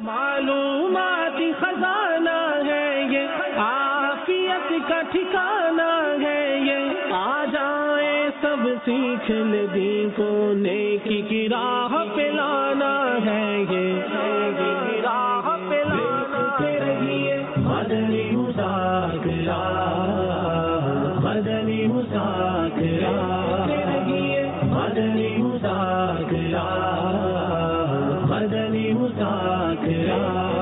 معلومات خزانہ ہے یہ، عافیت کا ٹھکانہ ہے یہ، آ جائیں سب سیکھ لے دین کو، نیکی کی راہ پہ لانا ہے یہ، نیکی کی راہ پہ لانا ہے۔ مدنی مذاکرہ، مدنی مذاکرہ، مدنی مذاکرہ، مدنی مذاکرہ،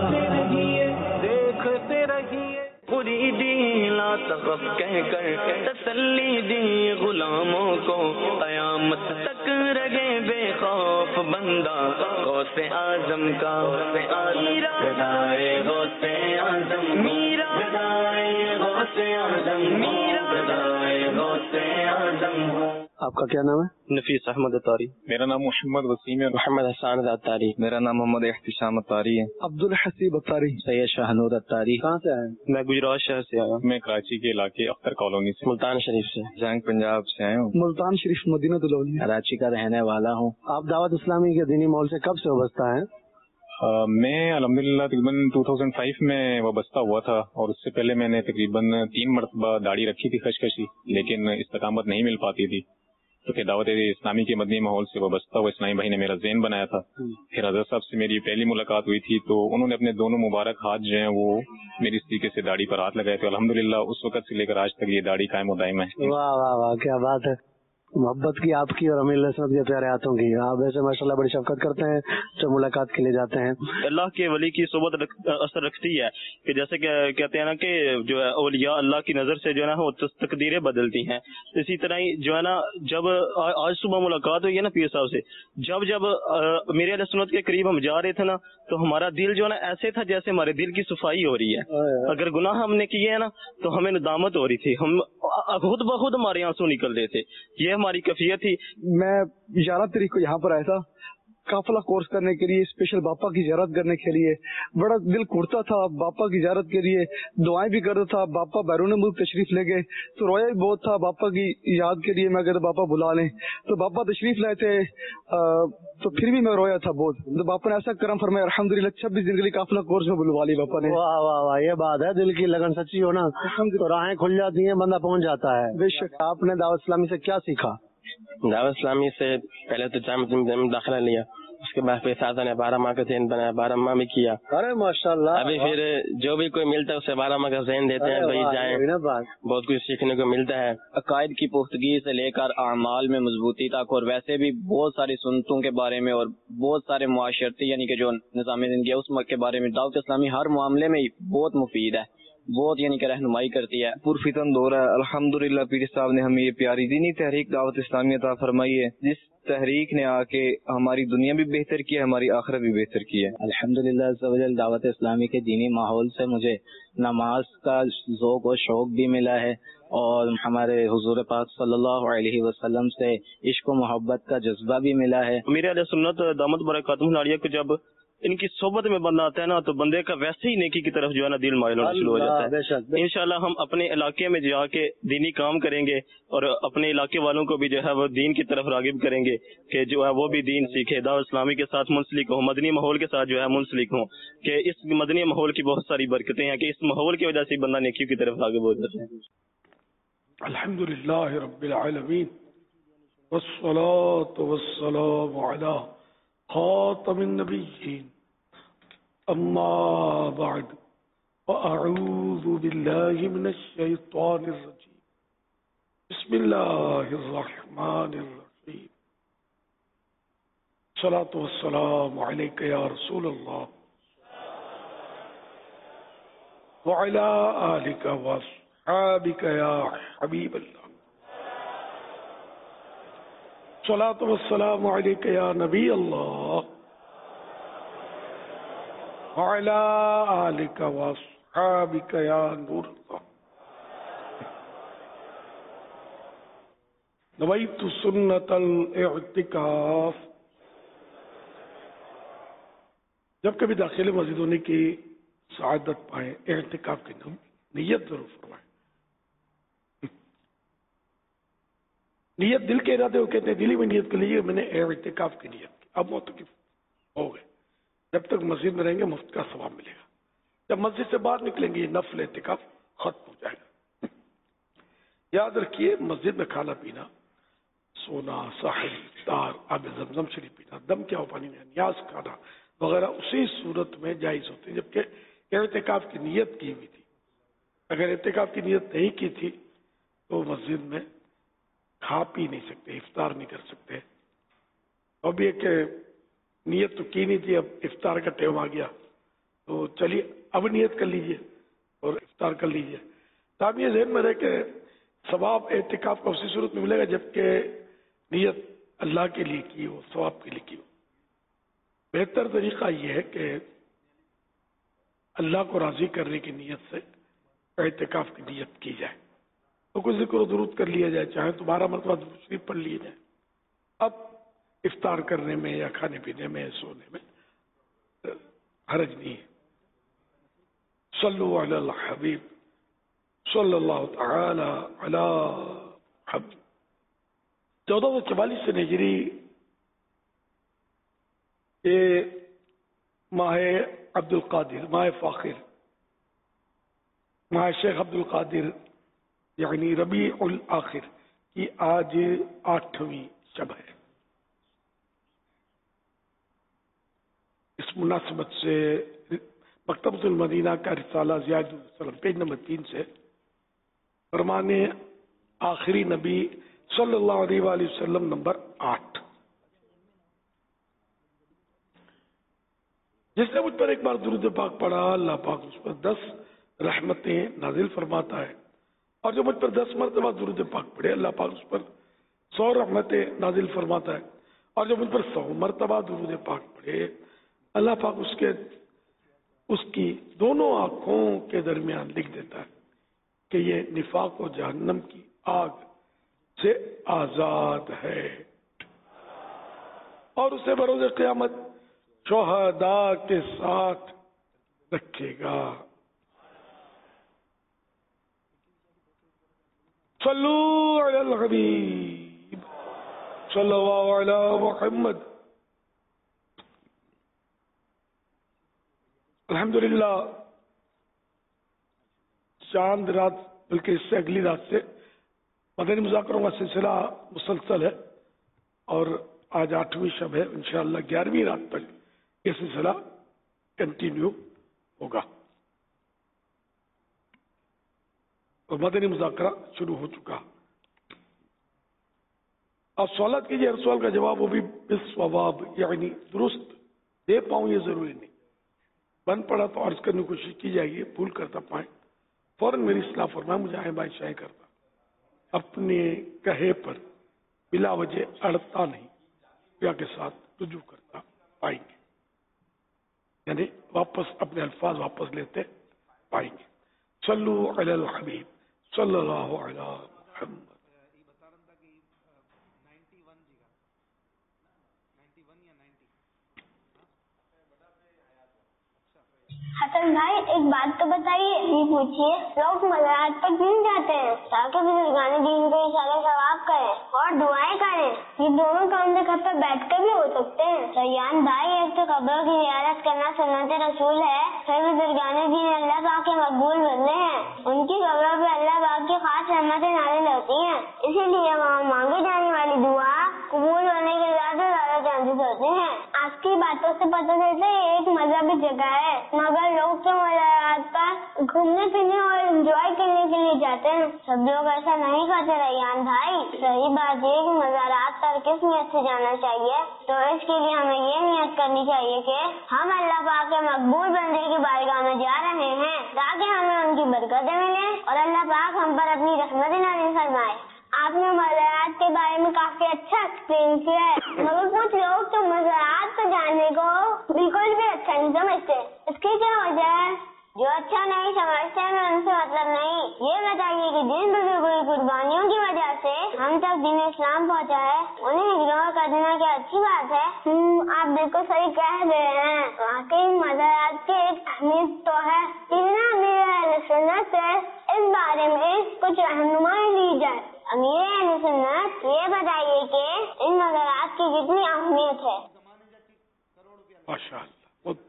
دیکھتے رہیے۔ پوری دی لا تخف کہہ کر تسلی دی غلاموں کو، قیامت تک رہے بے خوف بندہ غوث اعظم کا، میرا گدائے غوث اعظم، میرا گدائے غوث اعظم، میرا گدائے غوث اعظم۔ آپ کا کیا نام ہے؟ نفیس احمد اتاری۔ میرا نام محمد وسیم ہے۔ محمد حسان اتاری۔ میرا نام محمد احتشام اتاری ہے۔ عبدالحسیب اتاری۔ سید شاہنور اتاری۔ کہاں سے آئے؟ میں گجرات شہر سے آیا ہوں۔ میں کراچی کے علاقے اختر کالونی سے۔ ملتان شریف سے۔ جنگ پنجاب سے آیا ہوں۔ ملتان شریف مدینہ دلونی۔ کراچی کا رہنے والا ہوں۔ آپ دعوت اسلامی کے دینی ماحول سے کب سے وابستہ ہیں؟ میں الحمدللہ تقریباً 2005 میں وابستہ ہوا تھا، اور اس سے پہلے میں نے تقریباً 3 مرتبہ داڑھی رکھی تھی خشخشی، لیکن استقامت نہیں مل پاتی تھی، تو پھر دعوت اسلامی کے مدنی ماحول سے وابستہ ہوا اسلامی بھائی نے میرا ذہن بنایا تھا۔ پھر حضرت صاحب سے میری پہلی ملاقات ہوئی تھی، تو انہوں نے اپنے دونوں مبارک ہاتھ جو ہیں وہ میری اس طریقے سے داڑھی پر ہاتھ لگائے تھے۔ الحمدللہ اس وقت سے لے کر آج تک یہ داڑھی قائم و دائم ہے۔ واہ واہ واہ، کیا بات ہے، محبت کی آپ کی اور امیر السنت کے پیارے ہاتھوں کی۔ آپ ایسے ماشاءاللہ بڑی شفقت کرتے ہیں جو ملاقات کے لیے جاتے ہیں۔ اللہ کے ولی کی صحبت اثر رکھتی ہے کہ جیسے کہ کہتے ہیں نا کہ جو ہے اولیاء اللہ کی نظر سے جو ہے نا وہ تقدیریں بدلتی ہیں، اسی طرح ہی جو ہے نا جب آج صبح ملاقات ہوئی ہے نا پیر صاحب سے، جب میرے علیہ سنت کے قریب ہم جا رہے تھے نا، تو ہمارا دل جو ہے نا ایسے تھا جیسے ہمارے دل کی صفائی ہو رہی ہے۔ اگر گناہ ہم نے کیے ہیں نا تو ہمیں ندامت ہو رہی تھی، ہم خود بخود ہمارے آنسو نکل رہے تھے، یہ ہماری کیفیت تھی۔ میں 11 تاریخ کو یہاں پر آیا تھا قافلہ کورس کرنے کے لیے، اسپیشل باپا کی زیارت کرنے کے لیے۔ بڑا دل کھوٹتا تھا باپا کی زیارت کے لیے، دعائیں بھی کرتا تھا۔ باپا بیرون ملک تشریف لے گئے تو رویا بھی بہت تھا باپا کی یاد کے لیے۔ میں کہتا باپا بلا لیں، تو باپا تشریف لائے تھے تو پھر بھی میں رویا تھا بہت۔ تو باپا نے ایسا کرم فرمایا الحمدللہ 26 دن کے لیے قافلہ کورس میں بلوا لی باپا نے۔ واہ واہ واہ، یہ بات ہے، دل کی لگن سچی ہو نا تو راہیں کھل جاتی ہیں، بندہ پہنچ جاتا ہے۔ بے شک۔ آپ نے دعوت اسلامی سے کیا سیکھا؟ دعوت اسلامی سے پہلے تو جامعہ میں داخلہ لیا، اس کے بعد پھر ساتھ نے 12 ماہ کا ذہن بنایا، 12 ماہ میں کیا۔ ارے ماشاءاللہ۔ ابھی پھر جو بھی کوئی ملتا ہے اسے 12 ماہ کا ذہن دیتے ہیں، بھائی جائیں، بہت کچھ سیکھنے کو ملتا ہے۔ عقائد کی پختگی سے لے کر اعمال میں مضبوطی تک، اور ویسے بھی بہت ساری سنتوں کے بارے میں اور بہت سارے معاشرتی یعنی کہ جو نظام زندگی ہے اس کے بارے میں دعوت اسلامی ہر معاملے میں بہت مفید ہے، بہت یعنی کہ رہنمائی کرتی ہے۔ پرفتن دور ہے، الحمدللہ پیر صاحب نے ہمیں یہ پیاری دینی تحریک دعوت اسلامی عطا فرمائی ہے، جس تحریک نے آ کے ہماری دنیا بھی بہتر کی ہے، ہماری آخرت بھی بہتر کی ہے۔ الحمدللہ عز و جل دعوت اسلامی کے دینی ماحول سے مجھے نماز کا ذوق و شوق بھی ملا ہے، اور ہمارے حضور پاک صلی اللہ علیہ وسلم سے عشق و محبت کا جذبہ بھی ملا ہے۔ میرے علیہ سنت دامت برکاتہم العالیہ کو جب ان کی صحبت میں بندہ آتا ہے نا تو بندے کا ویسے ہی نیکی کی طرف جو ہے نا دل مائل ہونا شروع ہو جاتا ہے۔ انشاءاللہ ہم اپنے علاقے میں جا کے دینی کام کریں گے، اور اپنے علاقے والوں کو بھی جو ہے وہ دین کی طرف راغب کریں گے کہ جو ہے وہ بھی دین سیکھے، دعوت اسلامی کے ساتھ منسلک ہوں، مدنی ماحول کے ساتھ جو ہے منسلک ہوں، کہ اس مدنی ماحول کی بہت ساری برکتیں ہیں کہ اس ماحول کی وجہ سے بندہ نیکی کی طرف راغب ہو جاتا ہے۔ الحمدللہ رب العالمین والصلاة والسلام علی خاتم النبیین، اما بعد واعوذ باللہ من الشیطان الرجیم، بسم اللہ الرحمن الرحیم، الصلاة والسلام علیک یا رسول اللہ وعلی آلک واصحابک یا حبیب اللہ، الصلاة والسلام علیک یا نبی اللہ وعلی آلک واصحابک یا نور اللہ، نویت سنت الاعتکاف۔ جب کبھی داخل مسجد ہونے کی سعادت پائیں، اعتکاف کی نیت ضرور فرمائیں۔ نیت دل کے ارادے وہ کہتے ہیں دلی میں نیت کر لیجیے میں نے اعتکاف کی نیت کی، اب معتکف ہو گئے۔ جب تک مسجد میں رہیں گے مفت کا ثواب ملے گا. جب مسجد سے باہر نکلیں گے یہ نفل اعتکاف ختم ہو جائے گا. یاد رکھیے مسجد میں کھانا پینا، سونا، ساحل، افطار، آب زمزم شریف پینا، دم کیا ہو پانی میں نیاز کھانا وغیرہ اسی صورت میں جائز ہوتے ہیں جبکہ اعتکاف کی نیت کی ہوئی تھی. اگر اعتکاف کی نیت نہیں کی تھی تو مسجد میں کھا پی نہیں سکتے، افطار نہیں کر سکتے. اب یہ کہ نیت تو کی نہیں تھی، اب افطار کا ٹائم آ گیا تو چلیے اب نیت کر لیجئے اور افطار کر لیجئے. تاہم یہ ذہن میں رہے کہ ثواب اعتکاف کا اسی صورت میں ملے گا جبکہ نیت اللہ کے لیے کی ہو، ثواب کے لیے کی ہو. بہتر طریقہ یہ ہے کہ اللہ کو راضی کرنے کی نیت سے اعتکاف کی نیت کی جائے تو کوئی ذکر و درود کر لیا جائے، چاہے تو 12 مرتبہ درود شریف پڑھ لیے جائے. اب افطار کرنے میں یا کھانے پینے میں سونے میں حرج نہیں ہے. صلو علی الحبیب صلی اللہ تعالی علی محمد. 1444 سے ہجری یہ ماہ عبد القادر، ماہ فاخر، ماہ شیخ عبد القادر یعنی ربیع الاخر کی آج 8ویں شب ہے. اس مناسبت سے مکتبۃ المدینہ کا رسالہ زیاد السلام پیج نمبر 3 سے فرمان آخری نبی صلی اللہ علیہ وآلہ وسلم نمبر 8. جس نے مجھ پر ایک بار درود پاک پڑھا اللہ پاک اس پر 10 رحمتیں نازل فرماتا ہے، اور جو مجھ پر 10 مرتبہ درود پاک پڑھے اللہ پاک اس پر 100 رحمتیں نازل فرماتا ہے، اور جو مجھ پر 100 مرتبہ درود پاک پڑھے اللہ پاک اس کی دونوں آنکھوں کے درمیان لکھ دیتا ہے کہ یہ نفاق و جہنم کی آگ سے آزاد ہے، اور اسے بروز قیامت شہداء کے ساتھ رکھے گا. صلو علی الحبیب صلی اللہ علی محمد. الحمدللہ چاند رات بلکہ اس سے اگلی رات سے مدنی مذاکروں کا سلسلہ مسلسل ہے، اور آج 8ویں شب ہے. انشاءاللہ 11ویں رات تک یہ سلسلہ کنٹینیو ہوگا اور مدنی مذاکرہ شروع ہو چکا. آپ سوالات کیجیے، ہر سوال کا جواب وہ بھی بالصواب یعنی درست دے پاؤں یہ ضروری نہیں. بن پڑا تو عرض کرنے کی کوشش کی جائے گی، بھول کرتا پائیں فوراً میری اصلاح فرمائیں، مجھے آئیں بائیں شائیں کرتا اپنے کہے پر بلا وجہ اڑتا نہیں، یا کے ساتھ رجوع کرتا پائیں گے، یعنی واپس اپنے الفاظ واپس لیتے پائیں گے. صلو علی الحبیب صلی اللہ علی محمد. حسن بھائی ایک بات تو بتائیے، یہ پوچھیے لوگ مزارات پر کیوں جاتے ہیں؟ تاکہ بزرگان دین کو اشارہ ثواب کریں اور دعائیں کریں. یہ دونوں کام سے گھر پر بیٹھ کر بھی ہو سکتے ہیں. ریان بھائی ایک تو قبروں کی زیارت کرنا سنت رسول ہے، پھر بزرگان دین اللہ پاک کے مقبول بندے ہیں، ان کی قبروں پہ اللہ پاک کی خاص رحمتیں نازل ہوتی ہیں، اسی لیے وہاں مانگی جانے والی دعا قبول ہونے کے زیادہ چانسز ہوتے ہیں. آپ کی باتوں سے پتہ چلتا ہے یہ ایک مذہبی جگہ ہے، مگر لوگ تو مزارات پر گھومنے پھرنے اور انجوائے کرنے کے لیے جاتے ہیں. سب لوگ ایسا نہیں کرتے ریان بھائی. صحیح بات یہ کہ مزارات پر کس نیت سے جانا چاہیے، تو اس کے لیے ہمیں یہ نیت کرنی چاہیے کہ ہم اللہ پاک کے مقبول بندے کی بارگاہ میں جا رہے ہیں تاکہ ہمیں ان کی برکتیں ملیں اور اللہ پاک ہم پر اپنی رحمتیں نازل فرمائے. آپ نے مزارات کے بارے میں کافی اچھا ایکسپلین کیا ہے، مگر کچھ لوگ تو مزارات پہ جانے کو بالکل بھی اچھا نہیں سمجھتے. اس کی کیا وجہ ہے؟ جو اچھا نہیں سمجھتے میں ان سے مطلب نہیں. یہ بتائیے کہ جن بزرگوں کی قربانیوں کی وجہ سے ہم تک دین اسلام پہنچا ہے انہیں اگنور کر دینا کیا اچھی بات ہے؟ آپ بالکل صحیح کہہ رہے ہیں. واقعی مزارات کی ایک اہمیت تو ہے. امیر اہل سنت سے اس بارے میں کچھ رہنمائی لی جائے. امیر اہل سنت یہ بتائیے کہ ان مزارات کی کتنی اہمیت ہے؟ ماشاء اللہ، بہت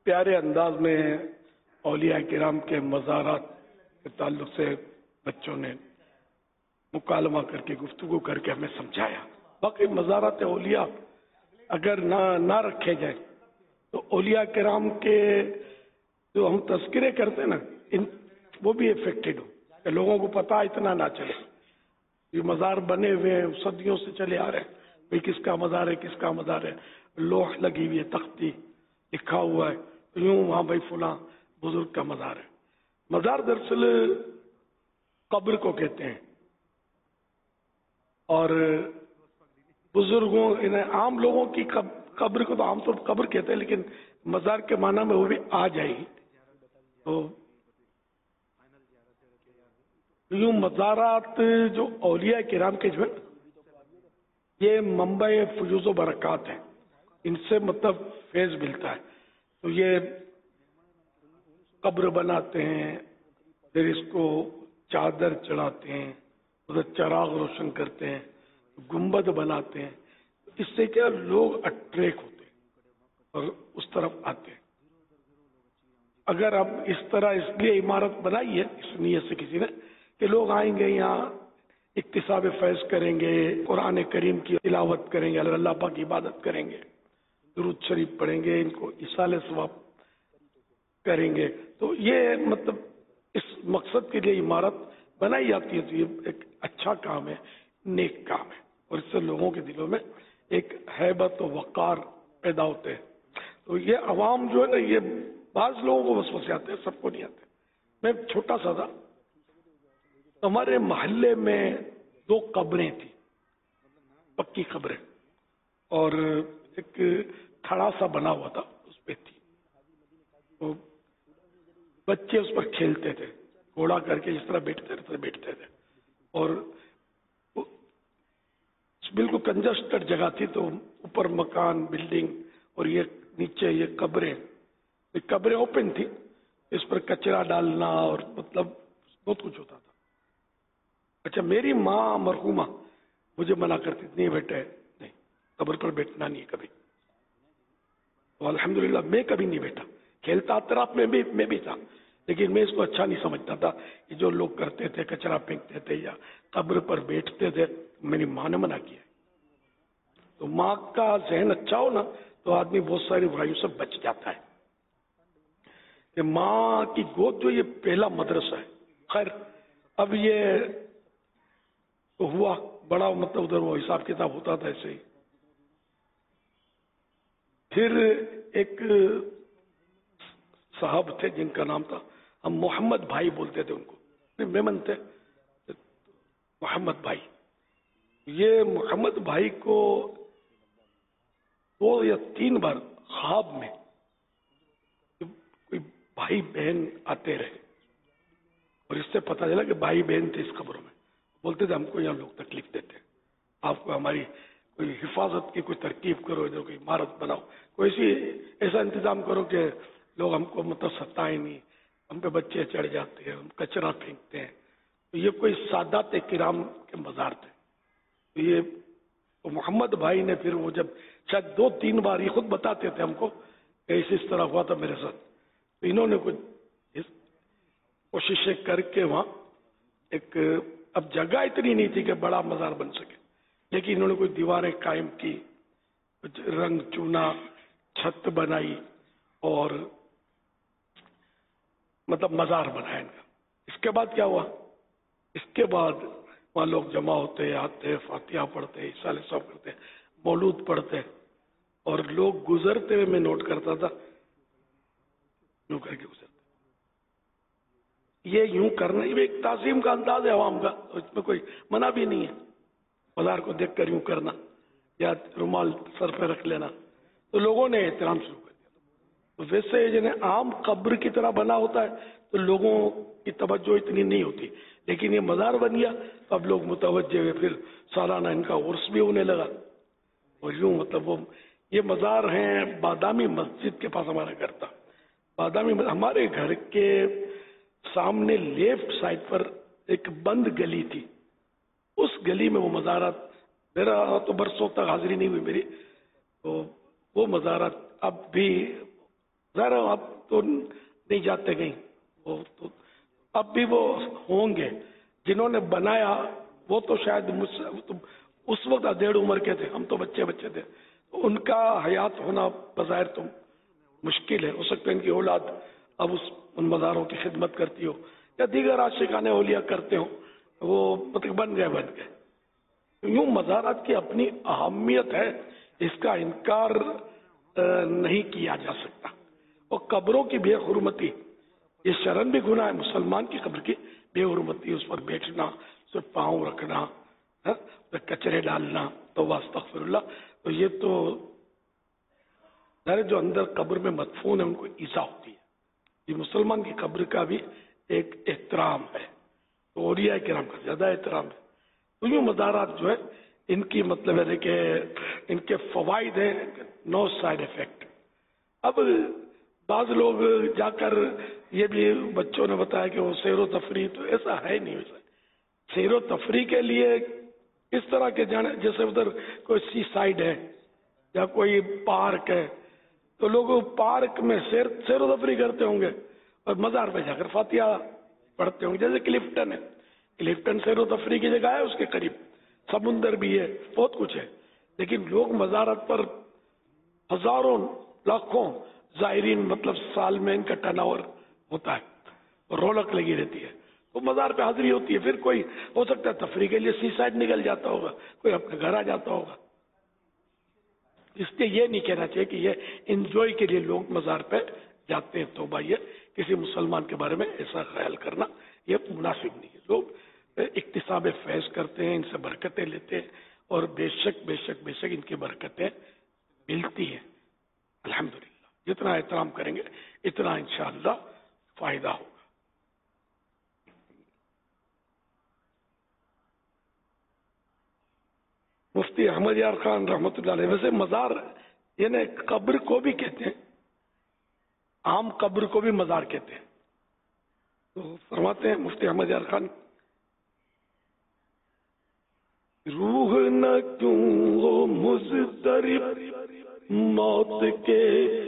پیارے انداز میں اولیاء کرام کے مزارات کے تعلق سے بچوں نے مکالمہ کر کے گفتگو کر کے ہمیں سمجھایا. باقی مزارات اولیاء اگر نہ رکھے جائیں تو اولیاء کرام کے جو ہم تذکرے کرتے ہیں نا وہ بھی افیکٹڈ ہو کہ لوگوں کو پتہ اتنا نہ چلے. یہ مزار بنے ہوئے ہیں صدیوں سے چلے آ رہے ہیں, بھئی کس کا مزار ہے کس کا مزار ہے, لوح لگی ہوئی ہے, تختی لکھا ہوا ہے, یوں وہاں بھائی فلاں بزرگ کا مزار ہے. مزار دراصل قبر کو کہتے ہیں, اور بزرگوں عام لوگوں کی قبر کو تو عام طور پر قبر کہتے ہیں, لیکن مزار کے معنی میں وہ بھی آ جائے گی. تو یوں مزارات جو اولیاء کرام کے جو ہے یہ منبع فیوز و برکات ہیں, ان سے مطلب فیض ملتا ہے. تو یہ قبر بناتے ہیں, پھر اس کو چادر چڑھاتے ہیں, ادھر چراغ روشن کرتے ہیں, گنبد بناتے ہیں. اس سے کیا لوگ اٹریکٹ ہوتے ہیں اور اس طرف آتے ہیں. اگر اب اس طرح اس لیے عمارت بنائی ہے اس نیت سے کسی نے کہ لوگ آئیں گے یہاں اکتساب فیض کریں گے, قرآن کریم کی تلاوت کریں گے, اللہ پاک کی عبادت کریں گے, درود شریف پڑھیں گے, ان کو ایصال ثواب کریں گے. تو یہ مطلب اس مقصد کے لیے عمارت بنائی جاتی ہے. تو یہ ایک اچھا کام ہے, نیک کام ہے, اور اس سے لوگوں کے دلوں میں ایک ہیبت و وقار پیدا ہوتے ہیں. تو یہ عوام جو ہے نا, یہ بعض لوگوں کو وسوسے آتے ہیں, سب کو نہیں آتے. میں چھوٹا سا تھا, ہمارے محلے میں 2 قبریں تھیں, پکی قبریں, اور ایک تھڑا سا بنا ہوا تھا اس پہ تھی. تو بچے اس پر کھیلتے تھے, گھوڑا کر کے جس طرح بیٹھتے تھے, اور بالکل کنجسٹڈ جگہ تھی. تو اوپر مکان بلڈنگ اور یہ نیچے یہ قبریں اوپن تھی, اس پر کچرا ڈالنا اور مطلب بہت کچھ ہوتا تھا. اچھا, میری ماں مرحومہ مجھے منع کرتی تھی, نہیں بیٹے نہیں, قبر پر بیٹھنا نہیں ہے کبھی. تو الحمدللہ میں کبھی نہیں بیٹھا, کھیلتا اطراف میں بھی تھا, لیکن میں اس کو اچھا نہیں سمجھتا تھا کہ جو لوگ کرتے تھے, کچرا پھینکتے تھے یا قبر پر بیٹھتے تھے. میری ماں نے منع کیا. تو ماں کا ذہن اچھا ہو نا تو آدمی بہت ساری برائیوں سے بچ جاتا ہے. کہ ماں کی گود جو یہ پہلا مدرسہ ہے. خیر اب یہ تو ہوا بڑا, مطلب ادھر وہ حساب کتاب ہوتا تھا ایسے ہی. پھر ایک صاحب تھے جن کا نام تھا, ہم محمد بھائی بولتے تھے ان کو, میمن تھے محمد بھائی. یہ محمد بھائی کو 2 یا 3 بار خواب میں کوئی بھائی بہن آتے رہے, اور اس سے پتہ چلا کہ بھائی بہن تھے اس قبروں میں. بولتے تھے ہم کو یہاں لوگ تکلیف دیتے ہیں, آپ کو ہماری کوئی حفاظت کی کوئی ترکیب کرو, ادھر کوئی عمارت بناؤ, کوئی ایسا انتظام کرو کہ لوگ ہم کو مطلب ستائیں نہیں, ہم پہ بچے چڑھ جاتے ہیں, ہم کچرا پھینکتے ہیں. تو یہ کوئی سادات کرام کے مزار تھے. تو یہ محمد بھائی نے پھر وہ جب شاید 2-3 بار یہ خود بتاتے تھے ہم کو کہ اس طرح ہوا تھا میرے ساتھ. تو انہوں نے کچھ کوششیں کر کے وہاں ایک, اب جگہ اتنی نہیں تھی کہ بڑا مزار بن سکے, لیکن انہوں نے کوئی دیواریں قائم کی, کچھ رنگ چونا, چھت بنائی, اور مطلب مزار بنایا ان کا. اس کے بعد کیا ہوا, اس کے بعد وہاں لوگ جمع ہوتے, آتے, فاتحہ پڑھتے, ایصال ثواب کرتے, مولود پڑھتے, اور لوگ گزرتے ہوئے میں نوٹ کرتا تھا یوں کر کے گزرتے. یہ یوں کرنا یہ ایک تعظیم کا انداز ہے عوام کا, اس میں کوئی منع بھی نہیں ہے. بازار کو دیکھ کر یوں کرنا یا رومال سر پہ رکھ لینا, تو لوگوں نے احترام شروع کر دیا. تو ویسے جنہیں عام قبر کی طرح بنا ہوتا ہے تو لوگوں کی توجہ اتنی نہیں ہوتی, لیکن یہ مزار بن گیا تو اب لوگ متوجہ ہوئے, پھر سالانہ ان کا عرس بھی ہونے لگا. اور یوں مطلب وہ یہ مزار ہیں بادامی مسجد کے پاس ہمارا گھر تھا. بادامی ہمارے گھر کے سامنے لیفٹ سائڈ پر ایک بند گلی تھی, اس گلی میں وہ مزارات, میرا تو برسوں تک حاضری نہیں ہوئی میری, تو وہ مزارات اب بھی ظاہر اب تو نہیں جاتے کہیں، وہ تو اب بھی وہ ہوں گے جنہوں نے بنایا، وہ تو شاید مجھ سے اس وقت ادھیڑ عمر کے تھے، ہم تو بچے تھے، تو ان کا حیات ہونا بظاہر تو مشکل ہے. ہو سکتا ہے ان کی اولاد اب ان مزاروں کی خدمت کرتی ہو یا دیگر عاشقان اولیاء کرتے ہوں، وہ مطلب بن گئے. یوں مزارات کی اپنی اہمیت ہے، اس کا انکار نہیں کیا جا سکتا. اور قبروں کی بے حرمتی یہ شرن بھی گناہ ہے، مسلمان کی قبر کی بے حرمتی، اس پر بیٹھنا، اس پر پاؤں رکھنا، کچرے ڈالنا، تو استغفر اللہ. تو یہ تو جو اندر قبر میں مدفون ہے ان کو ایذا ہوتی ہے. یہ مسلمان کی قبر کا بھی ایک احترام ہے، تو اولیاء کرام کا زیادہ احترام ہے. تو یوں مزارات جو ہے ان کی مطلب ہے کہ ان کے فوائد ہیں، نو سائیڈ افیکٹ. اب بعض لوگ جا کر یہ بھی بچوں نے بتایا کہ وہ سیر و تفریح، تو ایسا ہے نہیں. ویسا سیر و تفریح کے لیے اس طرح کے جانے، جیسے ادھر کوئی سی سائڈ ہے یا کوئی پارک ہے، تو لوگ پارک میں سیر و تفریح کرتے ہوں گے اور مزار پہ جا کر فاتحہ پڑھتے ہوں گے. جیسے کلفٹن ہے، کلفٹن سیر و تفریح کی جگہ ہے، اس کے قریب سمندر بھی ہے، بہت کچھ ہے. لیکن لوگ مزارات پر ہزاروں لاکھوں زائرین، مطلب سال میں ان کا ٹرن اوور ہوتا ہے اور رونق لگی رہتی ہے، تو مزار پہ حاضری ہوتی ہے. پھر کوئی ہو سکتا ہے تفریح کے لیے سی سائڈ نکل جاتا ہوگا، کوئی اپنے گھر آ جاتا ہوگا. اس لیے یہ نہیں کہنا چاہیے کہ یہ انجوائے کے لیے لوگ مزار پہ جاتے ہیں. تو بھائی کسی مسلمان کے بارے میں ایسا خیال کرنا یہ مناسب نہیں ہے. لوگ اکتساب فیض کرتے ہیں، ان سے برکتیں لیتے ہیں، اور بے شک ان کی برکتیں ملتی ہیں. الحمدللہ جتنا احترام کریں گے اتنا انشاءاللہ فائدہ ہوگا. مفتی احمد یار خان رحمۃ اللہ علیہ، ویسے مزار یعنی قبر کو بھی کہتے ہیں، عام قبر کو بھی مزار کہتے ہیں. تو فرماتے ہیں مفتی احمد یار خان، روح نہ کیوں ہو مضطرب موت کے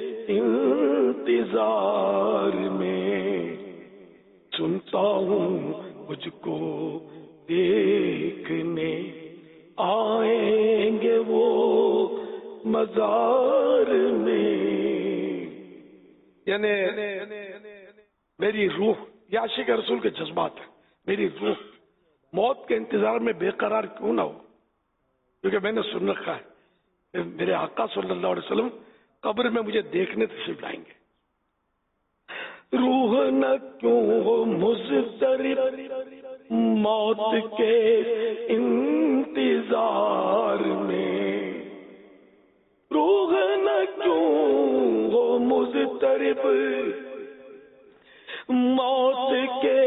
انتظار میں، سنتا ہوں مجھ کو دیکھنے آئیں گے وہ مزار میں. یعنی میری روح، یہ عاشق رسول کے جذبات ہیں، میری روح موت کے انتظار میں بے قرار کیوں نہ ہو، کیونکہ میں نے سن رکھا ہے کہ میرے آقا صلی اللہ علیہ وسلم قبر میں مجھے دیکھنے تشریف لائیں گے. روح نہ کیوں ہو مضطرب موت کے انتظار میں، روح نہ کیوں ہو مضطرب موت کے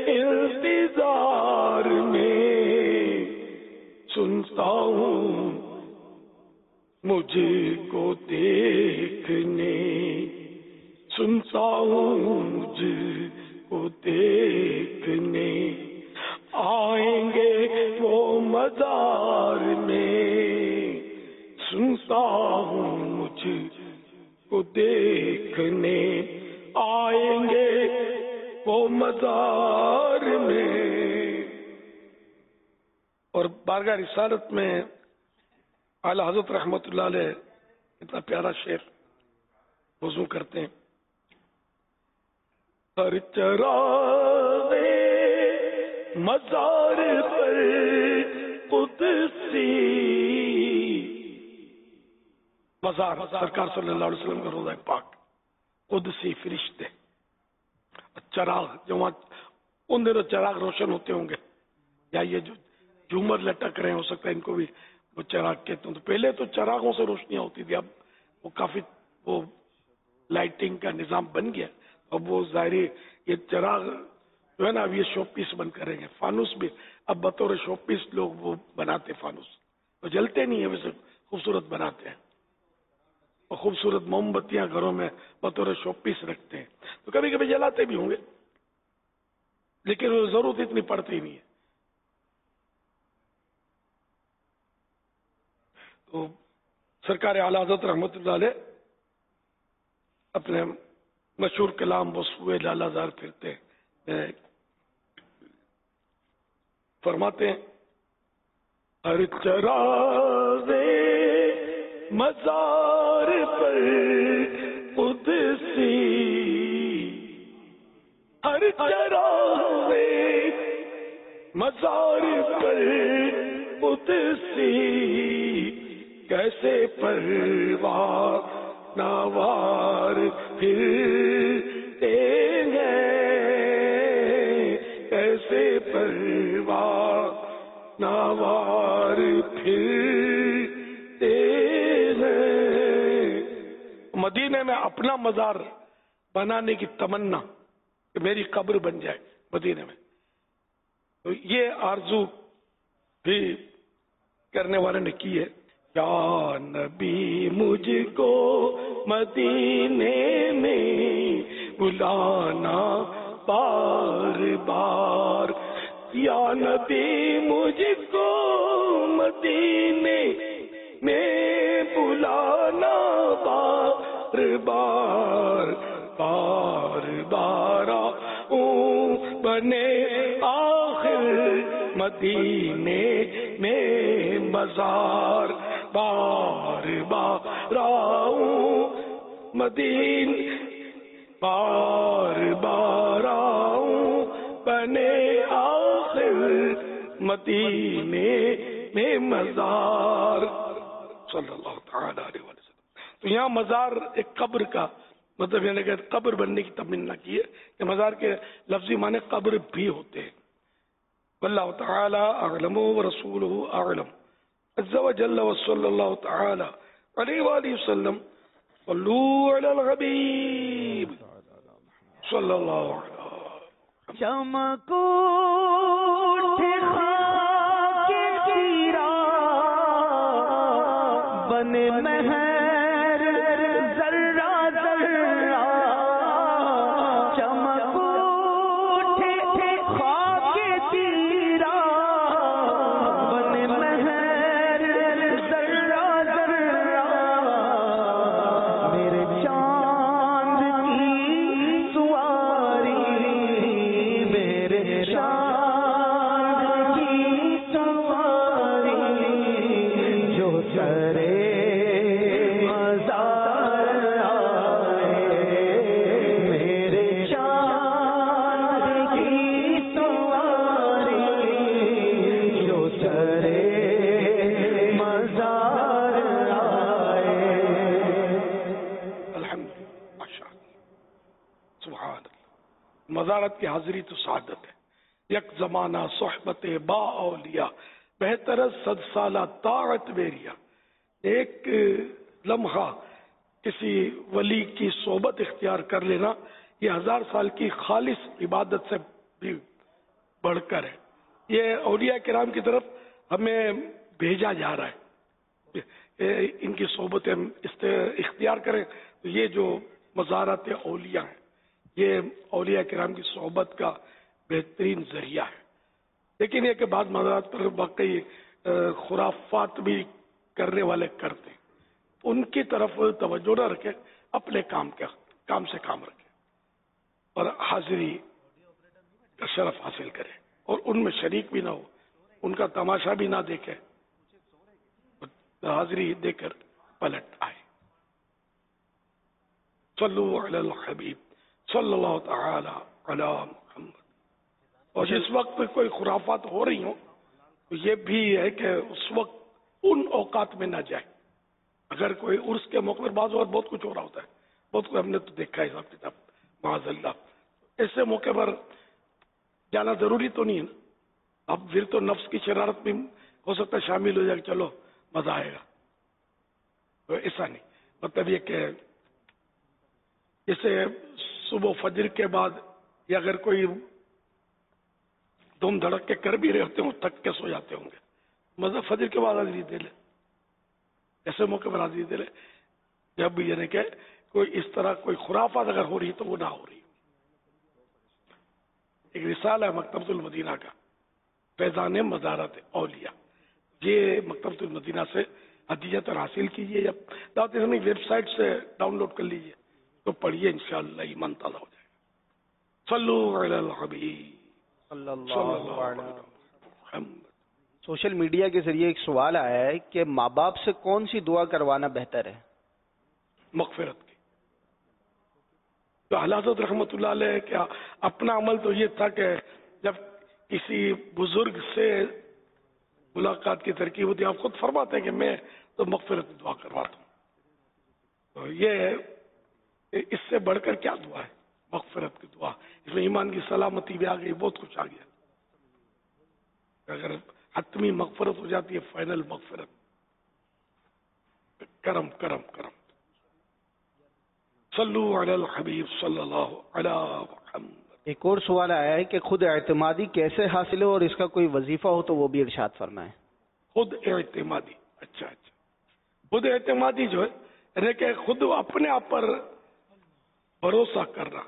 انتظار میں، سنتا ہوں مجھ کو دیکھنے، سنتا ہوں مجھ کو دیکھنے آئیں گے وہ مزار میں، سنتا ہوں مجھ کو دیکھنے آئیں گے وہ مزار میں. اور بارگاہ رسالت میں اعلی حضرت رحمت اللہ علیہ اتنا پیارا شعر وضو کرتے ہیں، ہر چراغ مزار پر قدسی، مزار سرکار صلی اللہ علیہ وسلم کا روضہ پاک، قدسی فرشتے، چراغ جو وہاں ان دنوں چراغ روشن ہوتے ہوں گے، یا یہ جو جھومر لٹک رہے ہیں ہو سکتا ہے ان کو بھی وہ چراغ کہتے ہیں. تو پہلے تو چراغوں سے روشنیاں ہوتی تھی، اب وہ کافی وہ لائٹنگ کا نظام بن گیا. اب وہ ظاہری یہ چراغ جو ہے نا اب یہ شو پیس بن کر رہے ہیں. فانوس بھی اب بطور شو پیس لوگ وہ بناتے، فانوس وہ جلتے نہیں ہیں، ویسے خوبصورت بناتے ہیں، اور خوبصورت موم بتیاں گھروں میں بطور شو پیس رکھتے ہیں. تو کبھی کبھی جلاتے بھی ہوں گے، لیکن وہ ضرورت اتنی پڑتی نہیں ہے. تو سرکار اعلی حضرت رحمت اللہ علیہ اپنے مشہور کلام وہ سوئے لالا زار پھرتے ہیں، فرماتے ہیں ہر چراغے مزار پر قدسی، ہر چراغے مزار پر قدسی، کیسے پروان نوار پھرتے ہیں، کیسے پروان نوار پھرتے ہیں۔ مدینے میں اپنا مزار بنانے کی تمنا کہ میری قبر بن جائے مدینے میں، تو یہ آرزو بھی کرنے والے نے کی ہے۔ یا نبی مجھ کو مدینے میں بلانا بار بار، یا نبی مجھ کو مدینے میں بلانا بار بار، بار بار آؤں بنے آخر مدینے میں مزار، بار بار آؤں مدینے، بار بار آؤں بنے آخر مدینے میں مزار، صلی اللہ تعالی علیہ وسلم۔ تو یہاں مزار ایک قبر کا مطلب یعنی کہ قبر بننے کی تمنا کی ہے کہ مزار کے لفظی معنی قبر بھی ہوتے ہیں۔ واللہ تعالی اعلم ورسولہ اعلم عز وجل، وصلی اللہ تعالی علیہ وآلہ وسلم، صلوا علی الحبیب صلی اللہ علیہ وسلم۔ چمکو خاک تیرا بنے مہر ذرہ ذرہ، چمکو خاک تیرا بنے مہر ذرہ ذرہ، میرے چاند کی سواری، میرے چاند کی سواری، جو سرے مزار آئے، میرے چاند کی سواری، جو سرے مزار آئے۔ الحمدللہ، ماشاء اللہ، سبحان اللہ۔ مزارت کی حاضری تو سعادت ہے۔ یک زمانہ صحبت با اولیاء، بہتر از 100 سالہ طاعت میریا۔ ایک لمحہ کسی ولی کی صحبت اختیار کر لینا یہ 1000 سال کی خالص عبادت سے بھی بڑھ کر ہے۔ یہ اولیاء کرام کی طرف ہمیں بھیجا جا رہا ہے، ان کی صحبت ہم اختیار کریں۔ تو یہ جو مزارات اولیاء ہیں یہ اولیاء کرام کی صحبت کا بہترین ذریعہ ہے۔ لیکن یہ کہ بعض مزارات پر واقعی خرافات بھی کرنے والے کرتے ہیں، ان کی طرف توجہ نہ رکھیں، اپنے کام سے کام رکھیں اور حاضری کا شرف حاصل کریں، اور ان میں شریک بھی نہ ہو، ان کا تماشا بھی نہ دیکھیں، حاضری دے کر پلٹ آئے۔ صلو علی الحبیب صلی اللہ تعالی علی محمد۔ اور جس وقت کوئی خرافات ہو رہی ہوں تو یہ بھی ہے کہ اس وقت ان اوقات میں نہ جائے۔ اگر کوئی عرس کے موقع پر بعض اور بہت کچھ ہو رہا ہوتا ہے، بہت کچھ ہم نے تو دیکھا ہے حساب کتاب، معاذ اللہ، ایسے موقع پر جانا ضروری تو نہیں ہے نا۔ اب پھر تو نفس کی شرارت بھی ہو سکتا ہے شامل ہو جائے کہ چلو مزہ آئے گا، تو ایسا نہیں۔ مطلب یہ کہ جیسے صبح فجر کے بعد یا اگر کوئی دھوم دھڑک کے کر بھی رہے ہوتے ہوں، تھک کے سو جاتے ہوں گے، مزہ فجر کے بعد حاضری دے لے، ایسے موقع پر حاضری دے لے جب بھی یعنی کہ کوئی اس طرح کوئی خرافات اگر ہو رہی تو وہ نہ ہو رہی۔ ایک رسالہ ہے مکتبۃ المدینہ کا، فیضان مزارات اولیاء، یہ مکتبۃ المدینہ سے ہدیت اور حاصل کیجیے یا دعوت اسلامی ویب سائٹ سے ڈاؤن لوڈ کر لیجیے، تو پڑھیے انشاءاللہ ایمان تازہ ہو جائے گا. صلو علی الحبیب صلی اللہ علیہ وسلم. سوشل میڈیا کے ذریعے ایک سوال آیا ہے کہ ماں باپ سے کون سی دعا کروانا بہتر ہے؟ مغفرت کی. تو حضرت رحمۃ اللہ علیہ کیا اپنا عمل تو یہ تھا کہ جب کسی بزرگ سے ملاقات کی ترکیب ہوتی ہے آپ خود فرماتے ہیں کہ میں تو مغفرت کی دعا کرواتا ہوں. تو یہ اس سے بڑھ کر کیا دعا ہے؟ مغفرت کی دعا. اس میں ایمان کی سلامتی بھی آ گئی, بہت کچھ آ گیا. اگر حتمی مغفرت ہو جاتی ہے, فائنل مغفرت, کرم کرم کرم. صلو علی الحبیب صلی اللہ علی محمد. ایک اور سوال آیا ہے کہ خود اعتمادی کیسے حاصل ہو اور اس کا کوئی وظیفہ ہو تو وہ بھی ارشاد فرمائیں. خود اعتمادی, اچھا. خود اعتمادی جو ہے یعنی کہ خود اپنے آپ پر بھروسہ کرنا.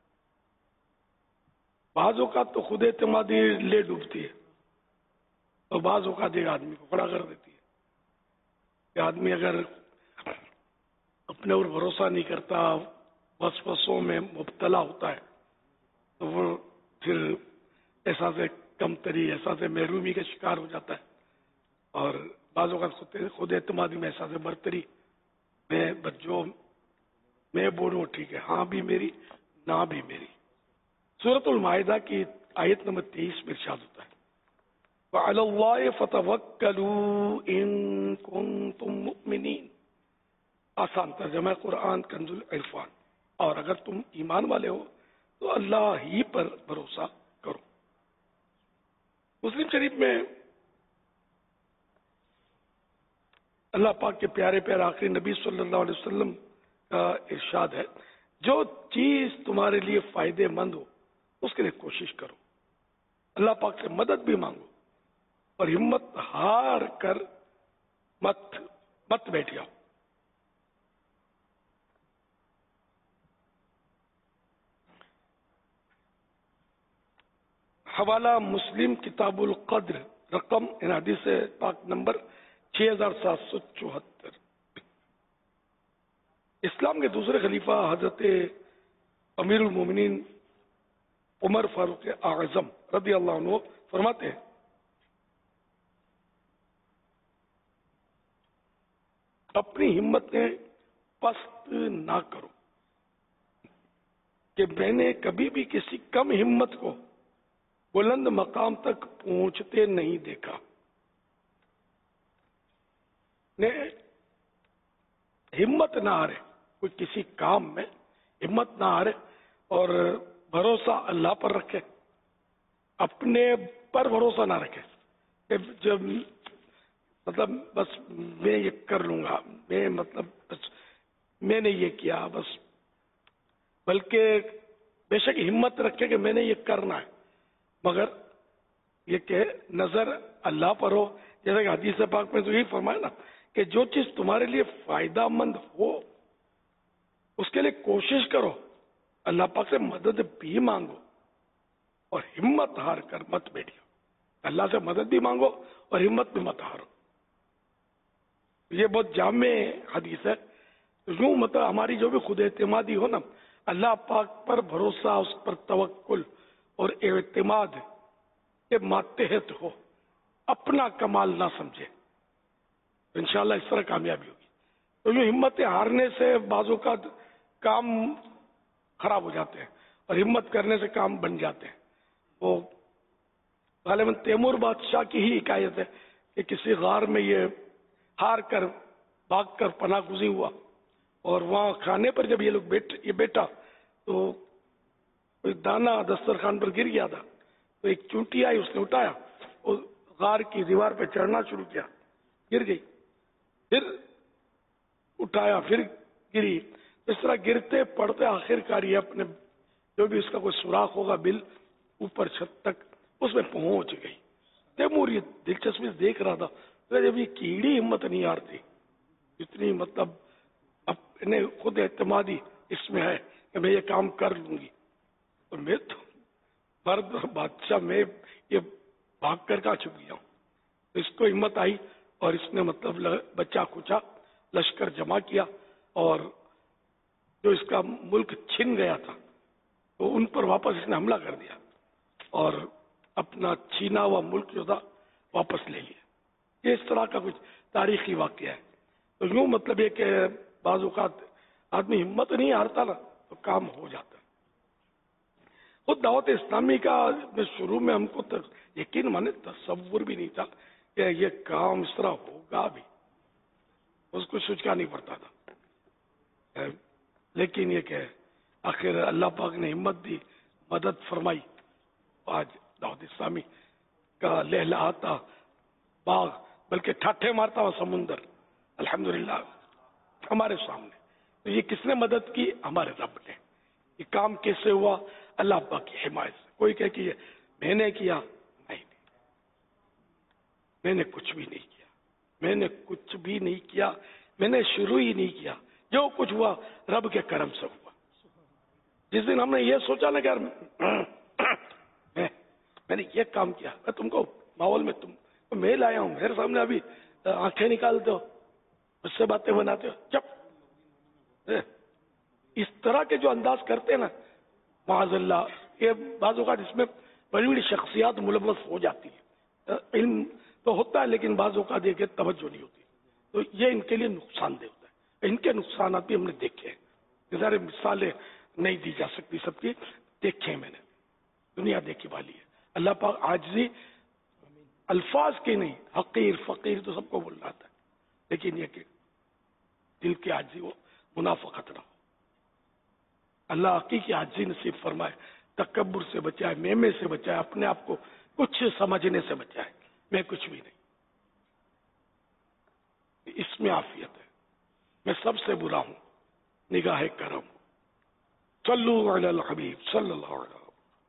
بعض اوقات تو خود اعتمادی لے ڈوبتی ہے اور بعض اوقات ایک آدمی کو کھڑا کر دیتی ہے. کہ آدمی اگر اپنے اور بھروسہ نہیں کرتا, وسوسوں میں مبتلا ہوتا ہے, تو وہ پھر احساس کمتری, احساس محرومی کا شکار ہو جاتا ہے. اور بعض اوقات خود اعتمادی میں احساس برتری, میں بولوں ٹھیک ہے, ہاں بھی میری نہ بھی میری. سورۃ المائدہ کی آیت نمبر 23 میں ارشاد ہوتا ہے وَعَلَى اللَّهِ فَتَوَكَّلُوا إِن كُنتُم مُؤْمِنِينَ. آسان ترجمہ قرآن کنز العرفان. اور اگر تم ایمان والے ہو تو اللہ ہی پر بھروسہ کرو. مسلم شریف میں اللہ پاک کے پیارے پیارے آخری نبی صلی اللہ علیہ وسلم کا ارشاد ہے, جو چیز تمہارے لیے فائدے مند ہو اس کے لیے کوشش کرو, اللہ پاک سے مدد بھی مانگو, اور ہمت ہار کر مت بیٹھ جاؤ. حوالہ مسلم کتاب القدر, رقم حدیث پاک نمبر 6774. اسلام کے دوسرے خلیفہ حضرت امیر المومنین عمر فاروق اعظم رضی اللہ عنہ فرماتے ہیں اپنی ہمتیں پست نہ کرو کہ میں نے کبھی بھی کسی کم ہمت کو بلند مقام تک پہنچتے نہیں دیکھا. ہمت نہ ہارے, کوئی کسی کام میں ہمت نہ ہارے اور بھروسہ اللہ پر رکھے, اپنے پر بھروسہ نہ رکھے کہ جب مطلب بس میں یہ کر لوں گا, بس میں نے یہ کیا بس, بلکہ بے شک ہمت رکھے کہ میں نے یہ کرنا ہے, مگر یہ کہ نظر اللہ پر ہو. جیسا کہ حدیث پاک میں تو یہی فرمایا نا کہ جو چیز تمہارے لیے فائدہ مند ہو اس کے لیے کوشش کرو, اللہ پاک سے مدد بھی مانگو, اور ہمت ہار کر مت بیٹھو. اللہ سے مدد بھی مانگو اور ہمت بھی مت ہارو. یہ بہت جامع حدیث ہے. یوں مطلب ہماری جو بھی خود اعتمادی ہو نا, اللہ پاک پر بھروسہ, اس پر توکل اور اعتماد کے ماتحت ہو, اپنا کمال نہ سمجھے, انشاءاللہ اس طرح کامیابی ہوگی. تو یوں ہمت ہارنے سے بعض اوقات کام خراب ہو جاتے ہیں اور ہمت کرنے سے کام بن جاتے ہیں. وہ غالباً تیمور بادشاہ کی ہی حکایت ہے کہ کسی غار میں یہ ہار کر بھاگ کر پناہ گزین ہوا, اور وہاں کھانے پر جب یہ لوگ بیٹھا تو کوئی دانہ دسترخوان پر گر گیا تھا, تو ایک چونٹی آئی, اس نے اٹھایا اور غار کی دیوار پہ چڑھنا شروع کیا, گر گئی, پھر اٹھایا, پھر گری. اس طرح گرتے پڑتے آخر کار یہ اپنے جو بھی اس کا کوئی سوراخ ہوگا بل اوپر چھت تک اس میں پہنچ گئی. تیمور یہ دلچسپی سے دیکھ رہا تھا, جب یہ کیڑی ہمت نہیں ہارتی, اتنی مطلب اپنے خود اعتمادی اس میں ہے کہ میں یہ کام کر لوں گی, تو میں تو مرد بادشاہ میں یہ بھاگ کر کہاں چھپ گیا ہوں. اس کو ہمت آئی اور اس نے مطلب بچا کچا لشکر جمع کیا اور جو اس کا ملک چھن گیا تھا تو ان پر واپس اس نے حملہ کر دیا اور اپنا چھینا ہوا ملک جو تھا واپس لے لیا. یہ اس طرح کا کچھ تاریخی واقعہ ہے. تو یوں مطلب یہ کہ بعض اوقات آدمی ہمت نہیں ہارتا نا تو کام ہو جاتا ہے. خود دعوت اسلامی کا شروع میں ہم کو یقین مانے تصور بھی نہیں تھا کہ یہ کام اس طرح ہوگا بھی, اس کو سوچنا نہیں پڑتا تھا. لیکن یہ کہ آخر اللہ پاک نے ہمت دی, مدد فرمائی, آج دعوت اسلامی کا لہلہاتا باغ بلکہ ٹھاٹھے مارتا ہوا سمندر الحمدللہ ہمارے سامنے. تو یہ کس نے مدد کی؟ ہمارے رب نے. یہ کام کیسے ہوا؟ اللہ پاک کی حمایت سے. کوئی کہے کہ یہ میں نے کیا, نہیں, میں نے کچھ بھی نہیں کیا, میں نے کچھ بھی نہیں کیا, میں نے شروع ہی نہیں کیا. جو کچھ ہوا رب کے کرم سے ہوا. جس دن ہم نے یہ سوچا نا کہ یار میں نے یہ کام کیا, میں تم کو ماحول میں تم میں لایا ہوں, میرے سامنے ابھی آنکھیں نکالتے ہو, اس سے باتیں بناتے ہو, جب اس طرح کے جو انداز کرتے ہیں نا معاذ اللہ, یہ بعض اوقات اس میں بڑی بڑی شخصیات ملوث ہو جاتی ہے. علم تو ہوتا ہے لیکن بعض اوقات یہ کہ توجہ نہیں ہوتی, تو یہ ان کے لیے نقصان دہ ہوتا ہے. ان کے نقصانات بھی ہم نے دیکھے ہیں, ظاہر مثالیں نہیں دی جا سکتی, سب کی دیکھے میں نے, دنیا دیکھی والی ہے. اللہ پاک عاجزی الفاظ کی نہیں, حقیر فقیر تو سب کو بول رہا تھا, لیکن یہ کہ دل کی عاجزی وہ منافقت نہ ہو. اللہ حقیقی عاجزی نصیب فرمائے, تکبر سے بچائے, میمے سے بچائے, اپنے آپ کو کچھ سمجھنے سے بچائے. میں کچھ بھی نہیں, اس میں عافیت ہے. میں سب سے برا ہوں, نگاہ کرم. صلو علی الحبیب صلی اللہ علیہ وسلم.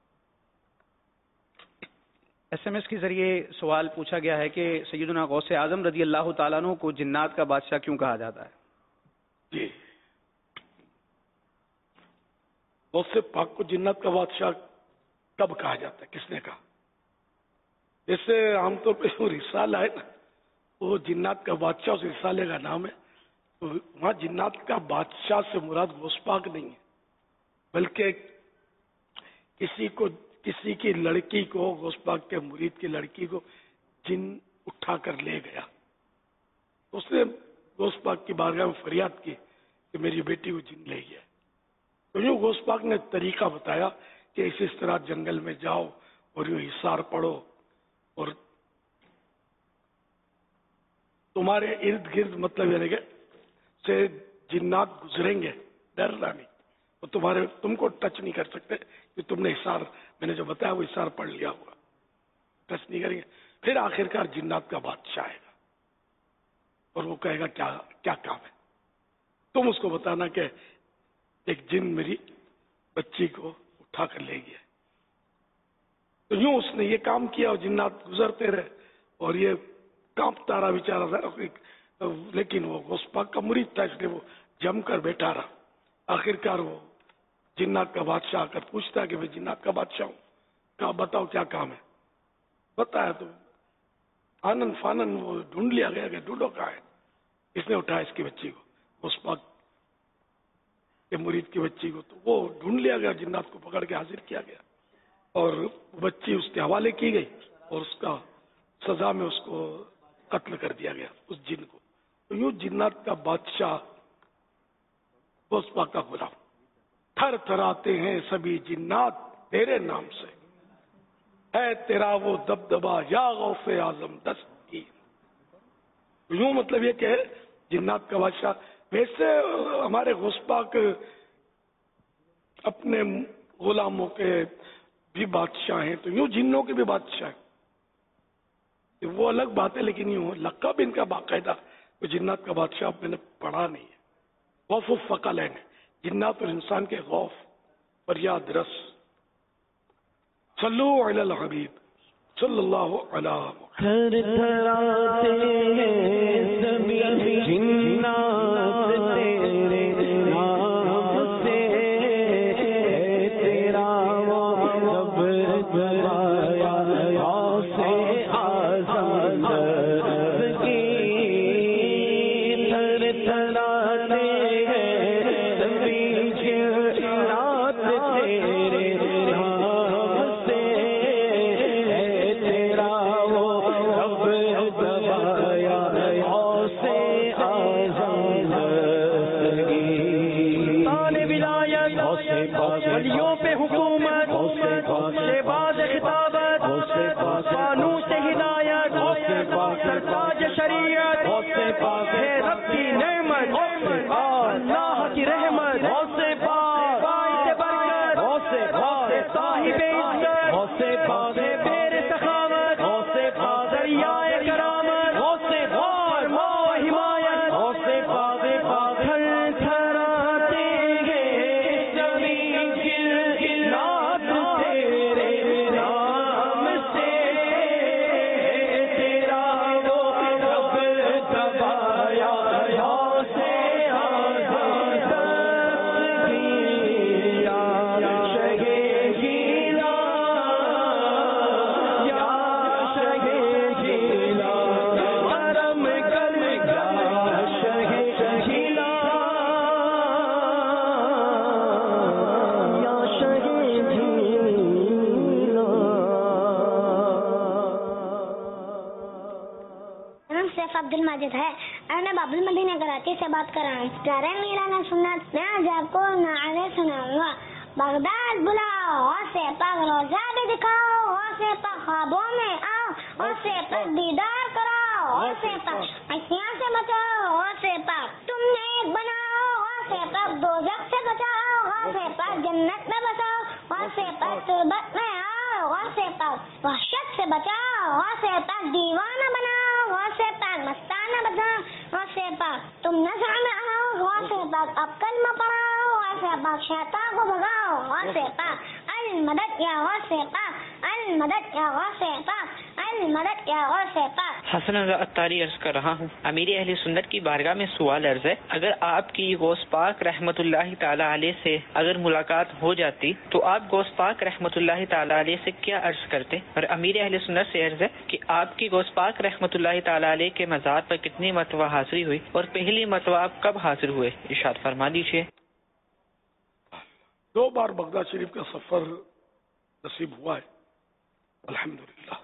SMS کے ذریعے سوال پوچھا گیا ہے کہ سیدنا غوث اعظم رضی اللہ تعالیٰ عنہ کو جنات کا بادشاہ کیوں کہا جاتا ہے؟ جی, غوث پاک کو جنات کا بادشاہ کب کہا جاتا ہے, کس نے کہا؟ جیسے عام طور پہ وہ رسالہ ہے نا, وہ جنات کا بادشاہ اس رسالے کا نام ہے, تو وہاں جنات کا بادشاہ سے مراد غوث پاک نہیں ہے, بلکہ کسی کی لڑکی کو, غوث پاک کے مرید کی لڑکی کو جن اٹھا کر لے گیا. اس نے غوث پاک کی بارگاہ میں فریاد کی کہ میری بیٹی کو جن لے گیا. تو یوں غوث پاک نے طریقہ بتایا کہ اس طرح جنگل میں جاؤ اور یوں حصار پڑھو اور تمہارے ارد گرد مطلب یعنی کہ سے جنات گزریں گے, ڈرنا نہیں, اور تم کو ٹچ نہیں کر سکتے کہ تم نے حصار, میں نے جو بتایا وہ حصار پڑھ لیا ہوگا, ٹچ نہیں کریں گے. پھر آخرکار جنات کا بادشاہ آئے گا اور وہ کہے گا کیا کام ہے. تم اس کو بتانا کہ ایک جن میری بچی کو اٹھا کر لے گیا. تو یوں اس نے یہ کام کیا اور جنات گزرتے رہے اور یہ کانپتا رہا بیچارہ تھا, لیکن وہ غوث پاک کا مرید تھا, اس لیے وہ جم کر بیٹھا رہا. آخرکار وہ جنات کا بادشاہ آ کر پوچھتا ہے کہ میں جنات کا بادشاہ ہوں, کہا بتاؤ کیا کام ہے. بتایا تو آنن فانن وہ ڈھونڈ لیا گیا کہ ڈھونڈو کہاں ہے. اس نے اٹھایا اس کی بچی کو, غوث پاک کے مرید کی بچی کو, تو وہ ڈھونڈ لیا گیا, جنات کو پکڑ کے حاضر کیا گیا اور بچی اس کے حوالے کی گئی اور اس کا سزا میں اس کو قتل کر دیا گیا, اس جن کو. تو یوں جنات کا بادشاہ غوث پاک کا غلام. تھر تھراتے ہیں سبھی جنات تیرے نام سے, ہے تیرا وہ دبدبا یا غوث اعظم دستی. یوں مطلب یہ کہ جنات کا بادشاہ. ویسے ہمارے غوث پاک اپنے غلاموں کے بھی بادشاہ ہیں, تو یوں جنوں کے بھی بادشاہ ہیں, وہ الگ بات ہے. لیکن یوں لقب ان کا باقاعدہ جنات کا بادشاہ میں نے پڑھا نہیں ہے. غوث الثقلین, جنات اور انسان کے خوف فریاد رس. صلو علی الحبیب صلی اللہ علیہ पे हुकूमत, से बाज खिताबत, फानूस हिदायत, सरताज शरीयत, है रब की नेमत, अल्लाह की रहमत, बाइस बरकत, साहिब इज्जत, बेर सखावत, दरियाए करामत, और माँ हिमायत, थरथराते हैं ज़मीन गिर-गिरात तेरे नाम से, तेरा वो रब दबाया से आज़ाद किया, शगे गीला, या शगे गीला, करम कर गया शगे गीला, या शगे गीला। नाम सैफ अब्दुल माजिद है और मैं बाबुल मदीना कराची से बात कर रहा हूँ। प्यारे मीराना सुन्नत, मैं आज आपको नारे सुनाऊंगा। बगदाद बुलाओ, से पाक रोजा भी दिखाओ, से पाक ख्वाबों में आओ, से पाक दीदार कराओ, से पाक असिया से बचाओ, से पाक तुमने एक बनाओ, से पाक दोजख से बचाओ, से पाक जन्नत में बसाओ, से पाक तुरबत में आओ, से पाक वहशत से बचाओ, से पाक दीवाना बनाओ, से पाक मस्ताना बचाओ, से पाक तुम नजर में आओ, से पाक अब कलमा पढ़ाओ, से पाक शैतान को भगाओ, से पाक अल मदद या से पाक अल मदद या से पाक अल मदद या से पाक। हसन अत्तारी अर्ज कर रहा हूँ। अमीर अहले सुन्नत की बारगाह में सवाल अर्ज है, अगर आपकी गौस पाक रहमतुल्लाहि ताला अलैह से अगर मुलाकात हो जाती तो आप गौस पाक रहमतुल्लाहि ताला अलैह से क्या अर्ज करते? और अमीर अहले सुन्नत से अर्ज है कि आपकी गौस पाक रहमतुल्लाहि ताला अलैह के मज़ार पर कितनी मरतबा हाजिरी हुई और पहली मरतबा आप कब हाजिर हुए? इरशाद फरमा दीजिए। 2 बार बगदाद शरीफ का सफर नसीब हुआ है, अल्हम्दुलिल्लाह।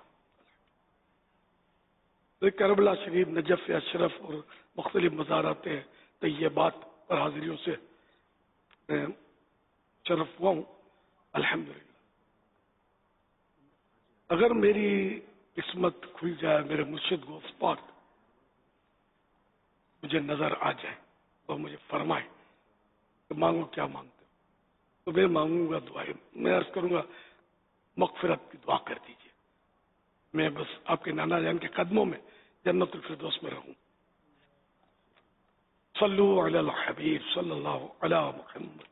तो करबला शरीफ, नजफ अशरफ और मुख्तलिफ मज़ारात तय्यबात पर हाजिरियों से शरफ हुआ हूँ, अल्हम्दुलिल्लाह। अगर मेरी किस्मत खुल जाए, मेरे मुर्शिद गौस पाक मुझे नजर आ जाए तो मुझे फरमाए तो मांगो क्या मांगते हो, तो मैं मांगूंगा दुआएं, मैं अर्ज करूंगा मगफिरत की दुआ कर दीजिए, मैं बस आपके नाना जान के कदमों में जन्नतुल फिरदौस में रहूं। सल्लु अलल हबीब सल्लल्लाहु अला मुहम्मद।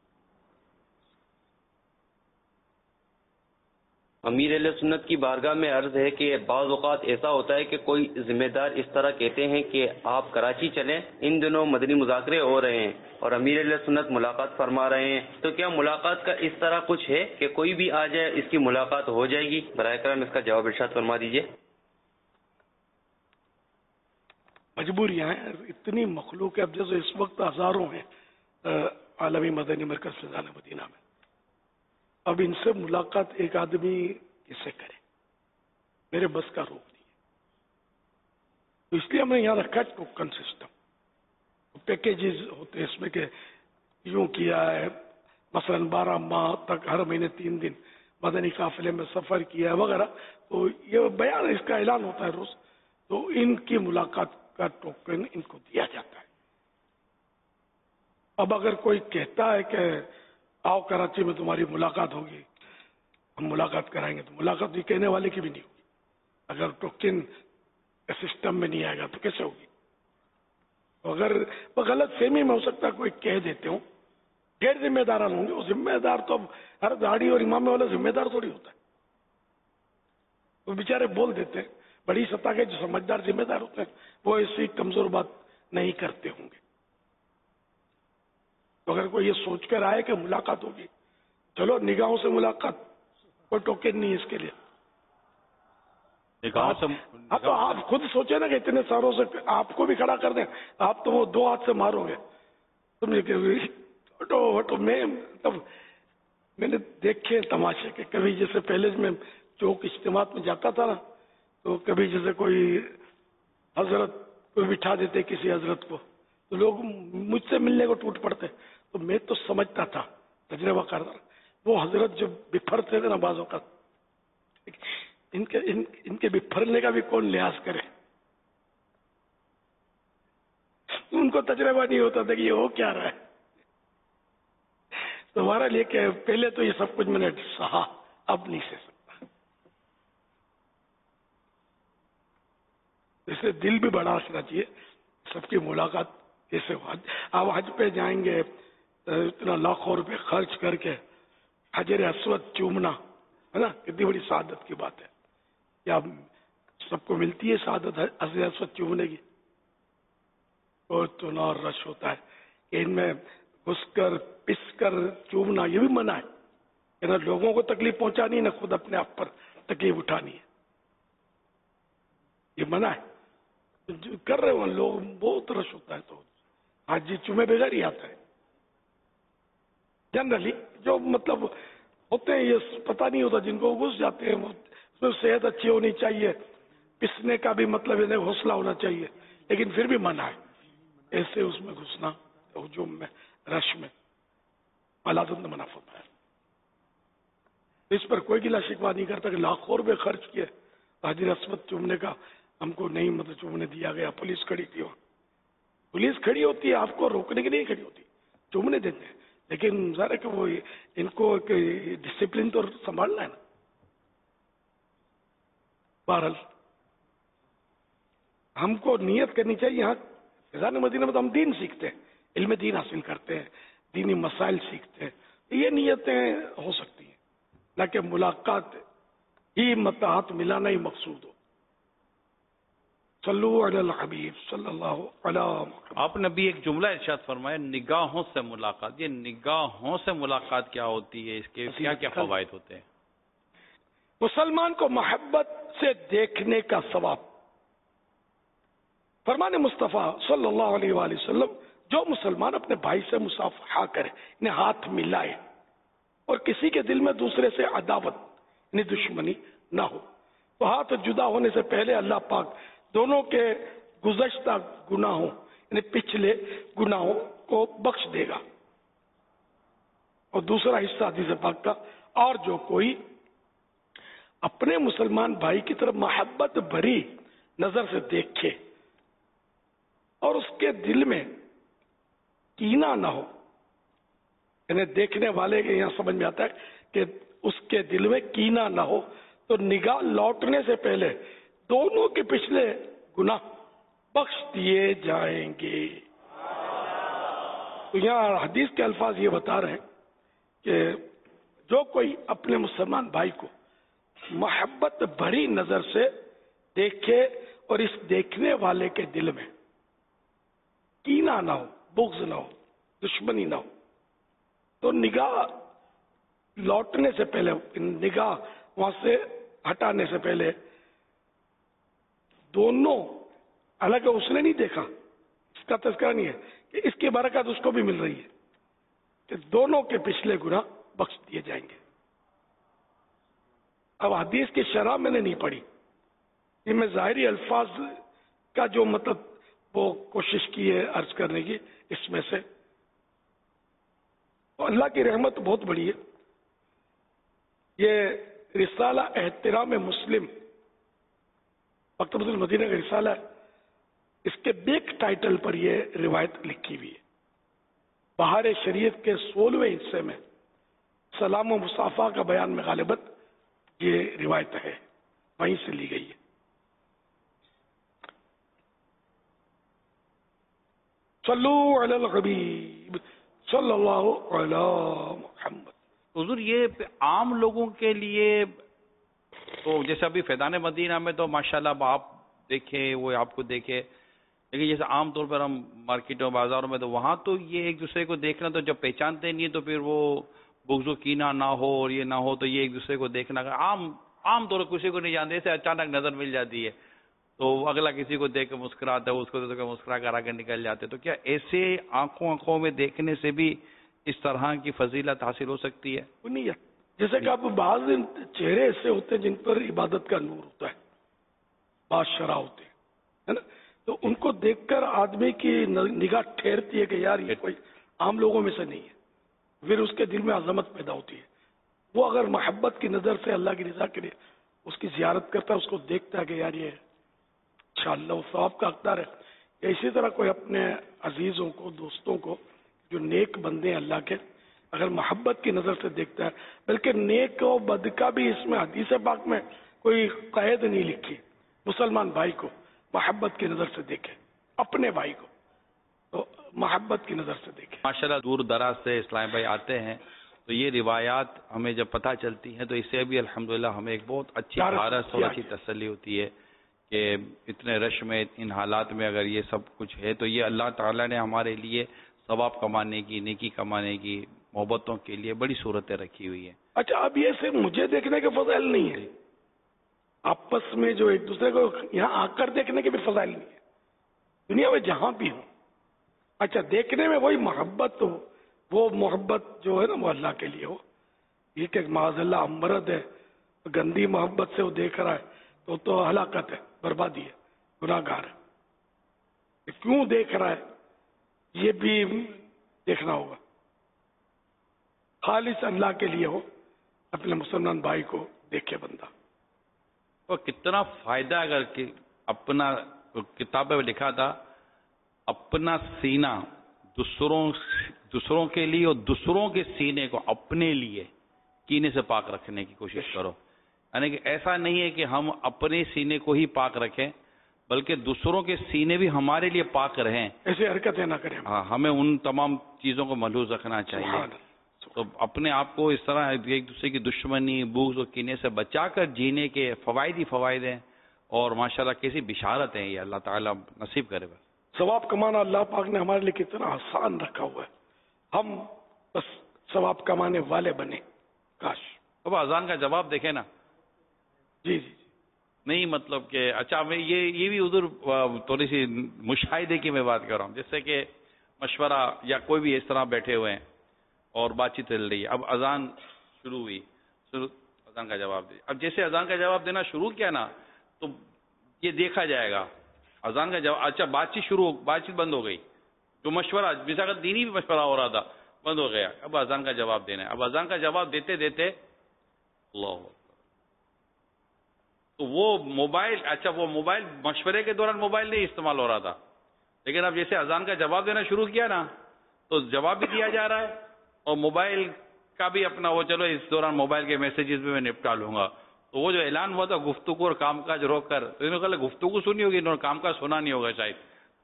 अमीर अहले सुन्नत की बारगाह में अर्ज है कि बाज़ औक़ात ऐसा होता है कि कोई जिम्मेदार इस तरह कहते हैं कि आप कराची चलें, इन दिनों मदनी मुज़ाकरे हो रहे हैं और अमीर अहले सुन्नत मुलाकात फरमा रहे हैं, तो क्या मुलाकात का इस तरह कुछ है कि कोई भी आ जाए इसकी मुलाकात हो जाएगी? बराए करम इसका जवाब इरशाद फरमा दीजिए। मजबूरियां हैं, इतनी मखलूक है। अब जैसे इस वक्त हजारों हैं आलमी मदनी मरकज फैज़ान मदीना में, अब इनसे मुलाकात एक आदमी किससे करे? मेरे बस का रोक नहीं है, तो इसलिए हमने यहाँ रखा टोकन सिस्टम। पैकेजेस होते हैं इसमें कि यूं किया है, मसलन 12 माह तक हर महीने 3 दिन मदनी काफिले में सफर किया है वगैरह, तो ये बयान इसका ऐलान होता है रोज, तो इनकी मुलाकात का टोकन इनको दिया जाता है। अब अगर कोई कहता है कि आओ कराची में तुम्हारी मुलाकात होगी, हम मुलाकात कराएंगे, तो मुलाकात भी कहने वाले की भी नहीं होगी। अगर टोकन सिस्टम में नहीं आएगा तो कैसे होगी? तो अगर वो गलत फहमी में हो सकता है कोई कह देते हो, गैर जिम्मेदार होंगे, वो जिम्मेदार तो अब हर दाढ़ी और इमामे वाला जिम्मेदार थोड़ी होता है, वो बेचारे बोल देते हैं। बड़ी सत्ता के जो समझदार जिम्मेदार होते हैं वो ऐसी कमजोर बात नहीं करते होंगे। तो अगर कोई ये सोचकर आए कि मुलाकात होगी, चलो निगाहों से मुलाकात, कोई टोकन नहीं इसके लिए। हाँ तो आप खुद सोचे ना कि इतने सारों से आपको भी खड़ा कर दें, आप तो वो 2 हाथ से मारोगे। तुम हटो मैं मतलब मैंने देखे तमाशे के, कभी जैसे पहले मैं चौक इज्तिमात में जाता था ना, तो कभी जैसे कोई हजरत को बिठा देते किसी हजरत को, तो लोग मुझसे मिलने को टूट पड़ते। तो मैं तो समझता था, तजर्बा करता, وہ حضرت جو بپھرتے تھے نا بعض اوقات، ان کے بپھرنے کا بھی کون لحاظ کرے؟ ان کو تجربہ نہیں ہوتا تھا کہ یہ ہو کیا رہا ہے. تمہارا لے کے پہلے تو یہ سب کچھ میں نے سہا، اب نہیں سہ سکتا. اس سے دل بھی بڑا رکھنا چاہیے. سب کی ملاقات کیسے ہو؟ آپ حج پہ جائیں گے اتنا لاکھوں روپے خرچ کر کے حجر اسود چومنا ہے نا، کتنی بڑی سعادت کی بات ہے. کیا سب کو ملتی ہے سعادت حجر اسود چومنے کی؟ اور تو نہ رش ہوتا ہے کہ ان میں گھس کر پس کر چومنا یہ بھی منع ہے کہ نہ لوگوں کو تکلیف پہنچانی نہ خود اپنے آپ پر تکلیف اٹھانی ہے. یہ منع ہے. جو کر رہے ہو لوگ، بہت رش ہوتا ہے تو حاجی چومے بغیر ہی آتا ہے. جنرلی جو مطلب ہوتے ہیں یہ پتہ نہیں ہوتا، جن کو گھس جاتے ہیں اس میں صحت اچھی ہونی چاہیے، پسنے کا بھی مطلب انہیں حوصلہ ہونا چاہیے، لیکن پھر بھی منع ہے ایسے اس میں گھسنا ہجوم میں رش میں. اللہ نے منع فرمایا. اس پر کوئی گلا شکوہ نہیں کرتا کہ لاکھوں روپے خرچ کیے حجر اسود چومنے کا ہم کو نہیں مطلب چومنے دیا گیا. پولیس کھڑی تھی وہاں، پولیس کھڑی ہوتی ہے آپ کو روکنے کی نہیں کھڑی ہوتی، چومنے دیتے ہیں. لیکن ظاہر ہے کہ وہ ان کو ڈسپلن تو سنبھالنا ہے نا. بہرحال ہم کو نیت کرنی چاہیے. یہاں فیضان مدینہ میں تو ہم دین سیکھتے ہیں، علم دین حاصل کرتے ہیں، دینی مسائل سیکھتے ہیں. یہ نیتیں ہو سکتی ہیں، نہ کہ ملاقات ہی ہاتھ ملانا ہی مقصود ہو. صلو علی الحبیب صلی اللہ علیہ وسلم. آپ نے بھی ایک جملہ ارشاد فرمایا، نگاہوں سے ملاقات. یہ نگاہوں سے ملاقات کیا ہوتی ہے؟ اس کے کیا کیا فوائد ہوتے ہیں؟ مسلمان کو محبت سے دیکھنے کا ثواب. فرمان مصطفیٰ صلی اللہ علیہ وآلہ وسلم، جو مسلمان اپنے بھائی سے مصافحہ کرے، انہیں ہاتھ ملائے اور کسی کے دل میں دوسرے سے عداوت یعنی دشمنی نہ ہو، تو ہاتھ جدا ہونے سے پہلے اللہ پاک دونوں کے گزشتہ گناہوں یعنی پچھلے گناہوں کو بخش دے گا. اور دوسرا حصہ حدیث پاک کا، اور جو کوئی اپنے مسلمان بھائی کی طرف محبت بھری نظر سے دیکھے اور اس کے دل میں کینہ نہ ہو، یعنی دیکھنے والے کے یہاں سمجھ میں آتا ہے کہ اس کے دل میں کینہ نہ ہو، تو نگاہ لوٹنے سے پہلے دونوں کے پچھلے گناہ بخش دیے جائیں گے. تو یہاں حدیث کے الفاظ یہ بتا رہے ہیں کہ جو کوئی اپنے مسلمان بھائی کو محبت بھری نظر سے دیکھے اور اس دیکھنے والے کے دل میں کینہ نہ ہو، بغض نہ ہو، دشمنی نہ ہو، تو نگاہ لوٹنے سے پہلے، نگاہ وہاں سے ہٹانے سے پہلے دونوں الگ، اس نے نہیں دیکھا، اس کا تذکرہ نہیں ہے کہ اس کی برکت اس کو بھی مل رہی ہے کہ دونوں کے پچھلے گناہ بخش دیے جائیں گے. اب حدیث کی شرح میں نے نہیں پڑھی، یہ میں ظاہری الفاظ کا جو مطلب وہ کوشش کی ہے عرض کرنے کی، اس میں سے اللہ کی رحمت بہت بڑی ہے. یہ رسالہ احترام مسلم مکتبۃ المدینہ کا رسالہ ہے، اس کے بیک ٹائٹل پر یہ روایت لکھی ہوئی ہے. بہار شریعت کے 16ویں حصے میں سلام و مصافحہ کا بیان میں غالباً یہ روایت ہے، وہیں سے لی گئی ہے. صلو علی الحبیب صلی اللہ علی محمد. حضور یہ عام لوگوں کے لیے تو جیسے ابھی فیضان مدینہ میں تو ماشاءاللہ آپ دیکھیں، وہ آپ کو دیکھے، لیکن جیسے عام طور پر ہم مارکیٹوں بازاروں میں تو وہاں تو یہ ایک دوسرے کو دیکھنا، تو جب پہچانتے نہیں تو پھر وہ بغض و کینہ نہ ہو اور یہ نہ ہو، تو یہ ایک دوسرے کو دیکھنا عام طور پر کسی کو نہیں جانتے، اسے اچانک نظر مل جاتی ہے تو اگلا کسی کو دیکھ کے مسکراتا ہے، اس کو دیکھ کے مسکرا کر آگے نکل جاتے. تو کیا ایسے آنکھوں میں دیکھنے سے بھی اس طرح کی فضیلت حاصل ہو سکتی ہے؟ نیت جیسے کہ آپ بعض چہرے ایسے ہوتے ہیں جن پر عبادت کا نور ہوتا ہے، بعض شرح ہوتے ہیں نا، تو ان کو دیکھ کر آدمی کی نگاہ ٹھہرتی ہے کہ یار یہ کوئی عام لوگوں میں سے نہیں ہے، پھر اس کے دل میں عظمت پیدا ہوتی ہے. وہ اگر محبت کی نظر سے اللہ کی رضا کے لیے اس کی زیارت کرتا ہے، اس کو دیکھتا ہے کہ یار یہ انشاءاللہ وہ ثواب کا حقدار ہے. یا اسی طرح کوئی اپنے عزیزوں کو، دوستوں کو جو نیک بندے ہیں اللہ کے، اگر محبت کی نظر سے دیکھتا ہے، بلکہ نیک و بد کا بھی اس میں حدیث پاک میں کوئی قید نہیں لکھی. مسلمان بھائی کو محبت کی نظر سے دیکھے، اپنے بھائی کو تو محبت کی نظر سے دیکھے. ماشاءاللہ دور دراز سے اسلام بھائی آتے ہیں تو یہ روایات ہمیں جب پتہ چلتی ہیں تو اس سے بھی الحمدللہ ہمیں ایک بہت اچھی حالت اور اچھی تسلی ہوتی ہے کہ اتنے رش میں، ان حالات میں اگر یہ سب کچھ ہے تو یہ اللہ تعالیٰ نے ہمارے لیے ثواب کمانے کی، نیکی کمانے کی، محبتوں کے لیے بڑی صورتیں رکھی ہوئی ہیں. اچھا، اب یہ صرف مجھے دیکھنے کے فضائل نہیں ہے، آپس میں جو ایک دوسرے کو یہاں آ کر دیکھنے کے بھی فضائل نہیں ہے، دنیا میں جہاں بھی ہوں. اچھا، دیکھنے میں وہی محبت ہو، وہ محبت جو ہے نا وہ اللہ کے لیے ہو. یہ کہ معاذ اللہ مرد ہے، گندی محبت سے وہ دیکھ رہا ہے تو ہلاکت ہے، بربادی ہے، گناہ گار ہے. کیوں دیکھ رہا ہے یہ بھی دیکھنا ہوگا. خالص اللہ کے لیے ہو، اپنے مسلمان بھائی کو دیکھے بندہ. تو کتنا فائدہ اگر کہ اپنا، کتاب میں لکھا تھا اپنا سینہ دوسروں کے لیے اور دوسروں کے سینے کو اپنے لیے کینے سے پاک رکھنے کی کوشش کرو. یعنی کہ ایسا نہیں ہے کہ ہم اپنے سینے کو ہی پاک رکھیں بلکہ دوسروں کے سینے بھی ہمارے لیے پاک رہیں، ایسی حرکتیں نہ کریں. ہاں، ہمیں ان تمام چیزوں کو محفوظ رکھنا چاہیے. تو اپنے آپ کو اس طرح ایک دوسرے کی دشمنی، بغض اور کینے سے بچا کر جینے کے فوائد ہی فوائد ہیں. اور ماشاءاللہ کیسی بشارت ہیں یہ، اللہ تعالیٰ نصیب کرے. بس ثواب کمانا اللہ پاک نے ہمارے لیے کتنا آسان رکھا ہوا ہے، ہم بس ثواب کمانے والے بنے. کاش. اب اذان کا جواب دیکھیں نا. جی جی نہیں مطلب کہ اچھا میں یہ بھی ادھر تھوڑی سی مشاہدے کی میں بات کر رہا ہوں، جیسے کہ مشورہ یا کوئی بھی اس طرح بیٹھے ہوئے ہیں اور بات چیت چل رہی ہے. اب اذان شروع ہوئی، اذان کا جواب دے. اب جیسے اذان کا جواب دینا شروع کیا نا تو یہ دیکھا جائے گا اذان کا جواب. اچھا بات چیت بند ہو گئی، جو مشورہ جیسا کہ دینی بھی مشورہ ہو رہا تھا بند ہو گیا. اب اذان کا جواب دینا ہے. اب اذان کا جواب دیتے دیتے اللہ، تو وہ موبائل، اچھا وہ موبائل مشورے کے دوران موبائل نہیں استعمال ہو رہا تھا، لیکن اب جیسے اذان کا جواب دینا شروع کیا نا تو جواب بھی دیا جا رہا ہے اور موبائل کا بھی اپنا وہ چلو اس دوران موبائل کے میسیجز بھی میں نپٹا لوں گا. تو وہ جو اعلان ہوا تھا گفتگو اور کام کاج روک کر، تو انہوں نے کہا گفتگو سنی ہوگی اور کام کاج سنا نہیں ہوگا شاید،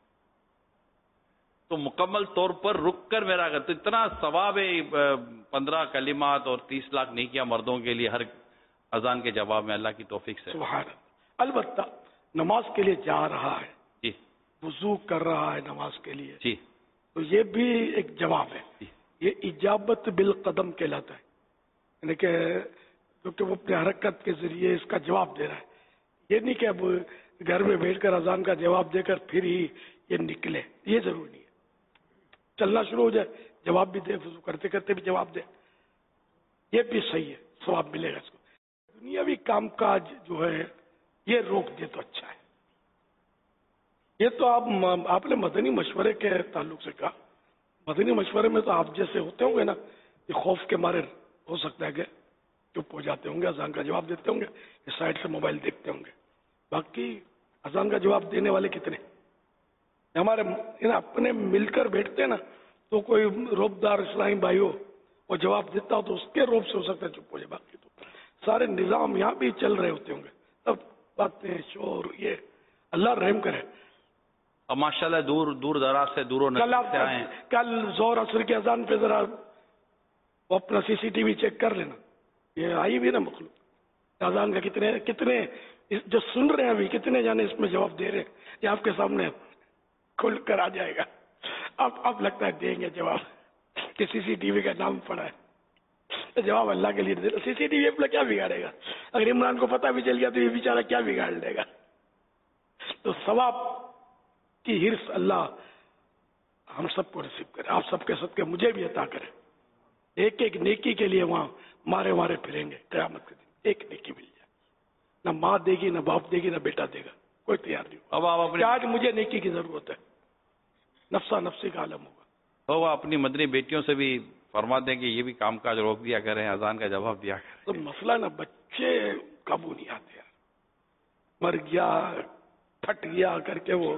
تو مکمل طور پر رک کر میرا تو اتنا ثواب ہے. 15 کلمات اور 30 لاکھ نہیں کیا مردوں کے لیے ہر اذان کے جواب میں، اللہ کی توفیق سے. سبحان. البتہ نماز کے لیے جا رہا ہے، جی وضو کر رہا ہے نماز کے لیے، جی تو یہ بھی ایک جواب ہے. یہ اجابت بالقدم کہلاتا ہے، یعنی کہ کیونکہ وہ اپنی حرکت کے ذریعے اس کا جواب دے رہا ہے. یہ نہیں کہ اب گھر میں بیٹھ کر اذان کا جواب دے کر پھر ہی یہ نکلے، یہ ضروری نہیں ہے. چلنا شروع ہو جائے جواب بھی دے، وضو کرتے کرتے بھی جواب دے، یہ بھی صحیح ہے، ثواب ملے گا اس کو. دنیاوی کام کاج جو ہے یہ روک دے تو اچھا ہے. یہ تو آپ نے مدنی مشورے کے تعلق سے کہا. مدنی مشورے میں تو آپ جیسے ہوتے ہوں گے نا، یہ خوف کے مارے ہو سکتا ہے کہ چپ ہو جاتے ہوں گے، اذان کا جواب دیتے ہوں گے، اس سائڈ سے موبائل دیکھتے ہوں گے. باقی اذان کا جواب دینے والے کتنے ہمارے اپنے مل کر بیٹھتے ہیں نا، تو کوئی روبدار اسلامی بھائی ہو وہ جواب دیتا ہو تو اس کے روب سے ہو سکتا ہے چپ ہو جائے. باقی تو سارے نظام یہاں بھی چل رہے ہوتے ہوں گے، تب باتیں شور، یہ اللہ رحم کرے. اب ماشاءاللہ دور دراز سے دور و نزدیک سے آئے ہیں. کل زور عصر کی اذان پہ ذرا وہ اپنا CCTV چیک کر لینا، یہ آئی بھی نا مخلوق اذان کا کتنے جو سن رہے ہیں ابھی کتنے جانے اس میں جواب دے رہے ہیں. یہ آپ کے سامنے کھل کر آ جائے گا. اب لگتا ہے دیں گے جواب کہ CCTV کا نام پڑا ہے. جواب اللہ کے لیے دے. CCTV اپنا کیا بگاڑے گا؟ اگر عمران کو پتہ بھی چل گیا تو یہ بیچارہ کیا بگاڑ لے گا؟ تو ثواب کی ہرس اللہ ہم سب کو نصیب کرے، آپ سب کے صدقے مجھے بھی عطا کرے. ایک ایک نیکی کے لیے وہاں مارے پھریں گے قیامت کے دن. ایک نیکی مل جائے، نہ ماں دے گی، نہ باپ دے گی، نہ بیٹا دے گا، کوئی تیار نہیں. اب آپ آج مجھے نیکی کی ضرورت ہے، نفسا نفسی کا عالم ہوگا. وہ اپنی مدنی بیٹیوں سے بھی فرما دیں کہ یہ بھی کام کاج روک دیا کریں, اذان کا جواب دیا کریں. تو مسئلہ نا بچے قابو نہیں آتے یار, مر گیا پھٹ گیا کر کے وہ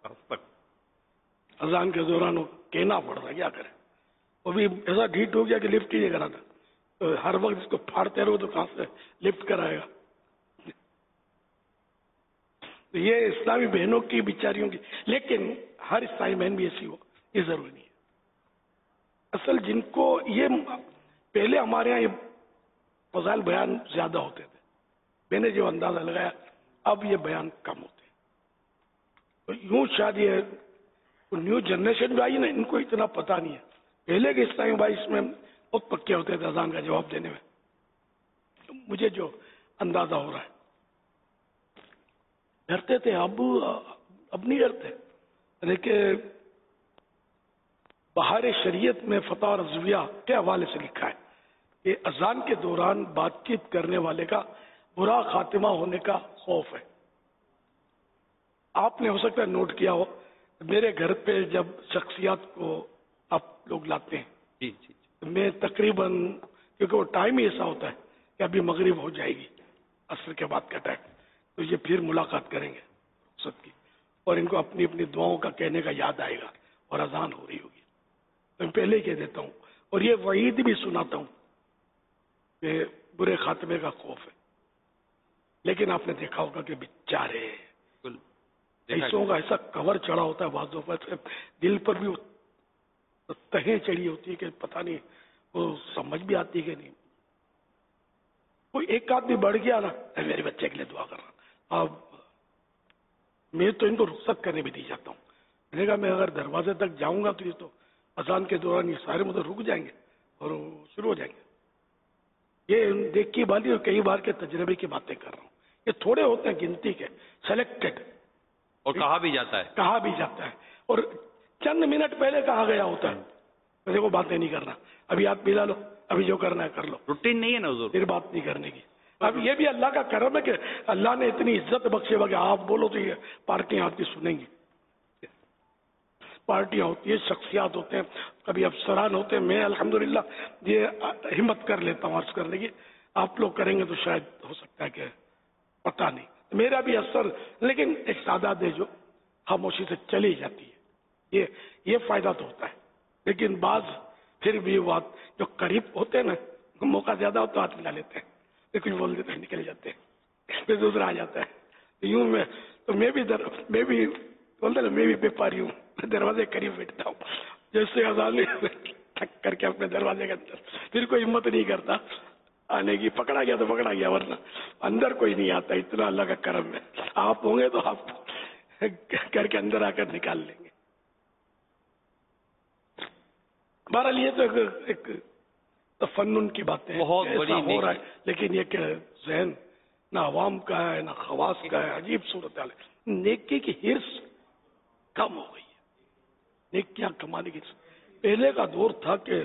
اذان کے دوران وہ کہنا پڑتا, کیا کرے, وہ بھی ایسا ڈھیٹ ہو گیا کہ لفٹ ہی نہیں کراتا. تو ہر وقت اس کو پھاڑتے رہو تو کہاں سے لفٹ کرائے گا. تو یہ اسلامی بہنوں کی بیچاریوں کی, لیکن ہر اسلامی بہن بھی ایسی ہو یہ ضروری نہیں ہے. اصل جن کو یہ پہلے ہمارے یہاں یہ فضائل بیان زیادہ ہوتے تھے, میں نے جو اندازہ لگایا اب یہ بیان کم ہوتے ہیں. تو یوں شاید یہ نیو جنریشن جو آئی نا, ان کو اتنا پتہ نہیں ہے. پہلے کے اسلامی بھائی اس میں بہت پکے ہوتے تھے اذان کا جواب دینے میں, مجھے جو اندازہ ہو رہا ہے. ڈرتے تھے, اب نہیں ڈرتے. لیکن بہار شریعت میں فتح رضویہ کے حوالے سے لکھا ہے کہ اذان کے دوران بات چیت کرنے والے کا برا خاتمہ ہونے کا خوف ہے. آپ نے ہو سکتا ہے نوٹ کیا ہو, میرے گھر پہ جب شخصیات کو آپ لوگ لاتے ہیں میں تقریباً, کیونکہ وہ ٹائم ہی ایسا ہوتا ہے کہ ابھی مغرب ہو جائے گی, عصر کے بعد کا ٹائم, تو یہ پھر ملاقات کریں گے رخصت کی, اور ان کو اپنی اپنی دعاؤں کا کہنے کا یاد آئے گا اور اذان ہو رہی ہوگی. تو میں پہلے ہی کہہ دیتا ہوں, اور یہ وعید بھی سناتا ہوں کہ برے خاتمے کا خوف ہے. لیکن آپ نے دیکھا ہوگا کہ بیچارے ایسوں کا ایسا کور چڑھا ہوتا ہے بعضوں پر, دل پر بھی تہیں چڑھی ہوتی ہے کہ پتہ نہیں وہ سمجھ بھی آتی ہے کہ نہیں. کوئی ایک آدمی بڑھ گیا نا, میرے بچے کے لیے دعا کر رہا, اب میں تو ان کو رخصت کرنے بھی دی جاتا ہوں. میں نے کہا میں اگر دروازے تک جاؤں گا تو یہ تو اذان کے دوران یہ سارے مطلب رک جائیں گے اور شروع ہو جائیں گے. یہ دیکھ کی بالی اور کئی بار کے تجربے کی باتیں کر رہا ہوں. یہ تھوڑے ہوتے ہیں گنتی کے, سلیکٹڈ, اور کہا بھی جاتا ہے, اور چند منٹ پہلے کہا گیا ہوتا ہے. ویسے کو باتیں نہیں کرنا, ابھی ہاتھ پلا لو, ابھی جو کرنا ہے کر لو. روٹین نہیں ہے نا حضور, پھر بات نہیں کرنے کی. اب یہ بھی اللہ کا کرم ہے کہ اللہ نے اتنی عزت بخشے ہوا کہ آپ بولو تو یہ پارٹیاں آپ کی سنیں گی. پارٹیاں ہوتی ہیں, شخصیات ہوتے ہیں, کبھی افسران ہوتے ہیں. میں الحمدللہ یہ ہمت کر لیتا ہوں عرض کرنے کی. آپ لوگ کریں گے تو شاید ہو سکتا ہے کہ پتہ نہیں, میرا بھی اثر, لیکن ایک تعداد ہے جو خاموشی سے چلی جاتی ہے. یہ فائدہ تو ہوتا ہے. لیکن بعض پھر بھی بات جو قریب ہوتے ہیں نا, موقع زیادہ ہو تو ہاتھ ملا لیتے ہیں, لیکن بول دیتے ہیں نکل جاتے ہیں, پھر دوسرا آ جاتا ہے. یوں میں بھی بولتے نا, میں بھی بیپاری ہوں, دروازے قریب بیٹھتا ہوں. جیسے اذان تھک کر کے اپنے دروازے کے اندر, پھر کوئی ہمت نہیں کرتا آنے کی. پکڑا گیا تو پکڑا گیا, ورنہ اندر کوئی نہیں آتا. اتنا اللہ کا کرم ہے. آپ ہوں گے تو آپ کر کے اندر آ کر نکال لیں گے. بہرحال یہ تو ایک تفنن کی باتیں بہت بڑی ہو رہا ہے, لیکن یہ کہ ذہن نہ عوام کا ہے نہ خواص کا ہے. عجیب صورتحال ہے. نیکی کی ہرس کم ہو گئی ہے. نیکیاں کمانے کی پہلے کا دور تھا کہ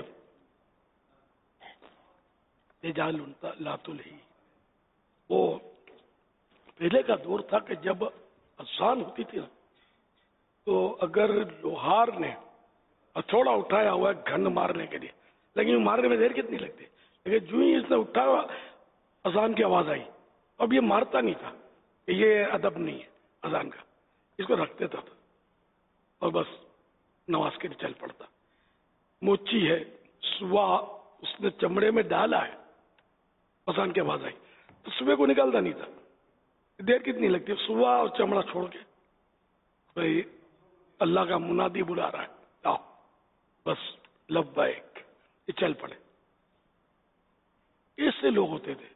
وہ پہلے کا دور تھا کہ جب اذان ہوتی تھی نا, تو اگر لوہار نے ہتھوڑا اٹھایا ہوا ہے گھن مارنے کے لیے, لیکن مارنے میں دیر کتنی لگتی, لیکن جو ہی اس نے اٹھایا اذان کی آواز آئی, اب یہ مارتا نہیں تھا. یہ ادب نہیں ہے اذان کا, اس کو رکھ دیتا تھا اور بس نماز کے لیے چل پڑتا. موچی ہے, سوا اس نے چمڑے میں ڈالا ہے, اذان کی آواز آئی تو صبح کو نکالتا نہیں تھا. دیر کتنی لگتی ہے, سوا اور چمڑا چھوڑ کے بھائی اللہ کا منادی بلا رہا ہے, آؤ بس لبیک, یہ چل پڑے. ایسے لوگ ہوتے تھے.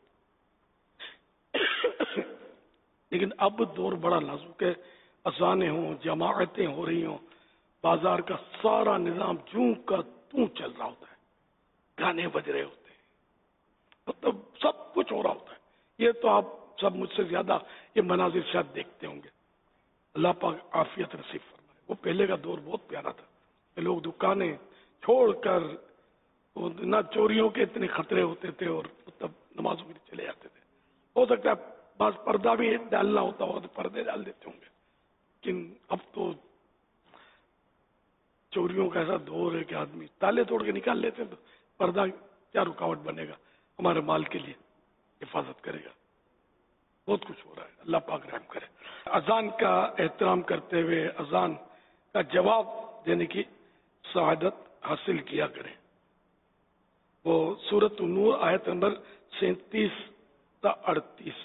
لیکن اب دور بڑا نازک ہے. اذانیں ہوں, جماعتیں ہو رہی ہوں, بازار کا سارا نظام جوں کا توں چل رہا ہوتا ہے, گانے بج رہے ہوتے ہیں, مطلب سب کچھ ہو رہا ہوتا ہے. یہ تو آپ سب مجھ سے زیادہ یہ مناظر شاید دیکھتے ہوں گے. اللہ پاک عافیت نصیب فرمائے. وہ پہلے کا دور بہت پیارا تھا کہ لوگ دکانیں چھوڑ کر, نہ چوریوں کے اتنے خطرے ہوتے تھے, اور تب نمازوں کے لیے چلے جاتے تھے. ہو سکتا ہے بعض پردہ بھی ڈالنا ہوتا ہوگا تو پردے ڈال دیتے ہوں گے. لیکن اب تو چوریوں کا ایسا دور ہے کہ آدمی تالے توڑ کے نکال لیتے ہیں, تو पर्दा क्या रुकावट बनेगा हमारे माल के लिए, हिफाजत करेगा। बहुत कुछ हो रहा है, अल्लाह पाक रहम करे। अजान का एहतराम करते हुए अजान का जवाब देने की सआदत हासिल किया करें। वो सूरत नूर आयत नंबर 37 से 38।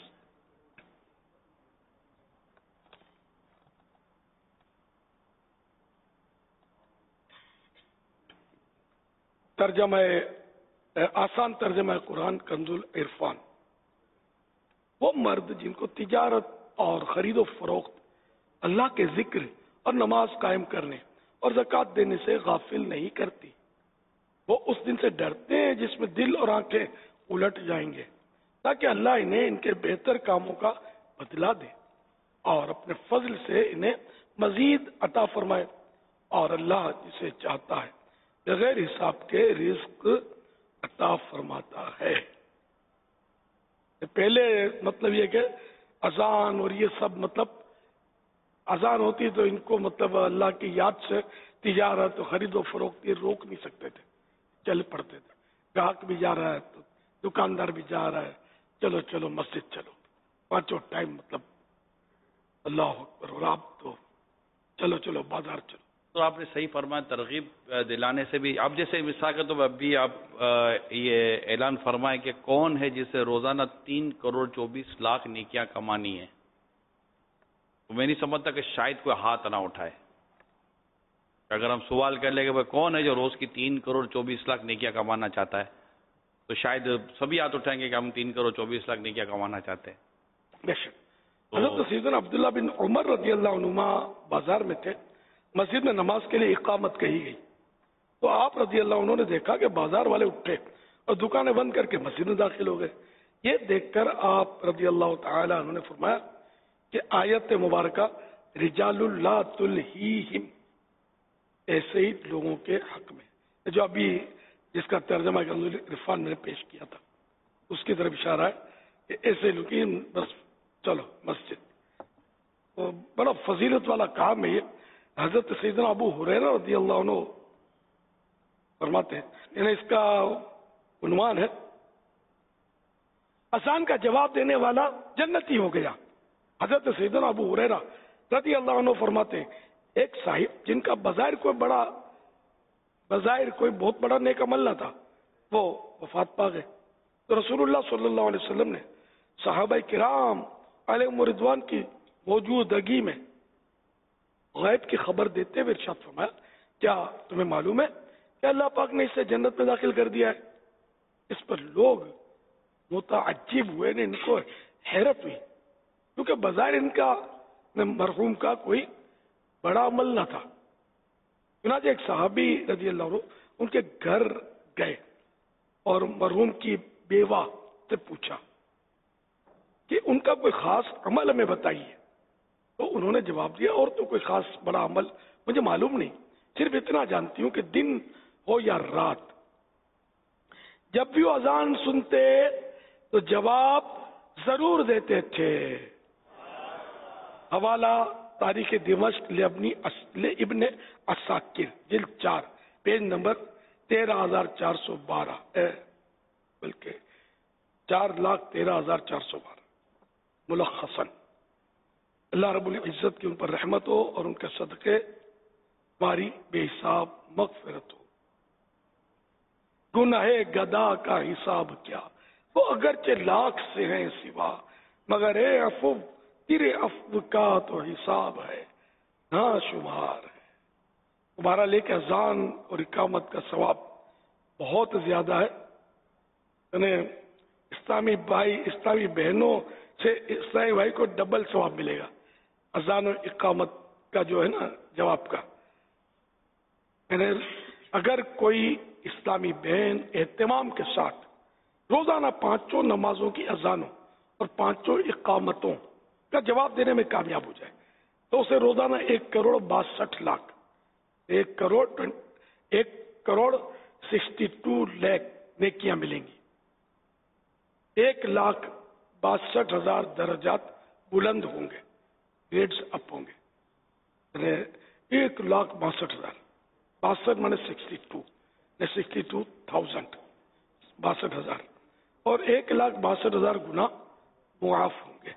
तर्जमा आसान तर्जमा कुरान कंजुल इरफान। वो मर्द जिनको तिजारत और खरीदो फरोख्त अल्लाह के जिक्र और नमाज कायम करने और ज़कात देने से गाफिल नहीं करती, वो उस दिन से डरते हैं जिसमें दिल और आंखें उलट जाएंगे, ताकि अल्लाह इन्हें इनके बेहतर कामों का बदला दे और अपने फजल से इन्हें मजीद अता फरमाए। और अल्लाह जिसे चाहता है बगैर हिसाब के रिस्क अता फरमाता है। पहले मतलब ये कि अजान और ये सब मतलब अजान होती तो इनको मतलब अल्लाह की याद से तिजारत खरीदो फरोख्त ये रोक नहीं सकते थे, चल पड़ते थे। ग्राहक भी जा रहा है तो दुकानदार भी जा रहा है, चलो चलो मस्जिद चलो, पांचों टाइम मतलब अल्लाह अकबर, और आप तो चलो चलो बाजार चलो। तो आपने सही फरमाया, तरगीब दिलाने से भी। आप जैसे मिसाल के तो अभी आप ये ऐलान फरमाए कि कौन है जिसे रोजाना 3 करोड़ 24 लाख नेकियां कमानी है, तो मैं नहीं समझता कि शायद कोई हाथ ना उठाए। अगर हम सवाल कर ले कि भाई कौन है जो रोज की 3 करोड़ 24 लाख नेकियां कमाना चाहता है, तो शायद सभी हाथ उठाएंगे कि हम 3 करोड़ 24 लाख नेकियां कमाना चाहते हैं। बेशक हज़रत सैयदना अब्दुल्लाह बिन उमर रज़ियल्लाहु अन्हुमा बाजार में थे, मस्जिद में नमाज के लिए इकामत कही गई, तो आप रज़ियल्लाहु अन्हु ने देखा कि बाजार वाले उठे और दुकानें बंद करके मस्जिद में दाखिल हो गए। ये देखकर आप रज़ियल्लाहु ताला अन्हु ने फरमाया कि आयत मुबारका रिजालुल ला तुलहीहिम, ऐसे ही लोगों के हक में, जो अभी जिसका तर्जमा इरफान मैंने पेश किया था उसकी तरफ इशारा है कि ऐसे लोग बस चलो मस्जिद, तो बड़ा फजीलत वाला काम है ये। हजरत सैयदना अबू हुरैरा रज़ियल्लाहु अन्हु फरमाते हैं, यानी इसका उन्वान है अजान का जवाब देने वाला जन्नती हो गया। हजरत सैयदना अबू हुरैरा रज़ियल्लाहु अन्हु फरमाते हैं, एक साहिब जिनका बज़ाहिर कोई बहुत बड़ा नेक अमल न था, वो वफात पा गए, तो रसूलुल्लाह सल्लल्लाहु अलैहि वसल्लम ने सहाबा किराम अलैहिम रिज़वान की मौजूदगी में गैब की खबर देते हुए इरशाद फरमाया, क्या तुम्हें मालूम है कि अल्लाह पाक ने इसे जन्नत में दाखिल कर दिया है? इस पर लोग मुतअज्जिब हुए, ने इनको हैरत हुई, क्योंकि बज़ाहिर इनका मरहूम का कोई बड़ा अमल न था। चुनांचे एक सहाबी रज़ियल्लाहु अन्हु उनके घर गए और मरहूम की बेवा से पूछा कि उनका कोई खास अमल हमें बताइए, तो उन्होंने जवाब दिया, और तो कोई खास बड़ा अमल मुझे मालूम नहीं, सिर्फ इतना जानती हूं कि दिन हो या रात जब भी वो अजान सुनते तो जवाब जरूर देते थे। हवाला तारीख दिमश्क ले इब्ने असाकिर जिल्द 4 पेज नंबर 13,412 बल्कि 4,13,412 मुलख्खसन। अल्लाह रब्बुल इज्जत की उन पर रहमत हो और उनके सदक़े हमारी बेहिसाब मग़फ़िरत हो। गुनाहे गदा का हिसाब क्या, वो अगरचे लाख से हैं सिवा, मगर ए अफ़ू तेरे अफ़्व का तो हिसाब है ना शुमार है। तुम्हारा लेके अजान और इकामत का सवाब बहुत ज्यादा है। इस्लामी भाई इस्लामी बहनों से इस्लामी भाई को डबल सवाब मिलेगा अजान और इकामत का जो है ना जवाब का। अगर कोई इस्लामी बहन एहतमाम के साथ रोजाना 5 नमाजों की अजानों और 5 इकामतों का जवाब देने में कामयाब हो जाए तो उसे रोजाना 1,62,00,000 1,62 लाख नेकियां मिलेंगी। 1,62,000 दर्जात बुलंद होंगे, ग्रेड्स अप होंगे। 1,62,000 62 माने 62,000 62,000 اور 1,62,000 गुना मुआफ होंगे।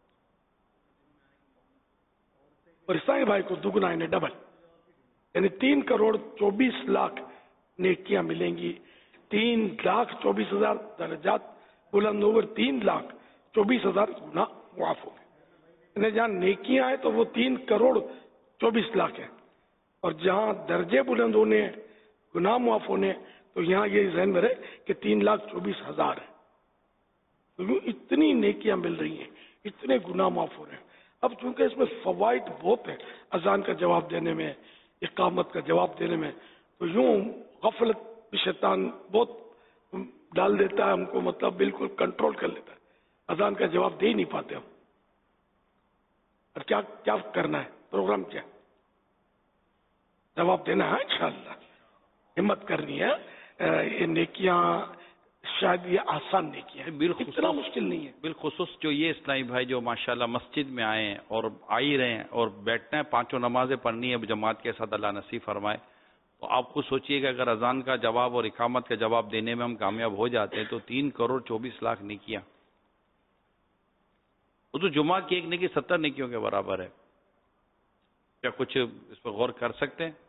और ईसाई भाई को दुगना यानी डबल, यानी 3,24,00,000 नेकियां मिलेंगी। 3,24,000 दर्जात बुलंद होकर 3,24,000 गुना मुआफ होंगे। यानी जहाँ नेकियां है तो वो 3,24,00,000 है, और जहाँ दर्जे बुलंद होने गुनाह मुआफ होने तो यहाँ ये ज़हन में रहे कि 3,24,000 है। तो यूँ इतनी नेकियां मिल रही हैं, इतने गुनाह माफ हो रहे हैं। अब चूंकि इसमें फवाइद बहुत है, अजान का जवाब देने में, इकामत का जवाब देने में, तो यूँ गफलत शैतान बहुत डाल देता है हमको, मतलब बिल्कुल कंट्रोल कर लेता है, अजान का जवाब दे ही नहीं पाते हम। और क्या क्या करना है, प्रोग्राम क्या, जवाब देना है इंशाअल्लाह, हिम्मत करनी है। ये नेकियां शायद ये आसान नेकियां है, इतना मुश्किल नहीं है। बिलखुसूस जो ये इस्लामी भाई जो माशाल्लाह मस्जिद में आए हैं और आ ही रहे हैं और बैठना है, 5 नमाजें पढ़नी है जमात के साथ, अल्लाह नसीब फरमाए। तो आप खुद सोचिएगा अगर अजान का जवाब और इकामत का जवाब देने में हम कामयाब हो जाते हैं तो 3,24,00,000 नेकियां, वो तो जुमा की एक नेकी 70 नेकियों के बराबर है। क्या कुछ इस पर गौर कर सकते हैं?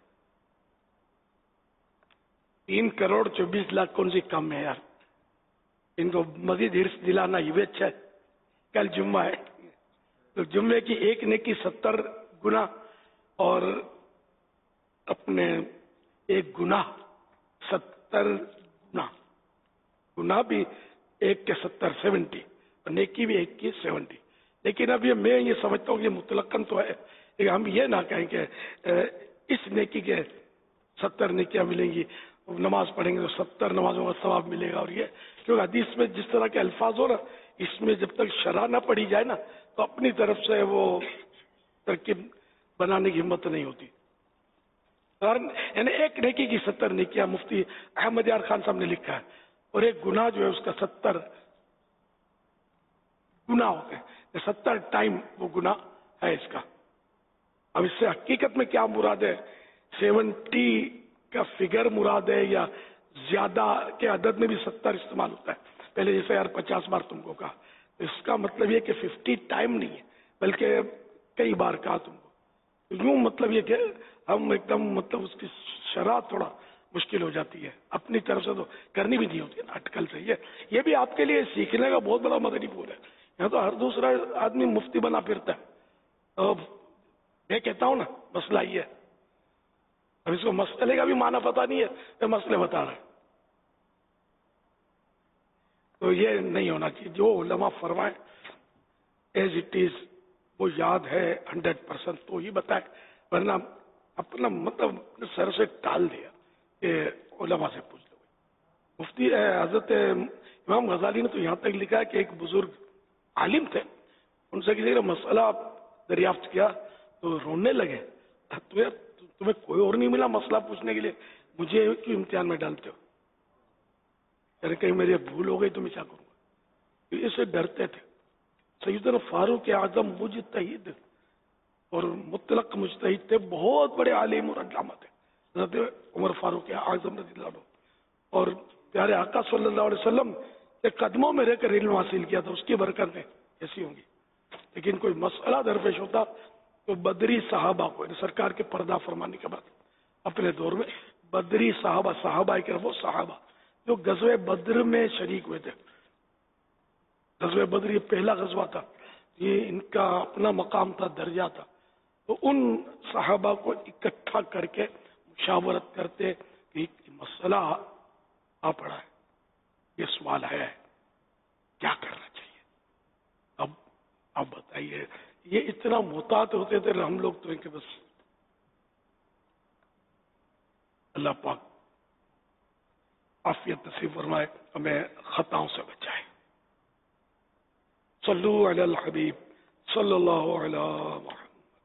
3,24,00,000 कौन सी कम है यार, इनको मजीद हिर्स दिलाना ये भी अच्छा है। कल जुम्मा है तो जुम्मे की एक नेकी 70 गुना और अपने एक गुनाह 70 गुना, गुनाह भी एक के 70 70 और नेकी भी एक की 70। लेकिन अब ये मैं ये समझता हूँ कि मुतलक्कन तो है, हम ये ना कहें कि इस नेकी के 70 नेकियां मिलेंगी, नमाज पढ़ेंगे तो 70 नमाजों का सवाब मिलेगा। और ये क्योंकि हदीस में जिस तरह के अल्फाज हो ना, इसमें जब तक शरह ना पढ़ी जाए ना तो अपनी तरफ से वो तरकीब बनाने की हिम्मत नहीं होती। यानी एक नेकी की 70 नेकियां मुफ्ती अहमद यार खान साहब ने लिखा है, और एक गुनाह जो है उसका 70 गुनाह होते हैं, 70 टाइम वो गुनाह है इसका। अब इससे हकीकत में क्या मुराद है, 70 का फिगर मुराद है या ज्यादा के अदद में भी 70 इस्तेमाल होता है? पहले जैसे यार 50 बार तुमको कहा, तो इसका मतलब ये कि 50 टाइम नहीं है बल्कि कई बार कहा तुमको। यूं मतलब ये कि हम एकदम मतलब उसकी शरह थोड़ा मुश्किल हो जाती है, अपनी तरफ से तो करनी भी नहीं होती है ना, अटकल से। ये भी आपके लिए सीखने का बहुत बड़ा मदनी फूल है। यहाँ तो हर दूसरा आदमी मुफ्ती बना फिरता है। तो मैं कहता हूँ ना मसला ये है, अब इसको मसले का भी माना पता नहीं है, मैं मसले बता रहा है। तो ये नहीं होना चाहिए, जो उलमा फरमाए एज इट इज वो याद है 100% तो ही बताए, वरना अपना मतलब सर से टाल दिया कि उलमा से पूछ लो। मुफ्ती हजरत इमाम गजाली ने तो यहाँ तक लिखा है कि एक बुजुर्ग आलिम थे, उनसे किसी ने मसला दरियाफ्त किया तो रोने लगे, तो यार तुम्हें कोई और नहीं मिला मसला पूछने के लिए, मुझे क्यों इम्तिहान में डालते हो, यानी कहीं मेरी भूल हो गई तो मैं क्या करूंगा। इससे डरते थे। सैयदना फारूक आजम मुजतहिद और मुतलक मुजतहिद थे, बहुत बड़े आलिम और अल्लामा थे हज़रत उमर फारूक आजम रज़ियल्लाहु अन्हु, और प्यारे आका सल्लल्लाहु अलैहि वसल्लम के कदमों में रहकर इल्म हासिल किया था, उसकी बरकतें ऐसी होंगी। लेकिन कोई मसला दरपेश होता तो बदरी साहबा को, सरकार के पर्दा फरमाने के बाद अपने दौर में बदरी साहबा, साहबा के वो साहबा जो गज़वे बद्र में शरीक हुए थे, गज़वे बद्र ये पहला गज़वा था, ये इनका अपना मकाम था, दर्जा था, तो उन साहबा को इकट्ठा करके मुशावरत करते कि मसला आ पड़ा है, ये सवाल है, क्या करना चाहिए। अब बताइए, ये इतना मोहतात होते थे हम लोग तो इनके बस। अल्लाह पाक आफियत नसीब फरमाए, हमें खताओं से बचाए। सल्लु अलल हबीब सल्लल्लाहु अलैहि वसल्लम।